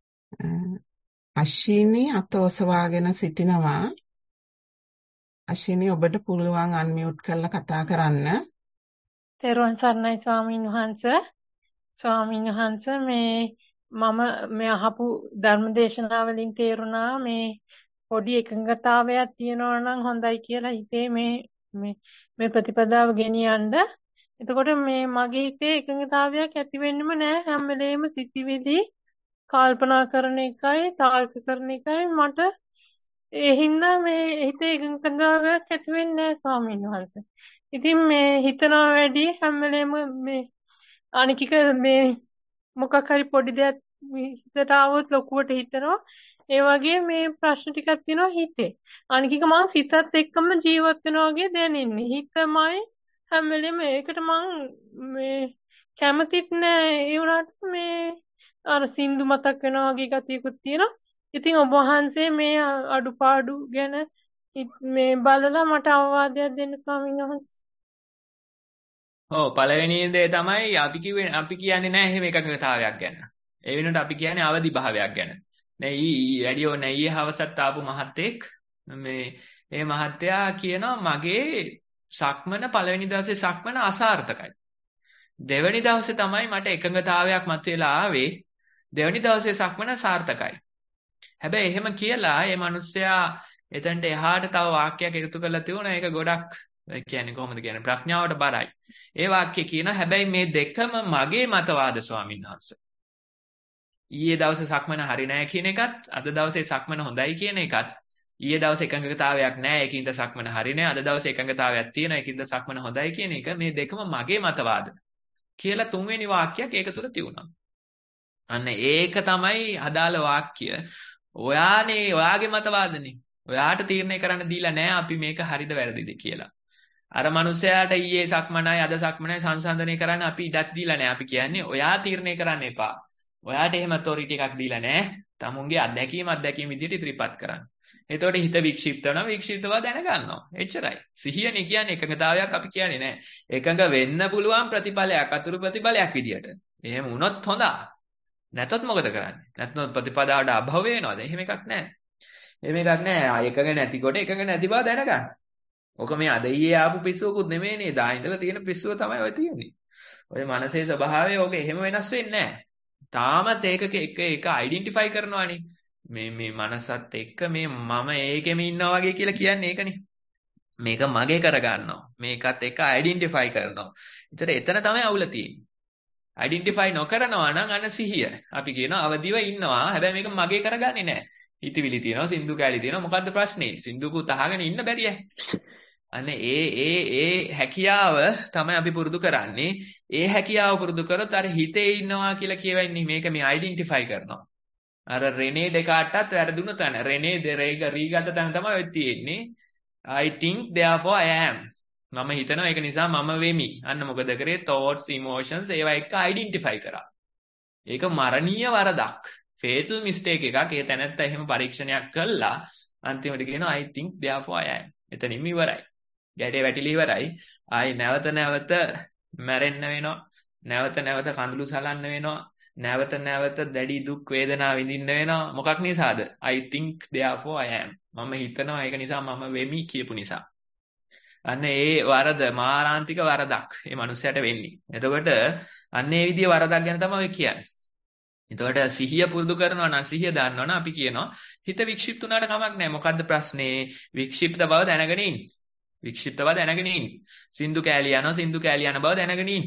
අශීනි අත ඔසවාගෙන සිටිනවා. අශීනි ඔබට පුළුවන් අන්මියුට් කරලා කතා කරන්න. තෙරුවන් සරණයි ස්වාමීන් වහන්සේ. ස්වාමීන් වහන්සේ මම මේ අහපු ධර්මදේශනාවලින් තේරුණා මේ පොඩි එකඟතාවයක් තියෙනවා නම් හොඳයි කියලා හිතේ මේ ප්‍රතිපදාව ගෙනියන්න. එතකොට මේ මගේ හිතේ එකඟතාවයක් ඇති වෙන්නෙම නෑ. හැම වෙලේම සිතිවිලි කල්පනා කරන එකයි තාර්ක කරන එකයි මට ඒ හින්දා මේ හිතේ එකඟතාවයක් ඇති වෙන්නේ නෑ ස්වාමීන් වහන්සේ. ඉතින් මේ හිතනවා වැඩි හැම වෙලේම මේ අනිකික මේ මොකක් හරි පොඩි දෙයක් හිතට આવොත් ලොකුවට හිතනවා. ඒ වගේ මේ ප්‍රශ්න ටිකක් තියෙනවා හිතේ. අනිකික මං සිතත් එක්කම ජීවත් වෙනවා වගේ දැනෙන්නේ. හිතමයි හැම වෙලේම ඒකට මං මේ කැමතිත් නෑ. ඒ වුණාට මේ අර සින්දු මතක් වෙනවා වගේ ගතියකුත් තියෙනවා. ඉතින් ඔබ වහන්සේ මේ අඩුපාඩු ගැන මේ බලලා මට අවවාදයක් දෙන්න ස්වාමීන් වහන්සේ. ඔව් පළවෙනි දේ තමයි අපි කියන්නේ නැහැ එහෙම එකඟතාවයක් ගැන. ඒ වෙනුවට අපි කියන්නේ අවදි භාවයක් ගැන. රේඩියෝ නැయ్యේ හවසත් ආපු මහත්තයෙක් මේ මහත්තයා කියනවා මගේ සක්මන පළවෙනි දවසේ සක්මන අසාර්ථකයි. දෙවෙනි දවසේ තමයි මට එකඟතාවයක් මතුවලා ආවේ. දෙවෙනි දවසේ සක්මන සාර්ථකයි. හැබැයි එහෙම කියලා මේ මිනිස්සයා එතනට එහාට තව වාක්‍යයක් එකතු කරලා තියුණා. ඒක ගොඩක් කියන්නේ කොහොමද කියන්නේ ප්‍රඥාවට බරයි. ඒ වාක්‍ය කියනවා හැබැයි මේ දෙකම මගේ මතවාද ස්වාමීන් වහන්සේ. ඊයේ දවසේ සක්මන හරි නැහැ කියන එකත් අද දවසේ සක්මන හොඳයි කියන එකත් ඊයේ දවසේ එකඟතාවයක් නැහැ ඒකින්ද සක්මන හරි නැහැ. අද දවසේ එකඟතාවයක් තියෙනවා ඒකින්ද සක්මන හොඳයි කියන එක මේ දෙකම මගේ මතවාද කියලා තුන්වෙනි වාක්‍යයක් ඒක තුල තියුණා. අන්න ඒක තමයි අදාළ වාක්‍ය. ඔයාගේ මතවාදනේ. ඔයාට තීරණය කරන්න දීලා නැහැ අපි මේක හරිද වැරදිද කියලා. අර මනුස්සයාට ඊයේ සක්මනයි අද සක්මනයි සංසන්දනය කරන්න අපි ඉඩක් දීලා නැහැ. අපි කියන්නේ ඔයා තීරණය කරන්න එපා. ඔයාට එහෙම ඔතොරිටි එකක් දීලා නැහැ. තමුන්ගේ අත්දැකීම් විදිහට ඉදිරිපත් කරන්න. එතකොට හිත වික්ෂිප්ත වෙනවා වික්ෂිප්තව දැනගන්නවා. එච්චරයි. සිහියනේ කියන්නේ එකඟතාවයක් අපි කියන්නේ නැහැ. එකඟ වෙන්න පුළුවන් ප්‍රතිඵලයක් අතුරු ප්‍රතිඵලයක් විදිහට. එහෙම වුණොත් හොඳයි. නැතොත් මොකද කරන්නේ? නැත්නම් ප්‍රතිපදාවට අභව වෙනවද? එහෙම එකක් නැහැ. එහෙම එකක් නැහැ. එකක නැතිකොට එකක නැති බව දැනගන්න. ඔක මේ අද ඊයේ ආපු පිස්සුවකුත් නෙමෙයි නේද? දා ඉඳලා තියෙන පිස්සුව තමයි ඔය තියෙන්නේ. ඔය මනසේ ස්වභාවය ඔක එහෙම වෙනස් වෙන්නේ නැහැ. තාමත් ඒකක එක අයිඩෙන්ටිෆයි කරනවානේ. මේ මනසත් එක්ක මේ මම ඒකෙම ඉන්නවා වගේ කියලා කියන්නේ ඒකනේ. මේක මගේ කරගන්නවා. මේකත් එක්ක අයිඩෙන්ටිෆයි කරනවා. එතන තමයි අවුල තියෙන්නේ. අයිඩෙන්ටිෆයි නොකරනවා නම් අන සිහිය. අපි කියනවා අවදිව ඉන්නවා. හැබැයි මේක මගේ කරගන්නේ නැහැ. හිතවිලි තියෙනවා, සින්දු කැලි තියෙනවා. මොකද්ද ප්‍රශ්නේ? සින්දුකුත් අහගෙන ඉන්න බැරිය. අනේ ඒ හැකියාව තමයි අපි පුරුදු කරන්නේ. ඒ හැකියාව පුරුදු කරොත් අර හිතේ ඉන්නවා කියලා කියවෙන්නේ මේක මේ අයිඩෙන්ටිෆයි කරනවා. අර රෙනේ ඩෙකාට්ටත් වැරදුණු තැන. රෙනේ රීගත තැන තමයි ඔය තියෙන්නේ. I think therefore I am. මම හිතනවා ඒක නිසා මම වෙමි. අන්න මොකද කරේ? thoughts, emotions ඒවා එක්ක අයිඩෙන්ටිෆයි කරා. ඒක මරණීය වරදක්. fatal mistake එකක්. ඒ තැනත්ත එහෙම පරීක්ෂණයක් කළා. අන්තිමට කියනවා I think therefore I am. එතනින්ම ඉවරයි. ගැටේ වැටිලි ඉවරයි. ආයි නැවත මැරෙන්න වෙනවා. නැවත කඳුළු සලන්න වෙනවා. නැවත දැඩි දුක් වේදනා විඳින්න වෙනවා. මොකක් නිසාද? I think therefore I am. මම හිතනවා ඒක නිසා මම වෙමි කියපු නිසා. අන්න ඒ වරද මාරාන්තික වරදක් මේ මනුස්සයාට වෙන්නේ. එතකොට අන්න ඒ විදිය වරදක් ගැන තමයි ඔය කියන්නේ. එතකොට සිහිය පුරුදු කරනවා නම් සිහිය දාන්නවනම් අපි කියනවා හිත වික්ෂිප්ත උනාට කමක් නැහැ. මොකද්ද ප්‍රශ්නේ? වික්ෂිප්ත බව දැනගෙන ඉන්න. වික්ෂිප්ත බව දැනගෙන ඉන්න. සින්දු කෑලි යන බව දැනගෙන ඉන්න.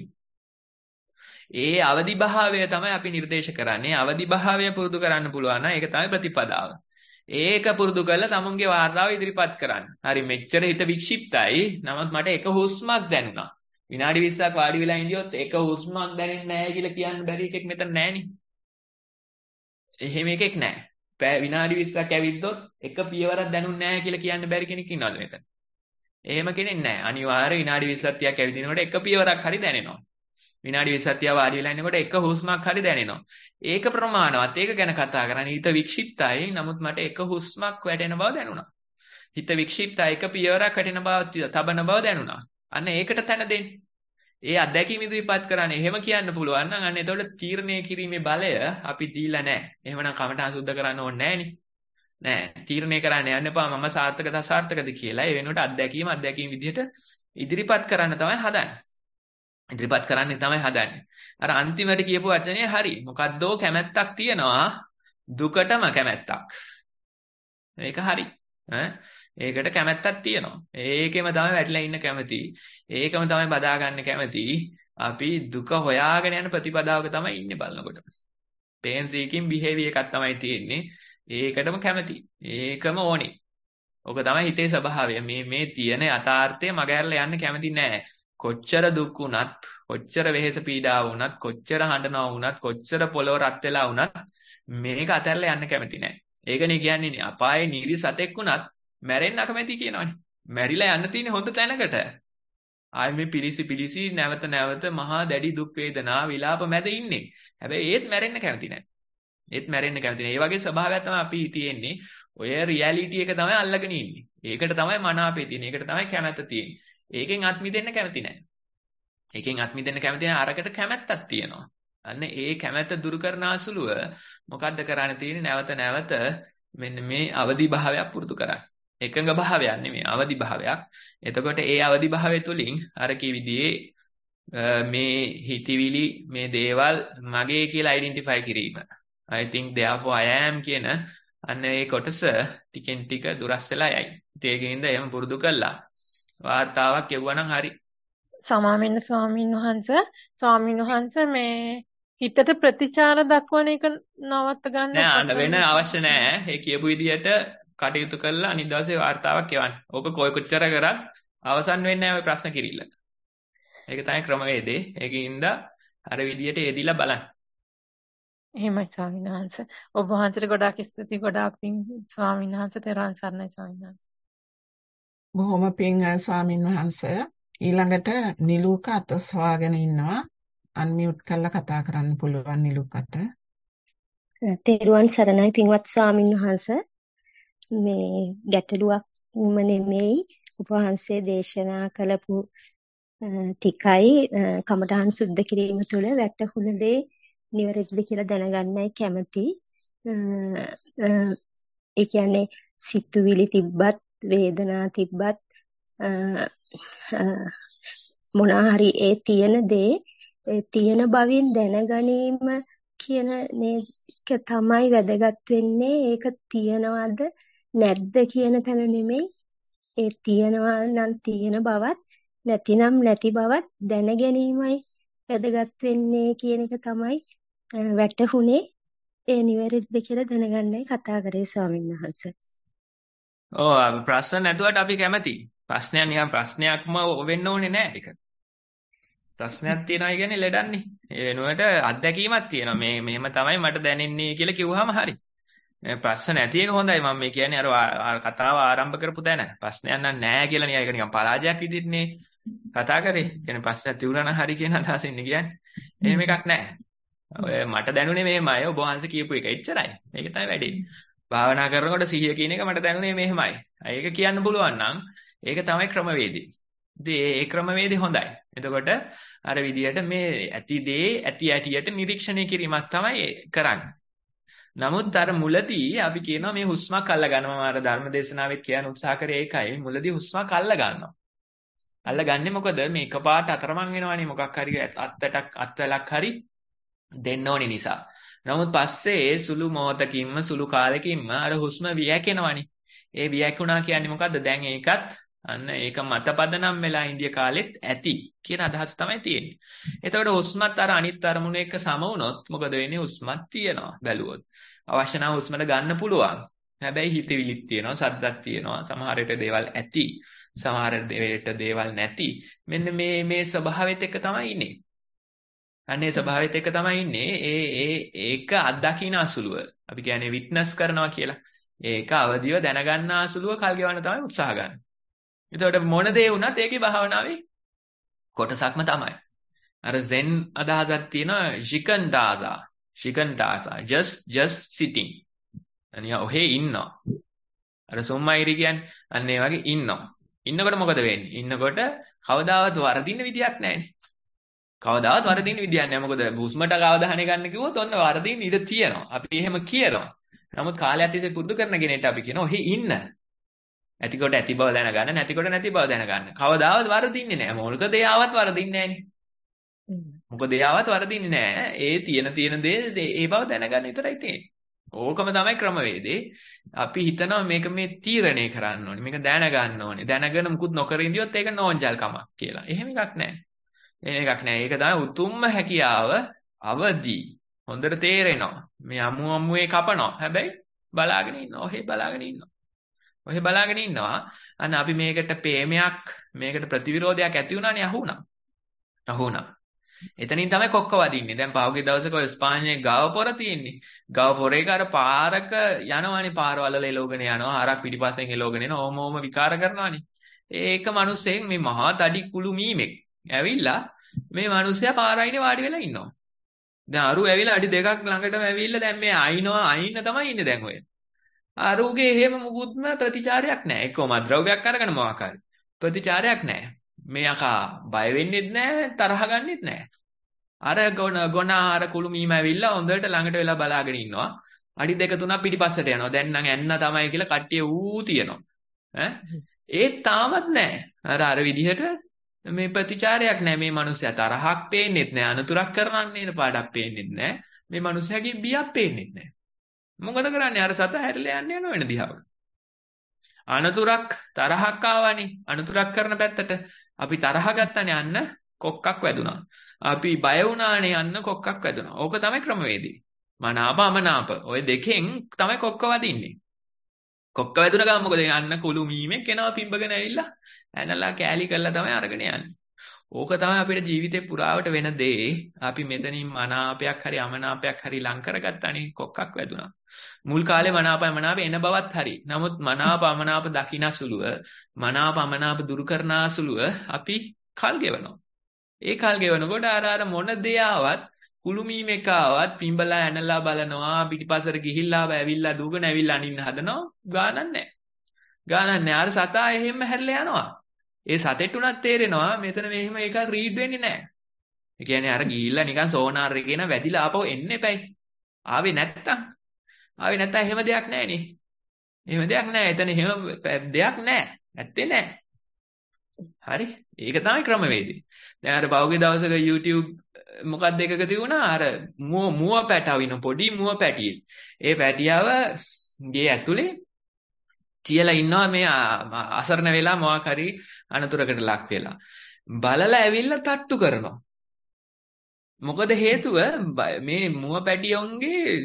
ඒ අවදි භාවය තමයි අපි නිර්දේශ කරන්නේ. අවදි භාවය පුරුදු කරන්න පුළුවන් නම් ඒක තමයි ප්‍රතිපදාව. ඒක පුරුදු කරලා තමුන්ගේ වාර්තාව ඉදිරිපත් කරන්න. හරි මෙච්චර හිත වික්ෂිප්තයි. නමුත් මට එක හුස්මක් දැනුණා. විනාඩි 20ක් වාඩි වෙලා ඉඳියොත් එක හුස්මක් දැනෙන්නේ නැහැ කියලා කියන්න බැරි එකෙක් මෙතන නැහෙනේ. එහෙම එකෙක් නැහැ. විනාඩි 20ක් ඇවිද්දොත් එක පියවරක් දැනුන්නේ නැහැ කියලා කියන්න බැරි කෙනෙක් ඉන්නවද මෙතන? එහෙම කෙනෙක් නැහැ. අනිවාර්ය විනාඩි 20ක් 30ක් ඇවිදිනකොට එක පියවරක් හරි දැනෙනවා. විනාඩි 20ක් 30ක් වාඩි වෙලා ඉන්නකොට එක හුස්මක් හරි දැනෙනවා. ඒක ප්‍රමාණවත්. ඒක ගැන කතා කරන්නේ. හිත වික්ෂිප්තයි. නමුත් මට එක හුස්මක් වැටෙන බව දැනුණා. හිත වික්ෂිප්තයි. එක පියවරක් වැටෙන බව තබන බව දැනුණා. අන්න ඒකට තැන දෙන්න. ඒ අත්දැකීම ඉදිරිපත් කරන්නේ. එහෙම කියන්න පුළුවන් නම් අන්න එතකොට තීරණය කිරීමේ බලය අපි දීලා නැහැ. එහෙමනම් කමඨාන් සුද්ධ කරන්න ඕනේ නැහනේ. නෑ. තීරණය කරන්න යන්න එපා මම සාර්ථකද අසාර්ථකද කියලා. ඒ වෙනුවට අත්දැකීම විදිහට ඉදිරිපත් කරන්න තමයි හදන්නේ. ඉදිරිපත් කරන්නේ තමයි හදන්නේ. අර අන්තිමට කියපු වචනේ හරි. මොකද්දෝ කැමැත්තක් තියෙනවා. දුකටම කැමැත්තක්. ඒක හරි. ඒකට කැමැත්තක් තියෙනවා. ඒකෙම තමයි වැටිලා ඉන්න කැමති. ඒකම තමයි බදා ගන්න කැමති. අපි දුක හොයාගෙන යන ප්‍රතිපදාවක තමයි ඉන්නේ බලනකොට. pain seeking behavior එකක් තමයි තියෙන්නේ. ඒකටම කැමති. ඒකම ඕනේ. ඔක තමයි හිතේ ස්වභාවය. මේ තියෙන යථාර්ථය මගහැරලා යන්න කැමති නෑ. කොච්චර දුක් වුණත්, කොච්චර වෙහෙස පීඩා වුණත්, කොච්චර හඬනවා වුණත්, කොච්චර පොළොව රත් වෙලා වුණත් මේක අතහැරලා යන්න කැමති නෑ. ඒකනේ කියන්නේ අපායේ නිරි සතෙක් වුණත් මැරෙන්න අකමැති කියනවනේ. මැරිලා යන්න තියෙන හොඳ තැනකට. ආයි මේ පිලිසි නැවත මහා දැඩි දුක් වේදනා විලාප මැද ඉන්නේ. හැබැයි ඒත් මැරෙන්න කැමති නෑ. ඒත් මැරෙන්න කැමති නෑ. ඒ වගේ ස්වභාවයක් තමයි අපි තියෙන්නේ. ඔය රියැලිටි එක තමයි අල්ලගෙන ඉන්නේ. ඒකට තමයි මනාපේ තියෙන්නේ. ඒකට තමයි කැමැත්ත තියෙන්නේ. ඒකෙන් අත් මිදෙන්න කැමති නෑ. ඒකෙන් අත් මිදෙන්න කැමති නෑ. අරකට කැමැත්තක් තියෙනවා. අන්න ඒ කැමැත්ත දුරු කරන අසුලුව මොකද්ද කරන්න තියෙන්නේ? නැවත මෙන්න මේ අවදි භාවයක් පුරුදු කරන්න. එකඟ භාවයක් නෙමෙයි අවදි භාවයක්. එතකොට ඒ අවදි භාවය තුලින් අර කී විදිහේ මේ හිතවිලි මේ දේවල් මගේ කියලා අයිඩෙන්ටිෆයි කිරීම. I think therefore I am කියන අන්න ඒ කොටස ටිකෙන් ටික දුරස් වෙලා යයි. ඒකෙන්ද එහෙම පුරුදු කළා. වාර්තාවක් කියවුවා නම් හරි. සමාවෙන්න ස්වාමීන් වහන්සේ මේ හිතට ප්‍රතිචාර දක්වන එක නවත්ත ගන්න නෑ වෙන අවශ්‍ය නෑ. ඒ කියපු විදිහට කටයුතු කළා අනිත් දවසේ වාර්තාවක් කියවන්න. ඕක කොච්චර කරත් අවසන් වෙන්නේ නැහැ ඔය ප්‍රශ්න කිරිල්ල. ඒක තමයි ක්‍රමවේදේ. ඒකින්ද අර විදියට යෙදිලා බලන්න. එහෙමයි ස්වාමීන් වහන්සේ. ඔබ වහන්සේට ගොඩාක් ස්තුතියි. ගොඩාක් පිං ස්වාමීන් වහන්සේ. තෙරුවන් සරණයි ස්වාමීන් වහන්සේ. බොහොම පිං ස්වාමීන් වහන්සේ. ඊළඟට නිලුක අතස්වාගෙන ඉන්නවා. අන්මියුට් කරලා කතා කරන්න පුළුවන් නිලුකට. තෙරුවන් සරණයි පින්වත් ස්වාමීන් වහන්සේ. මේ ගැටලුවක්ම නෙමෙයි උපවහන්සේ දේශනා කළපු ටිකයි කමඨහන් සුද්ධ කිරීම තුළ වැටහුණ දේ නිවැරදිද කියලා දැනගන්නයි කැමති. ඒ කියන්නේ සිතුවිලි තිබ්බත් වේදනා තිබ්බත් මොනවා හරි ඒ තියෙන දේ තියෙන බවින් දැනගැනීම කියන එක තමයි වැදගත් වෙන්නේ. ඒක තියනවද නැද්ද කියන තැන නෙමෙයි. ඒ තියනවා නම් තියෙන බවත් නැතිනම් නැති බවත් දැනගැනීමයි වැදගත් වෙන්නේ කියන එක තමයි වැටහුනේ. ඒ නිවැරදිද කියලා දැනගන්නයි කතා කරේ ස්වාමීන් වහන්සේ. ඔව් ප්‍රශ්න නැතුවට අපි කැමතියි. ප්‍රශ්නයක් නිකන් ප්‍රශ්නයක්ම වෙන්න ඕනේ නෑ ඒක. ප්‍රශ්නයක් තියෙනවා කියන්නේ ලෙඩන්නේ. ඒ වෙනුවට අත්දැකීමක් තියෙනවා. මෙහෙම තමයි මට දැනෙන්නේ කියලා කිව්වහම හරි. ප්‍රශ්න නැති එක හොඳයි. මම මේ කියන්නේ අර කතාව ආරම්භ කරපු තැන. ප්‍රශ්නයක් නෑ කියලා නිකන් ඒක නිකන් පරාජයක් විදිහටනේ කතා කරේ. කියන්නේ ප්‍රශ්නයක් තිබුණා නම් හරි කියන අදහසින් කියන්නේ. එහෙම එකක් නෑ. ඔය මට දැනුනේ මෙහෙමයි. ඔබ වහන්සේ කියපු එක එච්චරයි. මේක තමයි වැඩේ. භාවනා කරනකොට සිහිය කියන එක මට දැනුනේ මෙහෙමයි. ඒක කියන්න පුළුවන් නම් ඒක තමයි ක්‍රමවේදය. ඉතින් ඒ ක්‍රමවේදය හොඳයි. එතකොට අර විදියට මේ ඇති දේ ඇති ඇටියට නිරීක්ෂණය කිරීමක් තමයි කරන්නේ. නමුත් අර මුලදී අපි කියනවා මේ හුස්මක් අල්ල ගන්නවා. අර ධර්ම දේශනාවෙත් කියන උත්සාහ කරේ ඒකයි. මුලදී හුස්මක් අල්ල ගන්නවා. අල්ලගන්නේ මොකද? මේ එකපාරට අතරමං වෙනවනේ මොකක් හරි අත්වලක් හරි දෙන්න ඕනි නිසා. නමුත් පස්සේ සුළු මොහොතකින්ම සුළු කාලෙකින්ම අර හුස්ම වියැකෙනවනේ. ඒ වියැකුණා කියන්නේ මොකද්ද? දැන් ඒකත් අන්න ඒක මතපදනම් වෙලා ඉන්දිය කාලෙත් ඇති කියන අදහස තමයි තියෙන්නේ. එතකොට හුස්මත් අර අනිත් අරමුණ එක්ක සම වුණොත් මොකද වෙන්නේ? හුස්මත් තියෙනවා බැලුවොත්. අවශ්‍ය නම් හුස්මට ගන්න පුළුවන්. හැබැයි හිතවිලිත් තියෙනවා, සද්දක් තියෙනවා, සමහර විට දේවල් ඇති, සමහර විට දේවල් නැති. මෙන්න මේ ස්වභාවයත් එක්ක තමයි ඉන්නේ. අනේ ස්වභාවයත් එක්ක තමයි ඉන්නේ. ඒක අත්දකින්න අසුලුව. අපි කියන්නේ විට්නස් කරනවා කියලා. ඒක අවදිව දැනගන්න අසුලුව කල් ගෙවන්න තමයි උත්සාහ ගන්න. එතකොට මොන දේ වුණත් ඒකේ භාවනාවේ කොටසක්ම තමයි. අර සෙන් අදහසක් තියෙනවා ශිකන්තාසා just sitting. අනියා ඔහේ ඉන්නවා. අර සොම්මයිරි කියන්නේ අන්න ඒ වගේ ඉන්නවා. ඉන්නකොට මොකද වෙන්නේ? ඉන්නකොට කවදාවත් වරදින්න විදියක් නැහැනේ. කවදාවත් වරදින්න විදියක් නැහැ. මොකද හුස්මට අවධානය ගන්න කිව්වොත් ඔන්න වරදින්න ඉඩ තියෙනවා. අපි එහෙම කියනවා. නමුත් කාලයක් තිස්සේ පුරුදු කරන කෙනෙක්ට අපි කියනවා ඔහේ ඉන්න. ඇතිකොට ඇති බව දැනගන්න, නැතිකොට නැති බව දැනගන්න. කවදාවත් වරදින්නේ නැහැ. මොකද දේයාවත් වරදින්නේ නැහැනේ. මොකද දේයාවත් වරදින්නේ නැහැ. ඒ තියෙන දේ ඒ බව දැනගන්න විතරයි තියෙන්නේ. ඕකම තමයි ක්‍රමවේදේ. අපි හිතනවා මේක මේ තීරණය කරන්න ඕනේ. මේක දැනගන්න ඕනේ. දැනගෙන මුකුත් නොකර ඉඳියොත් ඒක නෝන්ජල්කමක් කියලා. එහෙම එකක් නැහැ. ඒක තමයි උතුම්ම හැකියාව අවදි. හොඳට තේරෙනවා. මේ අමුවේ කපනවා. හැබැයි බලාගෙන ඉන්නවා. ඔහෙ බලාගෙන ඉන්නවා. අන්න අපි මේකට ප්‍රේමයක්, මේකට ප්‍රතිවිරෝධයක් ඇති වුණානේ අහුණා. එතනින් තමයි කොක්ක වදින්නේ. දැන් පහුගිය දවසක ඔය ස්පාඤ්ඤයේ ගාව පොර තියෙන්නේ. ගාව පොරේක අර පාරක යනවනේ, පාරවල එලෝගෙන යනවා. හරක් පිටිපස්සෙන් එලෝගෙන එනවා. ඕම විකාර කරනවනේ. ඒක මිනිස්සෙන් මේ මහා තඩි කුළු මීමෙක් ඇවිල්ලා මේ මිනිස්සයා පාරයිනේ වාඩි වෙලා ඉන්නවා. දැන් අරු ඇවිල්ලා අඩි දෙකක් ළඟටම ඇවිල්ලා දැන් මේ අයින්න තමයි ඉන්නේ දැන් ඔය. අරුගේ එහෙම මුකුත්ම ප්‍රතිචාරයක් නැහැ. එක්කම ද්‍රව්‍යයක් අරගෙන මොකක් හරි. ප්‍රතිචාරයක් නැහැ. මේ යකා බය වෙන්නෙත් නැහැ, තරහ ගන්නෙත් නැහැ. අර ගොන අර කුළු මීම ඇවිල්ලා හොඳට ළඟට වෙලා බලාගෙන ඉන්නවා. අඩි දෙක තුනක් පිටිපස්සට යනවා. දැන් නම් එන්න තමයි කියලා කට්ටිය ඌ තියනවා. ඒත් තාමත් නැහැ. අර විදිහට මේ ප්‍රතිචාරයක් නැහැ. මේ මිනිස්සයා තරහක් පේන්නෙත් නැහැ. අනතුරක් කරන්නේ පාඩක් පේන්නෙත් නැහැ. මේ මිනිස්සයාගේ බියක් පේන්නෙත් නැහැ. මොකද කරන්නේ? අර සත හැරිලා යන්නේ යන වෙන දිහාවට. අනතුරක් තරහක් ආවනේ. අනතුරක් කරන පැත්තට අපි තරහ ගත්තනේ යන්න කොක්කක් වැදුනා. අපි බය වුණානේ යන්න කොක්කක් වැදුනා. ඕක තමයි ක්‍රමවේදී. මනාප අමනාප. ඔය දෙකෙන් තමයි කොක්ක වදින්නේ. කොක්ක වැදුන ගමන් මොකද යන්න කුළු මීමෙක් එනවා පිම්බගෙන ඇවිල්ලා ඇනලා කෑලි කරලා තමයි අරගෙන යන්නේ. ඕක තමයි අපේ ජීවිතේ පුරාවට වෙන දේ. අපි මෙතනින් මනාපයක් හරි අමනාපයක් හරි ලං කරගත්තානේ කොක්කක් වැදුනා. මුල් කාලේ මනාප එන බවත් හරි. නමුත් මනාප අමනාප දකින්න සුළුව, මනාප අමනාප දුරු කරන සුළුව අපි කල් ගෙවනවා. ඒ කල් ගෙවනකොට අර මොන දේ ආවත් කුළු මීමෙක් ආවත් පිඹලා ඇනලා බලනවා, පිටිපස්සට ගිහිල්ලා ඇවිල්ලා දුවගෙන ඇවිල්ලා අනින්න හදනවා. ගානක් නැහැ. අර සතා එහෙම හැරිලා යනවා. ඒ සතෙට උනත් තේරෙනවා මෙතන මෙහෙම ඒක රීඩ් වෙන්නේ නැහැ. ඒ කියන්නේ අර ගිහිල්ලා නිකන් සෝනාර් එකේන වැදිලා ආපහු එන්න එපැයි. ආවේ නැත්තම් එහෙම දෙයක් නැහැනේ. එහෙම දෙයක් නැහැ. එතන එහෙම දෙයක් නැහැ. ඇත්තේ නැහැ. හරි. ඒක තමයි ක්‍රමවේදය. දැන් අර පහුගිය දවසක YouTube මොකක්ද එකක තිබුණා අර මුව පැටවින පොඩි මුව පැටියෙක්. ඒ පැටියව ගේ ඇතුලේ තියලා ඉන්නවා මේ අසරණ වෙලා මොකක් හරි අනතුරකට ලක් වෙලා. බලලා ඇවිල්ලා තට්ටු කරනවා. මොකද හේතුව මේ මුව පැටියොන්ගේ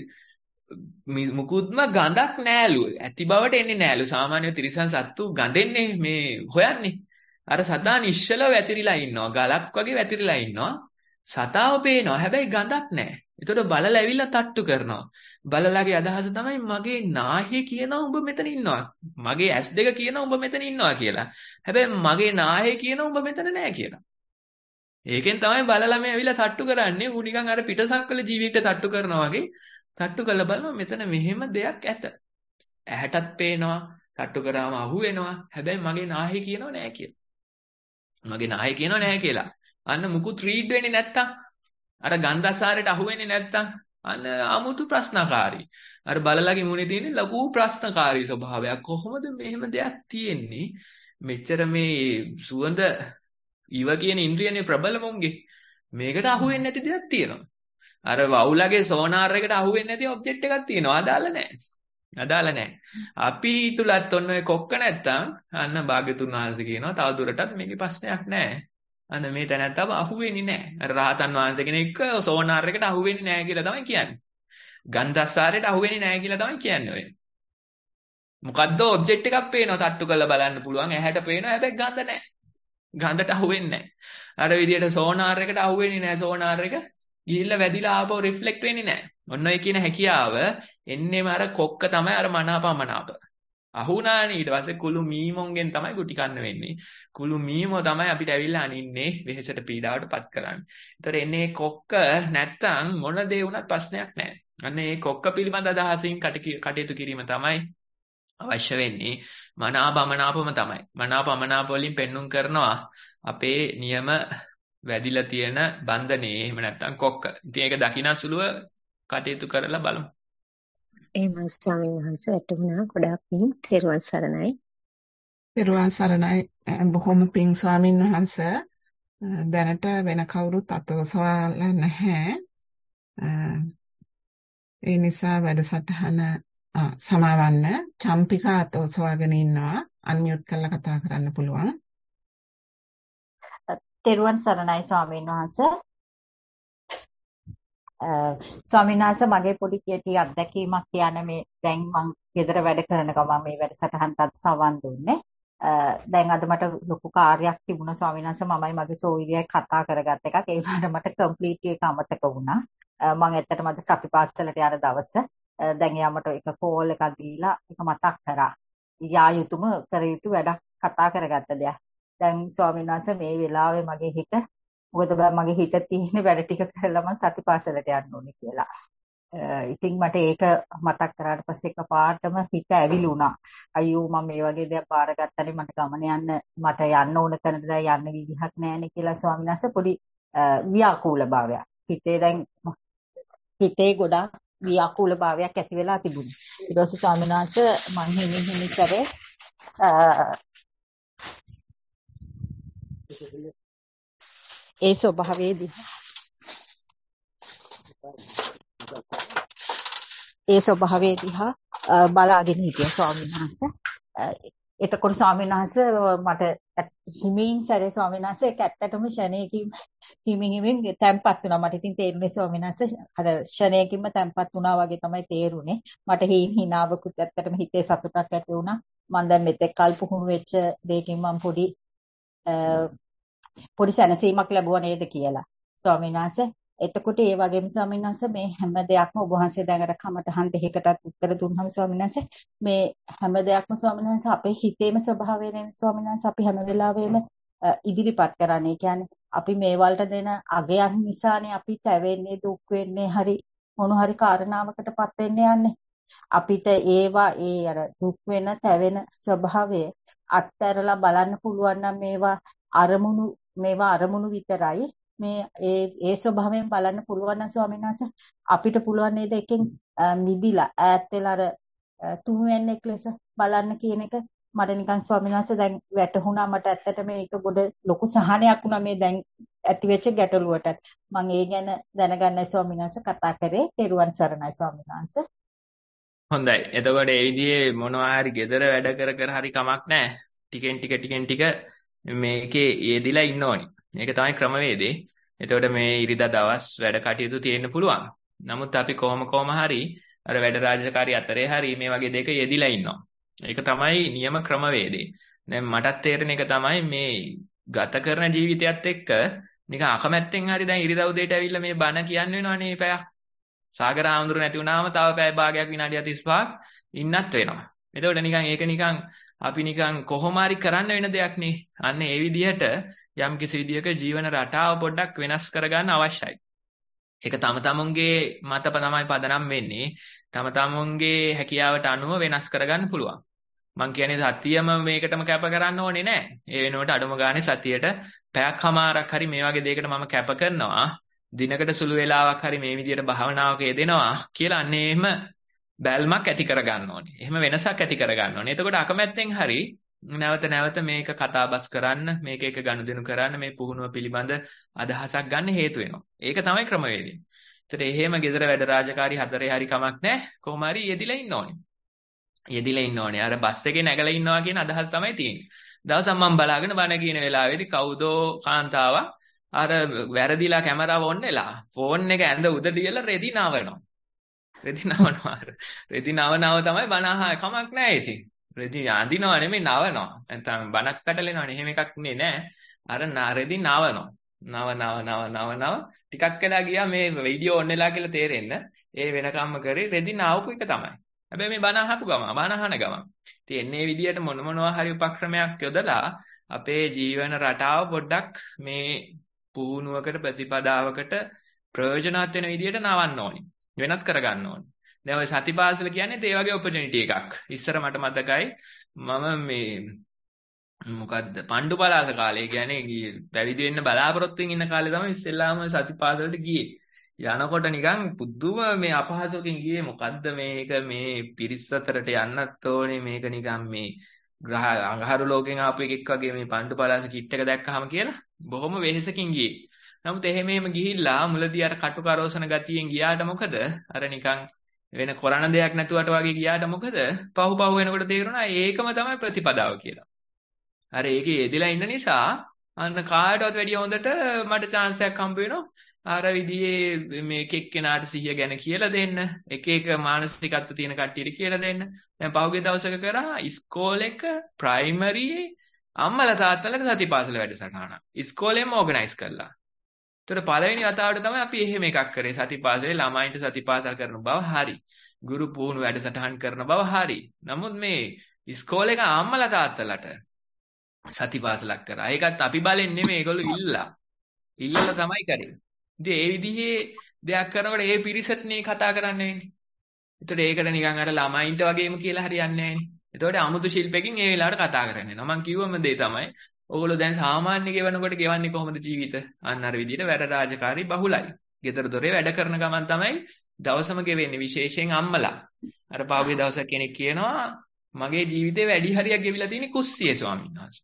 මුකුත්ම ගඳක් නෑලු. ඇති බවට එන්නේ නෑලු. සාමාන්‍ය තිරිසන් සත්තු ගඳෙන්නේ මේ හොයන්නේ. අර සතා නිශ්චලව වැතිරිලා ඉන්නවා. ගලක් වගේ වැතිරිලා ඉන්නවා. සතාව පේනවා. හැබැයි ගඳක් නෑ. ඒතකොට බලලා ඇවිල්ලා තට්ටු කරනවා. බලලාගේ අදහස තමයි මගේ නාහේ කියනවා උඹ මෙතන ඉන්නවා. මගේ ඇස් දෙක කියනවා උඹ මෙතන ඉන්නවා කියලා. හැබැයි මගේ නාහේ කියනවා උඹ මෙතන නෑ කියලා. ඒකෙන් තමයි බලලා මේ ඇවිල්ලා තට්ටු කරන්නේ. ඌ නිකන් අර පිටසක්වල ජීවිතේ තට්ටු කරනවා වගේ තට්ටු කරලා බලනවා මෙතන මෙහෙම දෙයක් ඇත. ඇහැටත් පේනවා, තට්ටු කරාම අහු වෙනවා. හැබැයි මගේ නාහේ කියනවා නෑ කියලා. මගේ නාහේ කියනවා නෑ කියලා. අන්න මුකුත් රීඩ් වෙන්නේ නැත්තම් අර ගන්ධසාරයට අහු වෙන්නේ නැත්තම් අන්න 아무තු ප්‍රශ්නකාරී. අර බලලාගේ මුනේ තියෙන ලඝු ප්‍රශ්නකාරී ස්වභාවයක්. කොහොමද මෙහෙම දෙයක් තියෙන්නේ? මෙච්චර මේ සුවඳ ඊව කියන ඉන්ද්‍රියනේ ප්‍රබල මොන්ගේ. මේකට අහු වෙන්නේ නැති දෙයක් තියෙනවා. අර වවුලගේ සෝනාර් එකට අහු වෙන්නේ නැති ඔබ්ජෙක්ට් එකක් තියෙනවා. අදාළ නැහැ. අදාළ නැහැ. අපි තුලත් ඔන්න ඔය කොක්ක නැත්තම් අන්න භාග්‍යතුන් වහන්සේ කියනවා තව දුරටත් මේකේ ප්‍රශ්නයක් නැහැ. අන්න මේ තැනත්තව අහු වෙන්නේ නැහැ. අර රහතන් වහන්සේ කෙනෙක් සෝනාර් එකට අහු වෙන්නේ නැහැ කියලා තමයි කියන්නේ. ගන්ධස්සාරයට අහු වෙන්නේ නැහැ කියලා තමයි කියන්නේ ඔය. මොකද්ද ඔබ්ජෙක්ට් එකක් පේනවා තට්ටු කරලා බලන්න පුළුවන්. ඇහැට පේනවා හැබැයි ගඳ නැහැ. ගඳට අහු වෙන්නේ නැහැ. අර විදියට සෝනාර් එකට අහු වෙන්නේ නැහැ. සෝනාර් එක ගිහිල්ලා වැදිලා ආපහු රිෆ්ලෙක්ට් වෙන්නේ නැහැ. ඔන්න ඔය කියන හැකියාව එන්නේම අර කොක්ක තමයි අර මනාපමනාප. අහුණානේ ඊට පස්සේ කුළු මීමොන්ගෙන් තමයි ගුටි කන්න වෙන්නේ. කුළු මීමෝ තමයි අපිට ඇවිල්ලා අනින්නේ වෙහෙසට පීඩාවටපත් කරන්නේ. ඒතර එන්නේ කොක්ක නැත්තම් මොන දේ වුණත් ප්‍රශ්නයක් නැහැ. අන්න ඒ කොක්ක පිළිබඳ අදහසින් කටයුතු කිරීම තමයි අවශ්‍ය වෙන්නේ. මනාපමනාපම තමයි. මනාපමනාප වලින් පෙන්눔 කරනවා අපේ නියම වැදිලා තියෙන බන්ධනේ එහෙම නැත්තම් කොක්ක. ඉතින් ඒක දකින්නසුලුව කටයුතු කරලා බලමු. එහෙමයි ස්වාමීන් වහන්සේ වැටුණා ගොඩාක් පිං තෙරුවන් සරණයි. තෙරුවන් සරණයි බොහොම පිං ස්වාමීන් වහන්සේ. දැනට වෙන කවුරුත් අතවසවලා නැහැ. ඒ නිසා වැඩසටහන සමාවන්න චම්පිකා අතවසවාගෙන ඉන්නවා. අන්මියුට් කරලා කතා කරන්න පුළුවන්. තෙරුවන් සරණයි ස්වාමීන් වහන්සේ. ස්වාමීන් වහන්සේ මගේ පොඩි කෙටි අත්දැකීමක් කියන්නේ මේ දැන් මම ගෙදර වැඩ කරන ගමන් මේ වැඩසටහනටත් සවන් දුන්නේ. දැන් අද මට ලොකු කාර්යයක් තිබුණා ස්වාමීන් වහන්සේ. මමයි මගේ සෝවිලියයි කතා කරගත්ත එකක්. ඒ වුණාට මට කම්ප්ලීට් එක අමතක වුණා. මම ඇත්තටම අද සතිපාසලට යන දවස දැන් යාමට එක කෝල් එකක් දීලා ඒක මතක් කරා. යා යුතුම කර යුතු වැඩක් කතා කරගත්ත දෙයක්. දැන් ස්වාමීන් වහන්සේ මේ වෙලාවේ මගේ හිත මොකද මගේ හිත තියෙන වැඩ ටික කරලා මම සතිපාසලට යන්න ඕනේ කියලා. ඉතින් මට ඒක මතක් කරාට පස්සේ එකපාරටම හිත ඇවිලුණා. අයියෝ මම මේ වගේ දෙයක් බාරගත්තානේ මට ගමන යන්න ඕන තැනට දැන් යන්න විදිහක් නැහැනේ කියලා ස්වාමීන් වහන්සේ පොඩි ව්‍යාකූල භාවයක්. හිතේ ගොඩාක් ව්‍යාකූල භාවයක් ඇති වෙලා තිබුණා. ඊට පස්සේ ස්වාමීන් වහන්සේ මං හිමි කරේ ඒ ස්වභාවයේ දිහා බලාගෙන හිටියා ස්වාමීන් වහන්සේ. එතකොට ස්වාමීන් වහන්සේ මට හිමින් සැරේ ස්වාමීන් වහන්සේ ඒක ඇත්තටම ෂණයකින් හිමින් තැම්පත් වුණා. මට ඉතින් තේරුනේ ස්වාමීන් වහන්සේ අර ෂණයකින්ම තැම්පත් වුණා වගේ තමයි තේරුනේ. මට හිනාවකුත් ඇත්තටම හිතේ සතුටක් ඇති වුණා. මම දැන් මෙතෙක් කල් පුහුණු වෙච්ච දෙයකින් මම පොඩි සැනසීමක් ලැබුවා නේද කියලා ස්වාමීන් වහන්සේ. එතකොට ඒ වගේම ස්වාමීන් වහන්සේ මේ හැම දෙයක්ම ඔබ වහන්සේ දැන් අර කමටහන් දෙකකටත් උත්තර දුන්නාම ස්වාමීන් වහන්සේ මේ හැම දෙයක්ම ස්වාමීන් වහන්සේ අපේ හිතේම ස්වභාවය නේ ස්වාමීන් වහන්සේ අපි හැම වෙලාවෙම ඉදිරිපත් කරන්නේ. කියන්නේ අපි මේ වලට දෙන අගයන් නිසානේ අපි තැවෙන්නේ දුක් වෙන්නේ හරි මොන හරි කාරණාවකටපත් වෙන්නේ යන්නේ. අපිට ඒවා ඒ අර දුක් වෙන තැවෙන ස්වභාවය අත්හැරලා බලන්න පුළුවන් නම් මේවා අරමුණු විතරයි. මේ ඒ ස්වභාවයෙන් බලන්න පුළුවන් නම් ස්වාමීන් වහන්සේ අපිට පුළුවන් නේද එකෙන් මිදිලා ඈත් වෙලා අර තුන්වෙන්නෙක් ලෙස බලන්න කියන එක මට නිකන් ස්වාමීන් වහන්සේ දැන් වැටහුණා. මට ඇත්තට මේක ගොඩ ලොකු සහනයක් වුණා මේ දැන් ඇතිවෙච්ච ගැටලුවටත්. මම ඒ ගැන දැනගන්නයි ස්වාමීන් වහන්සේ කතා කරේ. පෙරුවන් සරණයි ස්වාමීන් වහන්සේ. හොඳයි. එතකොට ඒ විදිහේ මොනවා හරි gedara වැඩ කර කර හරි කමක් නැහැ. ටිකෙන් ටික මේකේ යෙදිලා ඉන්න ඕනි. මේක තමයි ක්‍රමවේදේ. එතකොට මේ ඉරිදා දවස් වැඩ කටයුතු තියෙන්න පුළුවන්. නමුත් අපි කොහොම හරි අර වැඩ රාජකාරී අතරේ හරි මේ වගේ දෙක යෙදිලා ඉන්නවා. ඒක තමයි නියම ක්‍රමවේදේ. දැන් මටත් තේරෙන එක තමයි මේ ගත කරන ජීවිතයත් එක්ක නිකන් අකමැත්තෙන් හරි දැන් ඉරිදා උදේට ඇවිල්ලා මේ බණ කියන්න වෙනවනේ පැයක්. සාගර ආඳුරු නැති වුණාම තව පැය භාගයක් විනාඩි 35ක් ඉන්නත් වෙනවා. එතකොට නිකන් ඒක නිකන් අපි නිකන් කොහොම හරි කරන්න වෙන දෙයක් නේ. අන්න ඒ විදිහට යම් කිසි විදියක ජීවන රටාව පොඩ්ඩක් වෙනස් කරගන්න අවශ්‍යයි. ඒක තම තමුන්ගේ මත තමයි පදනම් වෙන්නේ. තම තමුන්ගේ හැකියාවට අනුව වෙනස් කරගන්න පුළුවන්. මං කියන්නේ සතියම මේකටම කැප කරන්න ඕනේ නෑ. ඒ වෙනුවට අඩුම ගානේ සතියට පැයක්මාරක් හරි මේ වගේ දෙයකට මම කැප කරනවා. දිනකට සුළු වේලාවක් හරි මේ විදියට භාවනාවක යෙදෙනවා කියලා අන්න එහෙම බැල්මක් ඇති කරගන්න ඕනේ. එහෙම වෙනසක් ඇති කරගන්න ඕනේ. එතකොට අකමැත්තෙන් හරි නැවත මේක කතාබස් කරන්න, මේක එක ගනුදෙනු කරන්න, මේ පුහුණුව පිළිබඳ අදහසක් ගන්න හේතු වෙනවා. ඒක තමයි ක්‍රමවේදය. ඒතර එහෙම gedara වැඩ රාජකාරී හතරේ හරි කමක් නැහැ. කොහොම හරි යෙදිලා ඉන්න ඕනේ. යෙදිලා ඉන්න ඕනේ. අර බස් එකේ නැගලා ඉන්නවා කියන අදහස තමයි තියෙන්නේ. දවසක් මම බලාගෙන බණ කියන වෙලාවේදී කවුදෝ කාන්තාවක් අර වැරදිලා කැමරාව ඔන් වෙලා ෆෝන් එක ඇඳ උඩ තියලා රෙදි නවනවා. රෙදි නව තමයි බණ අහා කමක් නැහැ ඉතින්. රෙදි අඳිනව නෙමෙයි නවනවා. නැත්නම් බණක් පැටලෙනවනේ. එහෙම එකක් නේ. අර රෙදි නවනවා. නව ටිකක් වෙලා ගියා මේ වීඩියෝ ඔන් වෙලා කියලා තේරෙන්න. ඒ වෙනකම්ම කරේ රෙදි නවපු එක තමයි. හැබැයි මේ බණ අහපු ගමන් බණ අහන ගමන්. ඉතින් එන්නේ විදියට මොනවා හරි උපක්‍රමයක් යොදලා අපේ ජීවන රටාව පොඩ්ඩක් මේ පුහුණුවකට ප්‍රතිපදාවකට ප්‍රයෝජනවත් වෙන විදියට නවන්න ඕනි. වෙනස් කරගන්න ඕනි. දැන් ඔය සතිපාසල කියන්නේ ඒ වගේ ඔපචුනිටි එකක්. ඉස්සර මට මතකයි මම මේ මොකද්ද පණ්ඩු පලාස කාලේ කියන්නේ පැවිදි වෙන්න බලාපොරොත්තුෙන් ඉන්න කාලේ තමයි ඉස්සෙල්ලාම සතිපාසලට ගියේ. යනකොට නිකන් පුදුම මේ අපහසුකකින් ගියේ මොකද්ද මේක මේ පිරිස් අතරට යන්නත් ඕනේ මේක නිකන් මේ අඟහරු ලෝකෙන් ආපු එකෙක් වගේ මේ පණ්ඩු පලාස කිට් එක දැක්කහම කියලා බොහොම වෙහෙසකින් ගියේ. නමුත් එහෙම ගිහිල්ලා මුලදී අර කටු කරෝසන ගතියෙන් ගියාට මොකද? අර නිකන් වෙන කරණ දෙයක් නැතුවට වගේ ගියාට මොකද? පහු වෙනකොට තේරුණා ඒකම තමයි ප්‍රතිපදාව කියලා. අර ඒකේ යෙදලා ඉන්න නිසා අන්න කාටවත් වැඩිය හොඳට මට chance එකක් හම්බ වෙනවා. අර විදිහේ මේ එක්කෙනාට සිහිය ගැන කියලා දෙන්න, එක මානසිකත්ව තියෙන කට්ටියට කියලා දෙන්න. දැන් පහුගිය දවසක කරා ඉස්කෝලේක ප්‍රයිමරි අම්මලා තාත්තලාට සතිපාසල වැඩසටහනක්. ඉස්කෝලේම ඕගනයිස් කළා. ඒතර පළවෙනි වතාවට තමයි අපි එහෙම එකක් කරේ. සතිපාසලේ ළමයින්ට සතිපාසල් කරන බව හරි. ගුරු පුහුණු වැඩසටහන් කරන බව හරි. නමුත් මේ ඉස්කෝලේක අම්මලා තාත්තලාට සතිපාසලක් කරා. ඒකත් අපි බලෙන් නෙමෙයි ඒගොල්ලෝ ඉල්ලලා තමයි කරේ. ඉතින් ඒ විදිහේ දෙයක් කරනකොට ඒ පිරිසටනේ කතා කරන්න වෙන්නේ. ඒතකොට ඒකට නිකන් අර ළමයින්ට වගේම කියලා හරියන්නේ නැහැනේ. ඒතකොට අමුතු ශිල්පකින් ඒ වෙලාවට කතා කරන්නේ. මම කිව්වම දේ තමයි ඕගොල්ලෝ දැන් සාමාන්‍ය ගෙවනකොට ගෙවන්නේ කොහොමද ජීවිත? අන්න අර විදිහට වැඩ රාජකාරී බහුලයි. ගෙදර දොරේ වැඩ කරන ගමන් තමයි දවසම ගෙවෙන්නේ විශේෂයෙන් අම්මලා. අර පාවුගේ දවසක් කෙනෙක් කියනවා මගේ ජීවිතේ වැඩි හරියක් ගෙවිලා තියෙන්නේ කුස්සියේ ස්වාමීන් වහන්සේ.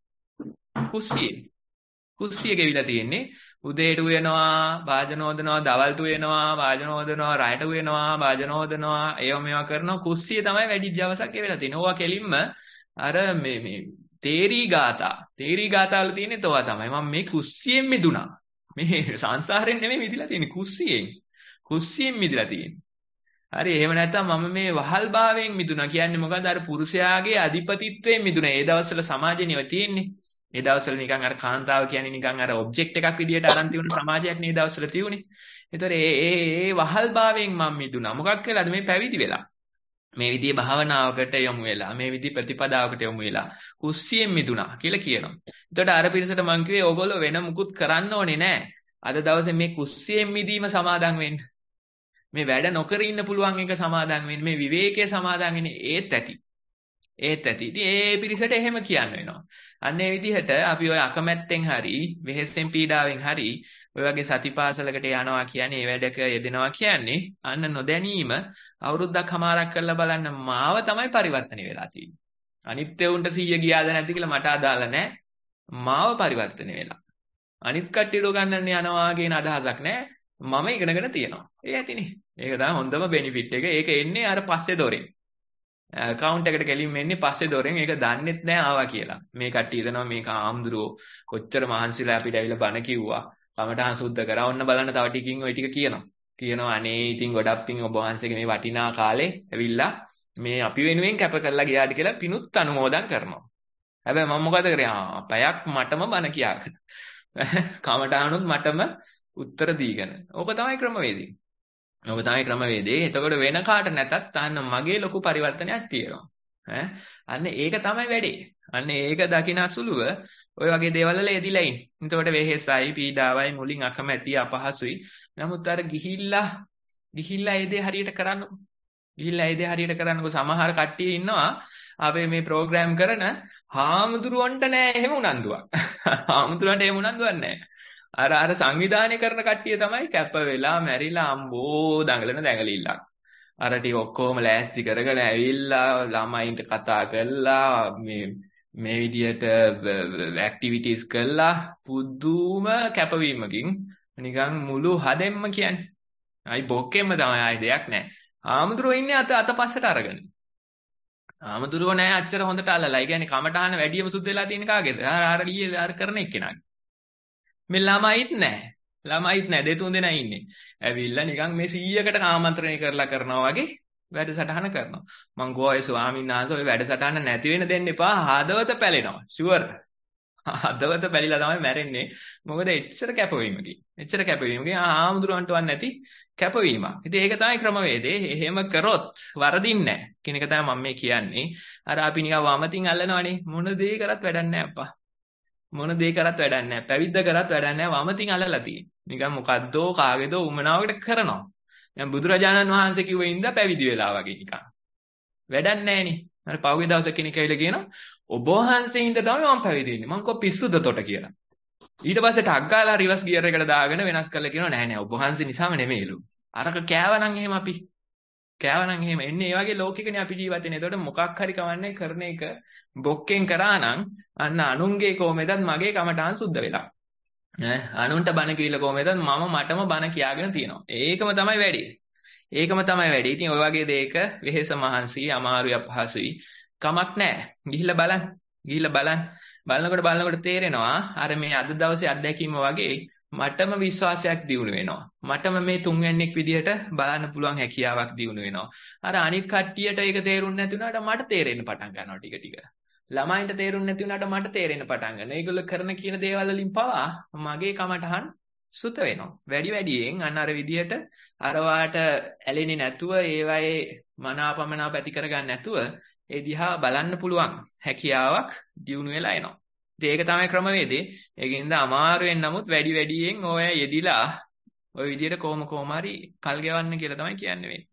කුස්සිය ගෙවිලා තියෙන්නේ. උදේට උයනවා, වාජන හොදනවා, දවල්ට උයනවා, වාජන හොදනවා, රායට උයනවා, වාජන හොදනවා, ඒව මේවා කරනවා. කුස්සිය තමයි වැඩි දවසක් ගෙවිලා තියෙන්නේ. ඕවා කෙලින්ම අර මේ තේරී ගාථා වල තියෙන්නේ තෝවා තමයි. මම මේ කුස්සියෙන් මිදුණා. මේ සංසාරයෙන් නෙමෙයි මිදිලා තියෙන්නේ කුස්සියෙන් මිදිලා තියෙන්නේ. හරි එහෙම නැත්නම් මම මේ වහල් භාවයෙන් මිදුණා කියන්නේ මොකද්ද? අර පුරුෂයාගේ අධිපතිත්වයෙන් මිදුණා. ඒ දවස්වල සමාජෙනිව තියෙන්නේ. ඒ දවස්වල නිකන් අර කාන්තාව කියන්නේ නිකන් අර ඔබ්ජෙක්ට් එකක් විදියට අරන් තියුණු සමාජයක් නේ ඒ දවස්වල තියුනේ. ඒතර ඒ වහල් භාවයෙන් මම මිදුණා. මොකක් වෙලාද මේ පැවිදි වෙලා? මේ විදිහේ භාවනාවකට යොමු වෙලා මේ විදිහේ ප්‍රතිපදාවකට යොමු වෙලා කුස්සියෙන් මිදුණා කියලා කියනවා. එතකොට අර පිරිසට මං කිව්වේ ඕගොල්ලෝ වෙන මුකුත් කරන්න ඕනේ නැහැ. අද දවසේ මේ කුස්සියෙන් මිදීම සමාදන් වෙන්න. මේ වැඩ නොකර ඉන්න පුළුවන් එක සමාදන් වෙන්න. මේ විවේකයේ සමාදන් වෙන්න ඒත් ඇති. ඉතින් ඒ පිරිසට එහෙම කියන්න වෙනවා. අන්න ඒ විදිහට අපි ඔය අකමැත්තෙන් හරි, වෙහෙසෙන් පීඩාවෙන් හරි ඔය වගේ සතිපාසලකට යනවා කියන්නේ ඒ වැඩක යෙදෙනවා කියන්නේ අන්න නොදැනීම අවුරුද්දක් හමාරක් කරලා බලන්න මාව තමයි පරිවර්තනය වෙලා තියෙන්නේ. අනිත් උන්ට 100 ගියාද නැති කියලා මට අදාළ නැහැ. මාව පරිවර්තනය වෙලා. අනිත් කට්ටියට ගන්නන්න යනවා කියන අදහසක් නැහැ. මම ඉගෙනගෙන තියෙනවා. ඒ ඇතිනේ. ඒක තමයි හොඳම බෙනිෆිට් එක. ඒක එන්නේ අර පස්සේ දොරෙන්. account එකට කෙලින්ම එන්නේ පස්සේ දොරෙන්. ඒක දන්නෙත් නැහැ ආවා කියලා. මේ කට්ටිය හිතනවා මේක ආම්දුරෝ කොච්චර මහන්සිලා අපිට ඇවිල්ලා බණ කිව්වා. කමටහන් සුද්ධ කරා. ඔන්න බලන්න තව ටිකකින් ওই ටික කියනවා. කියනවා අනේ ඉතින් ගොඩක් පින් ඔබ වහන්සේගේ මේ වටිනා කාලේ ඇවිල්ලා මේ අපි වෙනුවෙන් කැප කරලා ගියාට කියලා පිනුත් අනුමෝදන් කරනවා. හැබැයි මම මොකද කරේ? පැයක් මටම බණ කියාගෙන. කමටහනුත් මටම උත්තර දීගෙන. ඕක තමයි ක්‍රමවේදය. ඕක තමයි ක්‍රමවේදය. එතකොට වෙන කාට නැතත් අන්න මගේ ලොකු පරිවර්තනයක් තියෙනවා. අන්න ඒක තමයි වැඩේ. අන්න ඒක දකින සුළුව ඔය වගේ දේවල් වල යෙදිලා ඉන්නේ. එතකොට වෙහෙසයි, පීඩාවයි, මුලින් අකමැති, අපහසුයි. නමුත් අර ගිහිල්ලා ඒ දේ හරියට කරන්න. ගිහිල්ලා ඒ දේ හරියට කරන්නකො සමහර කට්ටිය ඉන්නවා අපේ මේ ප්‍රෝග්‍රෑම් කරන හාමුදුරුවන්ට නෑ එහෙම උනන්දුවක්. හාමුදුරුවන්ට එහෙම උනන්දුවක් නෑ. අර සංවිධානය කරන කට්ටිය තමයි කැප වෙලා මැරිලා අම්බෝ දඟලන දැඟලිල්ලක්. අර ටික ඔක්කොම ලෑස්ති කරගෙන ඇවිල්ලා ළමයින්ට කතා කරලා මේ විදියට ඇක්ටිවිටීස් කරලා පුදුම කැපවීමකින් නිකන් මුළු හදෙන්ම කියන්නේ. අයි බොක්කෙම තමයි ආයි දෙයක් නැහැ. ආමුදුරෝ ඉන්නේ අතපස්සට අරගෙන. ආමුදුරෝ නැහැ අච්චර හොඳට අල්ලලා. ඒ කියන්නේ කමටහන වැඩියම සුද්ධ වෙලා තියෙන කාගේද? අර කරන එක්කෙනාගේ. මේ ළමයිත් නැහැ. ළමයිත් නැහැ. දෙතුන් දෙනා ඉන්නේ. ඇවිල්ලා නිකන් මේ 100කට ආමන්ත්‍රණය කරලා කරනවා වගේ වැඩසටහන කරනවා. මං ගෝයි ස්වාමීන් වහන්සේ ඔය වැඩසටහන නැති වෙන්න දෙන්න එපා. හදවත පැලෙනවා. ෂුවර්. හදවත පැලිලා තමයි මැරෙන්නේ. මොකද එච්චර කැපවීමකින්. එච්චර කැපවීමකින් ආමුදුරන්ටවත් නැති කැපවීමක්. ඉතින් ඒක තමයි ක්‍රමවේදේ. එහෙම කරොත් වරදින්නේ නැහැ. කියන එක තමයි මම මේ කියන්නේ. අර අපි නිකන් වමතින් අල්ලනවනේ. මොන දේ කරත් වැඩක් නැහැ අප්පා. මොන දේ කරත් වැඩක් නැහැ. පැවිද්ද කරත් වැඩක් නැහැ. වමතින් අල්ලලා තියෙන්නේ. නිකන් මොකද්දෝ කාගේදෝ උමනාවකට කරනවා. දැන් බුදුරජාණන් වහන්සේ කිව්වේ ඉඳලා පැවිදි වෙලා වගේ නිකන්. වැඩක් නැහෙනේ. අර පහුගිය දවසක කෙනෙක් ඇවිල්ලා කියනවා ඔබ වහන්සේ හින්දා තමයි මම පැවිදි වෙන්නේ. මං කෝ පිස්සුද තොට කියලා. ඊට පස්සේ ටක් ගාලා රිවර්ස් ගියර් එකට දාගෙන වෙනස් කරලා කියනවා නෑ ඔබ වහන්සේ නිසාම නෙමෙයිලු. අරක කෑවනම් එහෙම අපි. කෑවනම් එහෙම එන්නේ ඒ වගේ ලෝකෙකනේ අපි ජීවත් වෙන්නේ. ඒතකොට මොකක් හරි කවන්නේ කරන එක බොක්කෙන් කරා නම් අන්න අනුන්ගේ කොහමදත් මගේ කමටහන් සුද්ධ වෙලා. අනුන්ට බණ කිවිල කොහමදත් මටම බණ කියාගෙන තියෙනවා. ඒකම තමයි වැඩේ. ඒකම තමයි වැඩේ. ඉතින් ඔය වගේ දෙයක වෙහෙස මහන්සි අමාරුයි අපහසුයි කමක් නැහැ. ගිහිල්ලා බලන්න. ගිහිල්ලා බලන්න. බලනකොට තේරෙනවා අර මේ අද දවසේ අත්දැකීම වගේ මටම විශ්වාසයක් දියුණු වෙනවා. මටම මේ තුන්වැන්නෙක් විදියට බලන්න පුළුවන් හැකියාවක් දියුණු වෙනවා. අර අනිත් කට්ටියට ඒක තේරුන්නේ නැති වුණාට මට තේරෙන්න පටන් ගන්නවා ටික ටික. ළමයින්ට තේරුන්නේ නැති වුණාට මට තේරෙන්න පටන් ගන්නවා. ඒගොල්ලෝ කරන කියන දේවල් වලින් පවා මගේ කමටහන් සුත වෙනවා. වැඩියෙන් අන්න අර විදියට අරවාට ඇලෙන්නේ නැතුව ඒවයේ මනාපමනාප ඇති කරගන්න නැතුව ඒ දිහා බලන්න පුළුවන් හැකියාවක් දියුණු වෙලා එනවා. ඉතින් ඒක තමයි ක්‍රමවේදේ. ඒකින්ද අමාරුවෙන් නමුත් වැඩියෙන් ඔය යෙදිලා ඔය විදියට කොහොම හරි කල් ගෙවන්න කියලා තමයි කියන්නේ වෙන්නේ.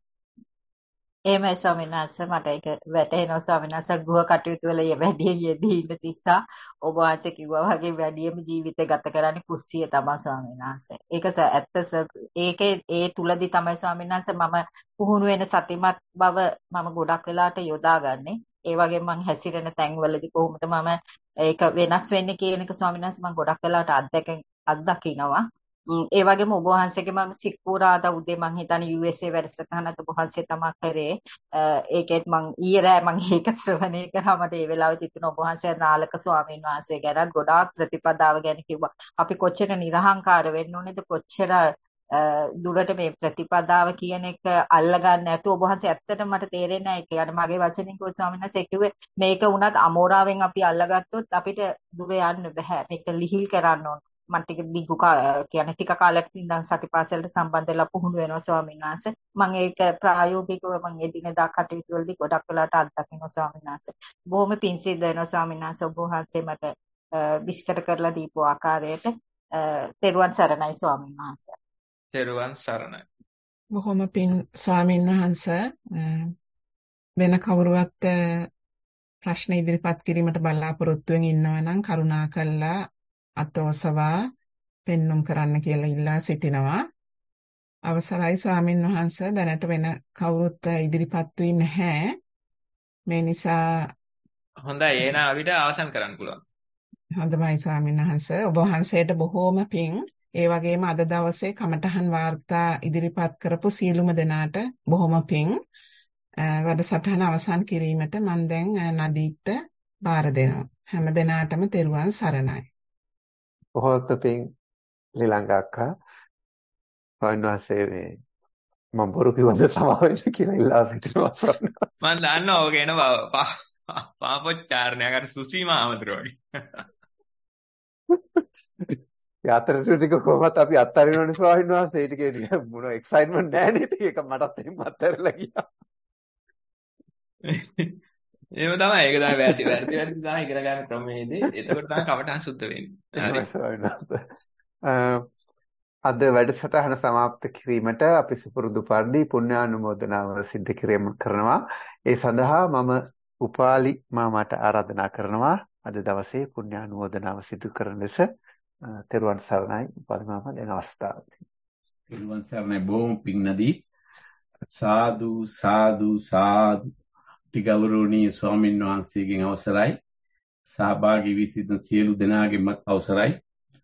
එහෙමයි ස්වාමීන් වහන්සේ මට ඒක වැටහෙනවා ස්වාමීන් වහන්සේ ගෘහ කටයුතු වල වැඩියෙන් යෙදී ඉන්න තිස්සා ඔබ වහන්සේ කිව්වා වගේ වැඩියෙන් ජීවිතය ගත කරන්නේ කුස්සිය තමයි ස්වාමීන් වහන්සේ. ඒක ඒකේ ඒ තුලදී තමයි ස්වාමීන් වහන්සේ මම පුහුණු වෙන සතිමත් බව මම ගොඩක් වෙලාට යොදාගන්නේ. ඒ වගේම මම හැසිරෙන තැන්වලදී කොහොමද මම ඒක වෙනස් වෙන්නේ කියන එක ස්වාමීන් වහන්සේ මම ගොඩක් වෙලාට අත්දකිනවා. ඒ වගේම ඔබ වහන්සේගේ මම සික්පුරාදා උදේ මං හිතන්නේ USA වැඩසටහනත් ඔබ වහන්සේ තමයි කරේ. ඒකෙත් මං ඊයේ රෑ මං ඒක ශ්‍රවණය කරා. මට ඒ වෙලාවෙ තිබුණ ඔබ වහන්සේ නාලක ස්වාමීන් වහන්සේ ගැන ගොඩාක් ප්‍රතිපදාව ගැන කිව්වා. අපි කොච්චර නිර්හංකාර වෙන්න ඕනේද, කොච්චර දුරට මේ ප්‍රතිපදාව කියන එක අල්ලගන්න නැතුව ඔබ වහන්සේ ඇත්තටම මට තේරෙන්නේ නැහැ. ඒක යන මගේ වචනින් කිව්ව ස්වාමීන් වහන්සේ කිව්වේ මේක වුණත් අමෝරාවෙන් අපි අල්ලගත්තොත් අපිට දුර යන්න බෑ. මේක ලිහිල් කරන්න ඕන. මම ටික දිගු කියන්නේ ටික කාලයක් ඉඳන් සතිපාසලට සම්බන්ධ වෙලා පුහුණු වෙනවා ස්වාමීන් වහන්සේ. මම ඒක ප්‍රායෝගිකව මම එදිනෙදා කටයුතු වලදී ගොඩක් වෙලාට අත්දකිනවා ස්වාමීන් වහන්සේ. බොහොම පිං සිද්ධ වෙනවා ස්වාමීන් වහන්සේ ඔබ වහන්සේ මට විස්තර කරලා දීපු ආකාරයට. තෙරුවන් සරණයි ස්වාමීන් වහන්සේ. තෙරුවන් සරණයි. බොහොම පිං ස්වාමීන් වහන්සේ. වෙන කවුරුවත් ප්‍රශ්න ඉදිරිපත් කිරීමට බලාපොරොත්තු වෙමින් ඉන්නවා නම් කරුණාකරලා අතෝසවා පෙන්눔 කරන්න කියලා ඉල්ලා සිටිනවා. අවසරයි ස්වාමින් වහන්සේ දැනට වෙන කවුරුත් ඉදිරිපත් වී නැහැ. මේ නිසා හොඳයි එහෙනම් අපිට අවසන් කරන්න පුළුවන්. හොඳයි ස්වාමින් වහන්සේ ඔබ වහන්සේට බොහෝම පිං. ඒ වගේම අද දවසේ කමඨහන් වාර්තා ඉදිරිපත් කරපු සියලුම දෙනාට බොහොම පිං. වැඩසටහන අවසන් කිරීමට මම දැන් නදීප්ට බාර දෙනවා. හැම දිනාටම තෙරුවන් සරණයි. බොහොම පිං ශ්‍රී අක්කා. වයින්වාසේ මේ මම බොරු කිව්වද සමාවෙන්න කියලා ඉල්ලා සිටිනවා ස්වාමීන් වහන්සේ. මම දන්නවා ඔක එන පාපොච්චාරණයක් අර සුසීමා ආමතුරු වගේ. යාත්‍රාට ටික කොහොමද අපි අත්හරිනවනේ ස්වාමීන් වහන්සේ ඊට කියන්නේ මොන එක්සයිට්මන්ට් නැහැ නේද? ඒක මටත් එහෙම අත්හැරලා ගියා. එහෙම තමයි. ඒක තමයි වැරදි තමයි ඉගෙන ගන්න ක්‍රමයේදී. එතකොට තමයි කමටහන් සුද්ධ වෙන්නේ. හරි. අද වැඩසටහන સમાપ્ત කිරීමට අපි සුපුරුදු පරිදි පුණ්‍යානුමෝදනාව සිදු කිරීම කරනවා. ඒ සඳහා මම උපාලි මාමට ආරාධනා කරනවා අද දවසේ පුණ්‍යානුමෝදනාව සිදු කරන ලෙස. තෙරුවන් සරණයි උපාලි මාමා දෙන අවස්ථාවදී. තෙරුවන් සරණයි බොහොම පින්නදී සාදු සාදු සාදු තිගෞරවනීය ස්වාමීන් වහන්සේගෙන් අවසරයි සහභාගී වී සිටින සියලු දෙනාගේම අවසරයි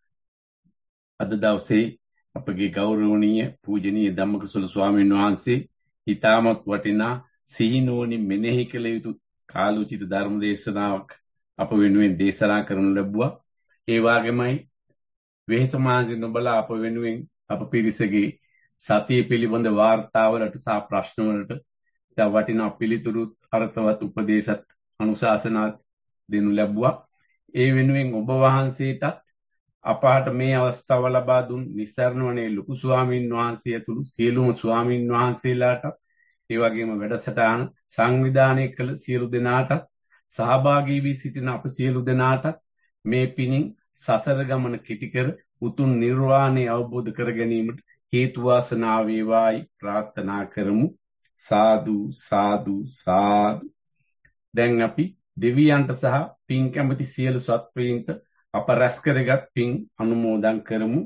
අද දවසේ අපගේ ගෞරවනීය පූජනීය ධම්මකසල ස්වාමීන් වහන්සේ ඊටමත් වටිනා සිහිනුවණින් මෙනෙහි කළ යුතු කාලෝචිත ධර්ම දේශනාවක් අප වෙනුවෙන් දේශනා කරනු ලැබුවා. ඒ වගේමයි වෙහෙස මානසික නොබලා අප වෙනුවෙන් අප පිරිසගේ සතිය පිළිබඳ වාර්තාවලට සහ ප්‍රශ්නවලට තව වටිනා පිළිතුරු අර්ථවත් උපදේශත් අනුශාසනාත් දෙනු ලැබුවා. ඒ වෙනුවෙන් ඔබ වහන්සේටත් අපහට මේ අවස්ථාව ලබා දුන් නිස්සාරණවනේ ලොකු ස්වාමීන් වහන්සේ ඇතුළු සියලුම ස්වාමීන් වහන්සේලාට ඒ වගේම වැඩසටහන සංවිධානය කළ සියලු දෙනාටත් සහභාගී වී සිටින අප සියලු දෙනාටත් මේ පිණින් සසර ගමන කෙටි කර උතුම් නිර්වාණය අවබෝධ කර ගැනීමට හේතු වාසනා වේවායි ප්‍රාර්ථනා කරමු. සාදු සාදු සාදු. දැන් අපි දෙවියන්ට සහ පින් කැමති සියලු සත්වයින්ට අප රැස් කරගත් පින් අනුමෝදන් කරමු.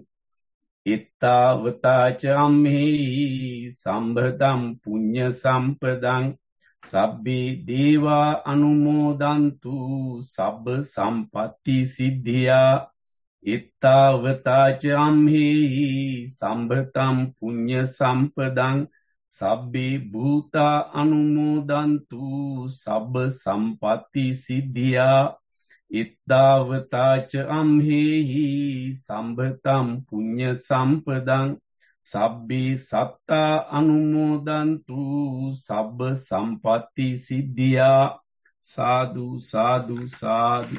ittavata cammehi sambhatam punya sampadang sabbi deva anumodantu sabba sampatti siddhya ittavata cammehi sambhatam punya sampadang sabbi bhuta anumodantu sabba sampatti siddhya ittavata cammehi sambhatam punya sampadang sabbi satta anumodantu sabba sampatti siddhya sadhu sadhu sadhu.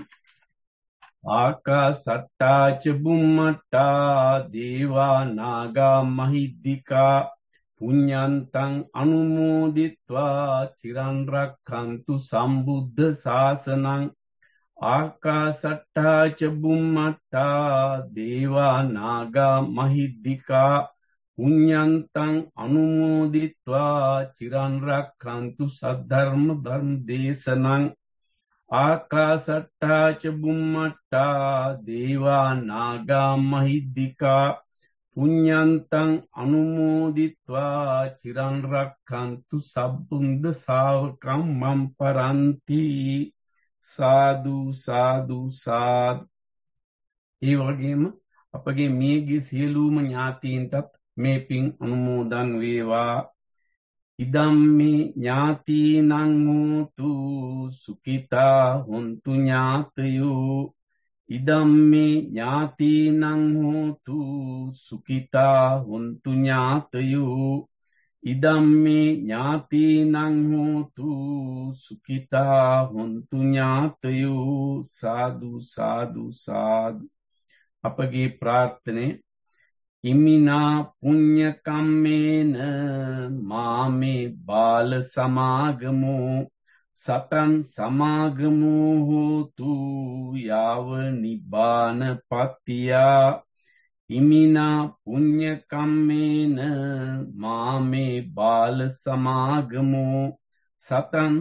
Akasatta ca bummatta deva naga mahiddhika punyantang anumoditva chiran rakkantu sambuddha sasanang. Akasatta ca bummatta deva naga mahiddhika punyantang anumoditva chiran rakkantu saddharma dharma desanang. Akasatta ca bummatta deva naga mahiddhika punyantang anumoditva chiran rakkantu sabbundha savakam mamparanti. සාදු සාදු සාදු. ඒ වගේම අපගේ මියගේ සියලුම ඥාතීන්ටත් මේ පින් අනුමෝදන් වේවා. ඉදම්මේ ඥාතීනං හෝතු සුඛිතා හොන්තු ඥාතයෝ ඉදම්මේ ඥාතීනං හෝතු සුඛිතා හොන්තු ඥාතයෝ ඉදම්මේ ඥාතීනං හෝතු සුඛිතා හොන්තු ඥාතයෝ. සාදු සාදු සාදු. අපගේ ප්‍රාර්ථනේ ඉමිනා පුඤ්ඤ කම්මේන මාමේ බාල සමාගමෝ සතං සමාගමෝ හෝතු යාව නිබ්බාන පත්තියා. ඉමිනා පුඤ්ඤ කම්මේන මාමේ බාල සමාගමෝ සතං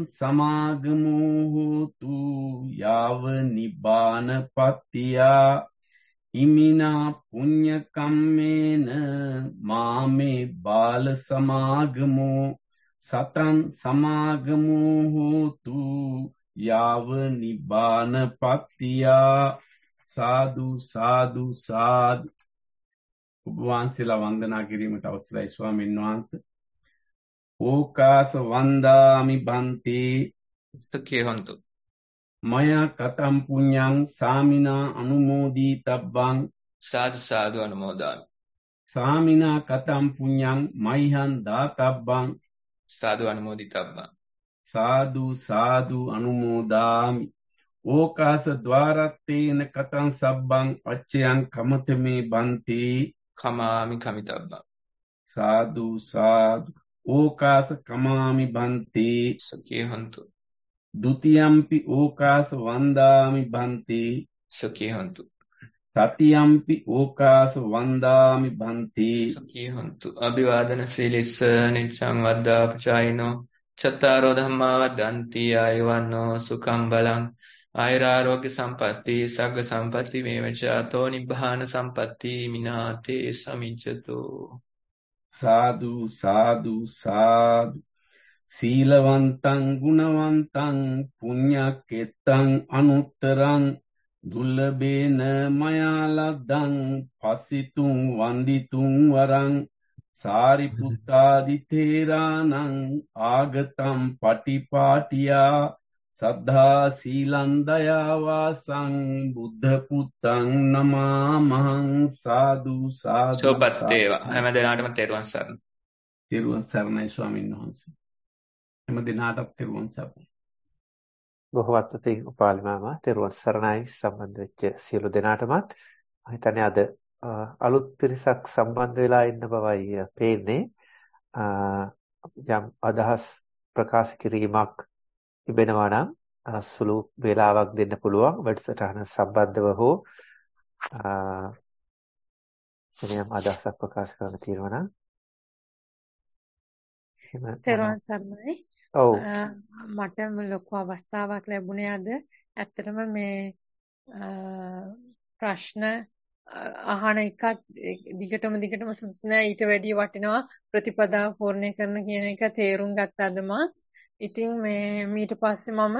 සමාගමෝ හෝතු යාව නිබ්බාන පත්තියා. ඉමිනා පුඤ්ඤ කම්මේන මාමේ බාල සමාගමෝ සතං සමාගමෝ හෝතු යාව නිබ්බාන පත්තියා සාදු සාදු සාදු. ඔබ වහන්සේලා වන්දනා කිරීමට අවසරයි ස්වාමීන් වහන්සේ. ඕකාස වන්දාමි බන්තේ සුඛී හොන්තු. මයා කතම් පුඤ්ඤං සාමිනා අනුමෝදී තබ්බං සාදු සාදු අනුමෝදාමි. සාමිනා කතම් පුඤ්ඤං මයිහං දාතබ්බං සාදු අනුමෝදිතබ්බං. සාදු සාදු අනුමෝදාමි. ඕකාස ద్వාරත්තේන කතං සබ්බං අච්චයන් කමතමේ බන්තේ කමාමි කමිතබ්බං. සාදු සාදු. ඕකාස කමාමි බන්තේ සුඛී හොන්තු. ဒ ුතියම්පි ඕකාස වන්දාමි බන්තේ සුඛී හොන්තු. තතියම්පි ඕකාස වන්දාමි බන්තේ සුඛී හොන්තු. අභිවාදන සීලිස්ස නිච්ඡං වද්දා පචායිනෝ චත්තාරෝ ධම්මා වද්දන්ති ආයුවන්නෝ සුඛං බලං ආයුරාෝග්‍ය සම්පatti සග්ග සම්පatti මේවචාතෝ නිබ්බාන සම්පatti මිනාතේ සමිච්ඡතෝ. සාදු සාදු සාදු. සීලවන්තං ගුණවන්තං පුඤ්ඤක්කෙත්තං අනුත්තරං දුර්ලභේන මයා ලද්දං පස්සිතුං වන්දිතුං වරං සාරිපුත්තාදි තේරාණං ආගතං පටිපාටියා සද්ධා සීලං දයාවාසං බුද්ධ පුත්තං නමාමහං. සාදු සාදු. සෝපත් වේවා. හැම දිනාටම තෙරුවන් සරණයි. තෙරුවන් සරණයි ස්වාමීන් වහන්සේ. හැම දිනාටම තෙරුවන් සරණයි. බොහෝවත් පිං උපාලි මාමා තෙරුවන් සරණයි සම්බන්ධ වෙච්ච සියලු දෙනාටමත්. මම හිතන්නේ අද අලුත් පිරිසක් සම්බන්ධ වෙලා ඉන්න බවයි පේන්නේ. යම් අදහස් ප්‍රකාශ කිරීමක් තිබෙනවා නම් සුළු වේලාවක් දෙන්න පුළුවන් වැඩසටහන සම්බන්ධව හෝ එනම් අදහසක් ප්‍රකාශ කරන්න තියෙනවා නම් තෙරුවන් සරණයි. ඔව් මට ලොකු අවස්ථාවක් ලැබුණේ අද. ඇත්තටම මේ ප්‍රශ්න අහන එකත් දිගටම සුදුසු නෑ. ඊට වැඩිය වටිනවා ප්‍රතිපදාව පූර්ණේ කරන කියන එක තේරුම් ගත්ත අද මම. ඉතින් ඊට පස්සේ මම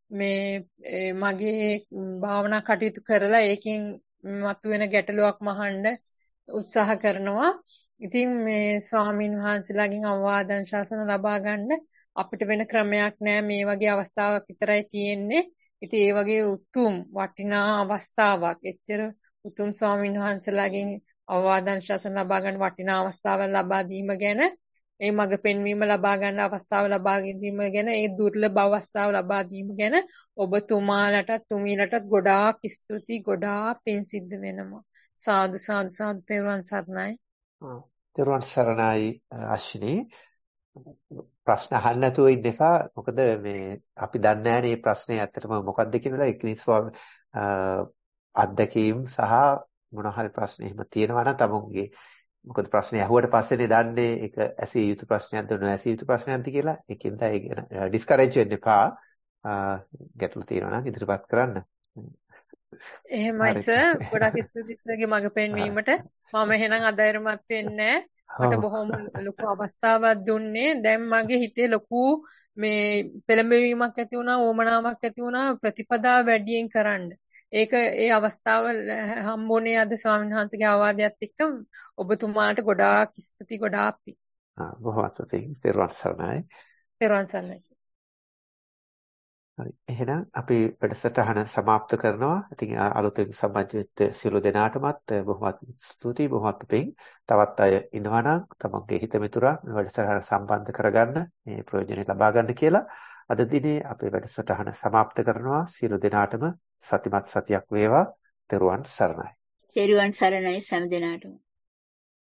මගේ භාවනා කටයුතු කරලා ඒකෙන් මතුවෙන ගැටලුවක් මහන්න උත්සාහ කරනවා. ඉතින් මේ ස්වාමින් වහන්සේලාගෙන් අවවාද ශාසන ලබා ගන්න අපිට වෙන ක්‍රමයක් නෑ. මේ වගේ අවස්ථාවක් විතරයි තියෙන්නේ. ඉතින් ඒ වගේ උතුම් වටිනා අවස්ථාවක් එච්චර උතුම් ස්වාමින් වහන්සේලාගෙන් අවවාද ශාසන ලබා ගන්න වටිනා අවස්ථාවක් ලබා දීම ගැන, ඒ මඟ පෙන්වීම ලබා ගන්න අවස්ථාව ලබා දීම ගැන, ඒ දුර්ලභ අවස්ථාව ලබා දීම ගැන ඔබතුමාලටත් තුමීලටත් ගොඩාක් ස්තුතියි, ගොඩාක් පින් සිද්ධ වෙනවා. සාදු සාදු සාදු. තෙරුවන් සරණයි. තෙරුවන් සරණයි අශ්විනී. ප්‍රශ්න අහන්න නැතුව ඉන්න එපා. මොකද මේ අපි දන්නේ නැහැ මේ ප්‍රශ්නේ ඇත්තටම මොකක්ද කියලා. ඒකනිස් අත්දැකීම් සහ මොන හරි ප්‍රශ්න එහෙම තියෙනවා නම් තමුන්ගේ මොකද ප්‍රශ්නේ අහුවට පස්සේනේ දන්නේ ඒක ඇසිය යුතු ප්‍රශ්නයක්ද නොඇසිය යුතු ප්‍රශ්නයක්ද කියලා. ඒකෙන්ද ඒ ගැන ඩිස්කරේජ් වෙන්න එපා. ගැටලු තියෙනවා නම් ඉදිරිපත් කරන්න. එහෙමයි සර්. ගොඩාක් ස්තුතියි සර්ගේ මඟ පෙන්වීමට. මම එහෙනම් අධෛර්යමත් වෙන්නේ නැහැ. මට බොහොම ලොකු අවස්ථාවක් දුන්නේ. දැන් මගේ හිතේ ලොකු මේ පෙළඹවීමක් ඇති වුණා, ඕමනාවක් ඇති වුණා ප්‍රතිපදාව වැඩියෙන් කරන්න. ඒ අවස්ථාව හම්බුනේ අද ස්වාමීන් වහන්සේගේ අවවාදයත් එක්ක. ඔබතුමාට ගොඩාක් ස්තුතියි, ගොඩාක් පිං. බොහොම ස්තුතියි. තෙරුවන් සරණයි. තෙරුවන් සරණයි. හරි. එහෙනම් අපි වැඩසටහන સમાપ્ત කරනවා. ඉතින් අලුතෙන් සම්බන්ධ වෙච්ච සියලු දෙනාටමත් බොහොමත් ස්තුතියි, බොහොමත් පිං. තවත් අය ඉන්නවා නම් තමන්ගේ හිත මිතුරා මේ වැඩසටහන සම්බන්ධ කරගන්න, මේ ප්‍රයෝජනෙ ලබා ගන්න කියලා අද දිනේ අපේ වැඩසටහන સમાપ્ત කරනවා. සියලු දෙනාටම සතිමත් සතියක් වේවා. තෙරුවන් සරණයි. තෙරුවන් සරණයි හැම දිනාටම.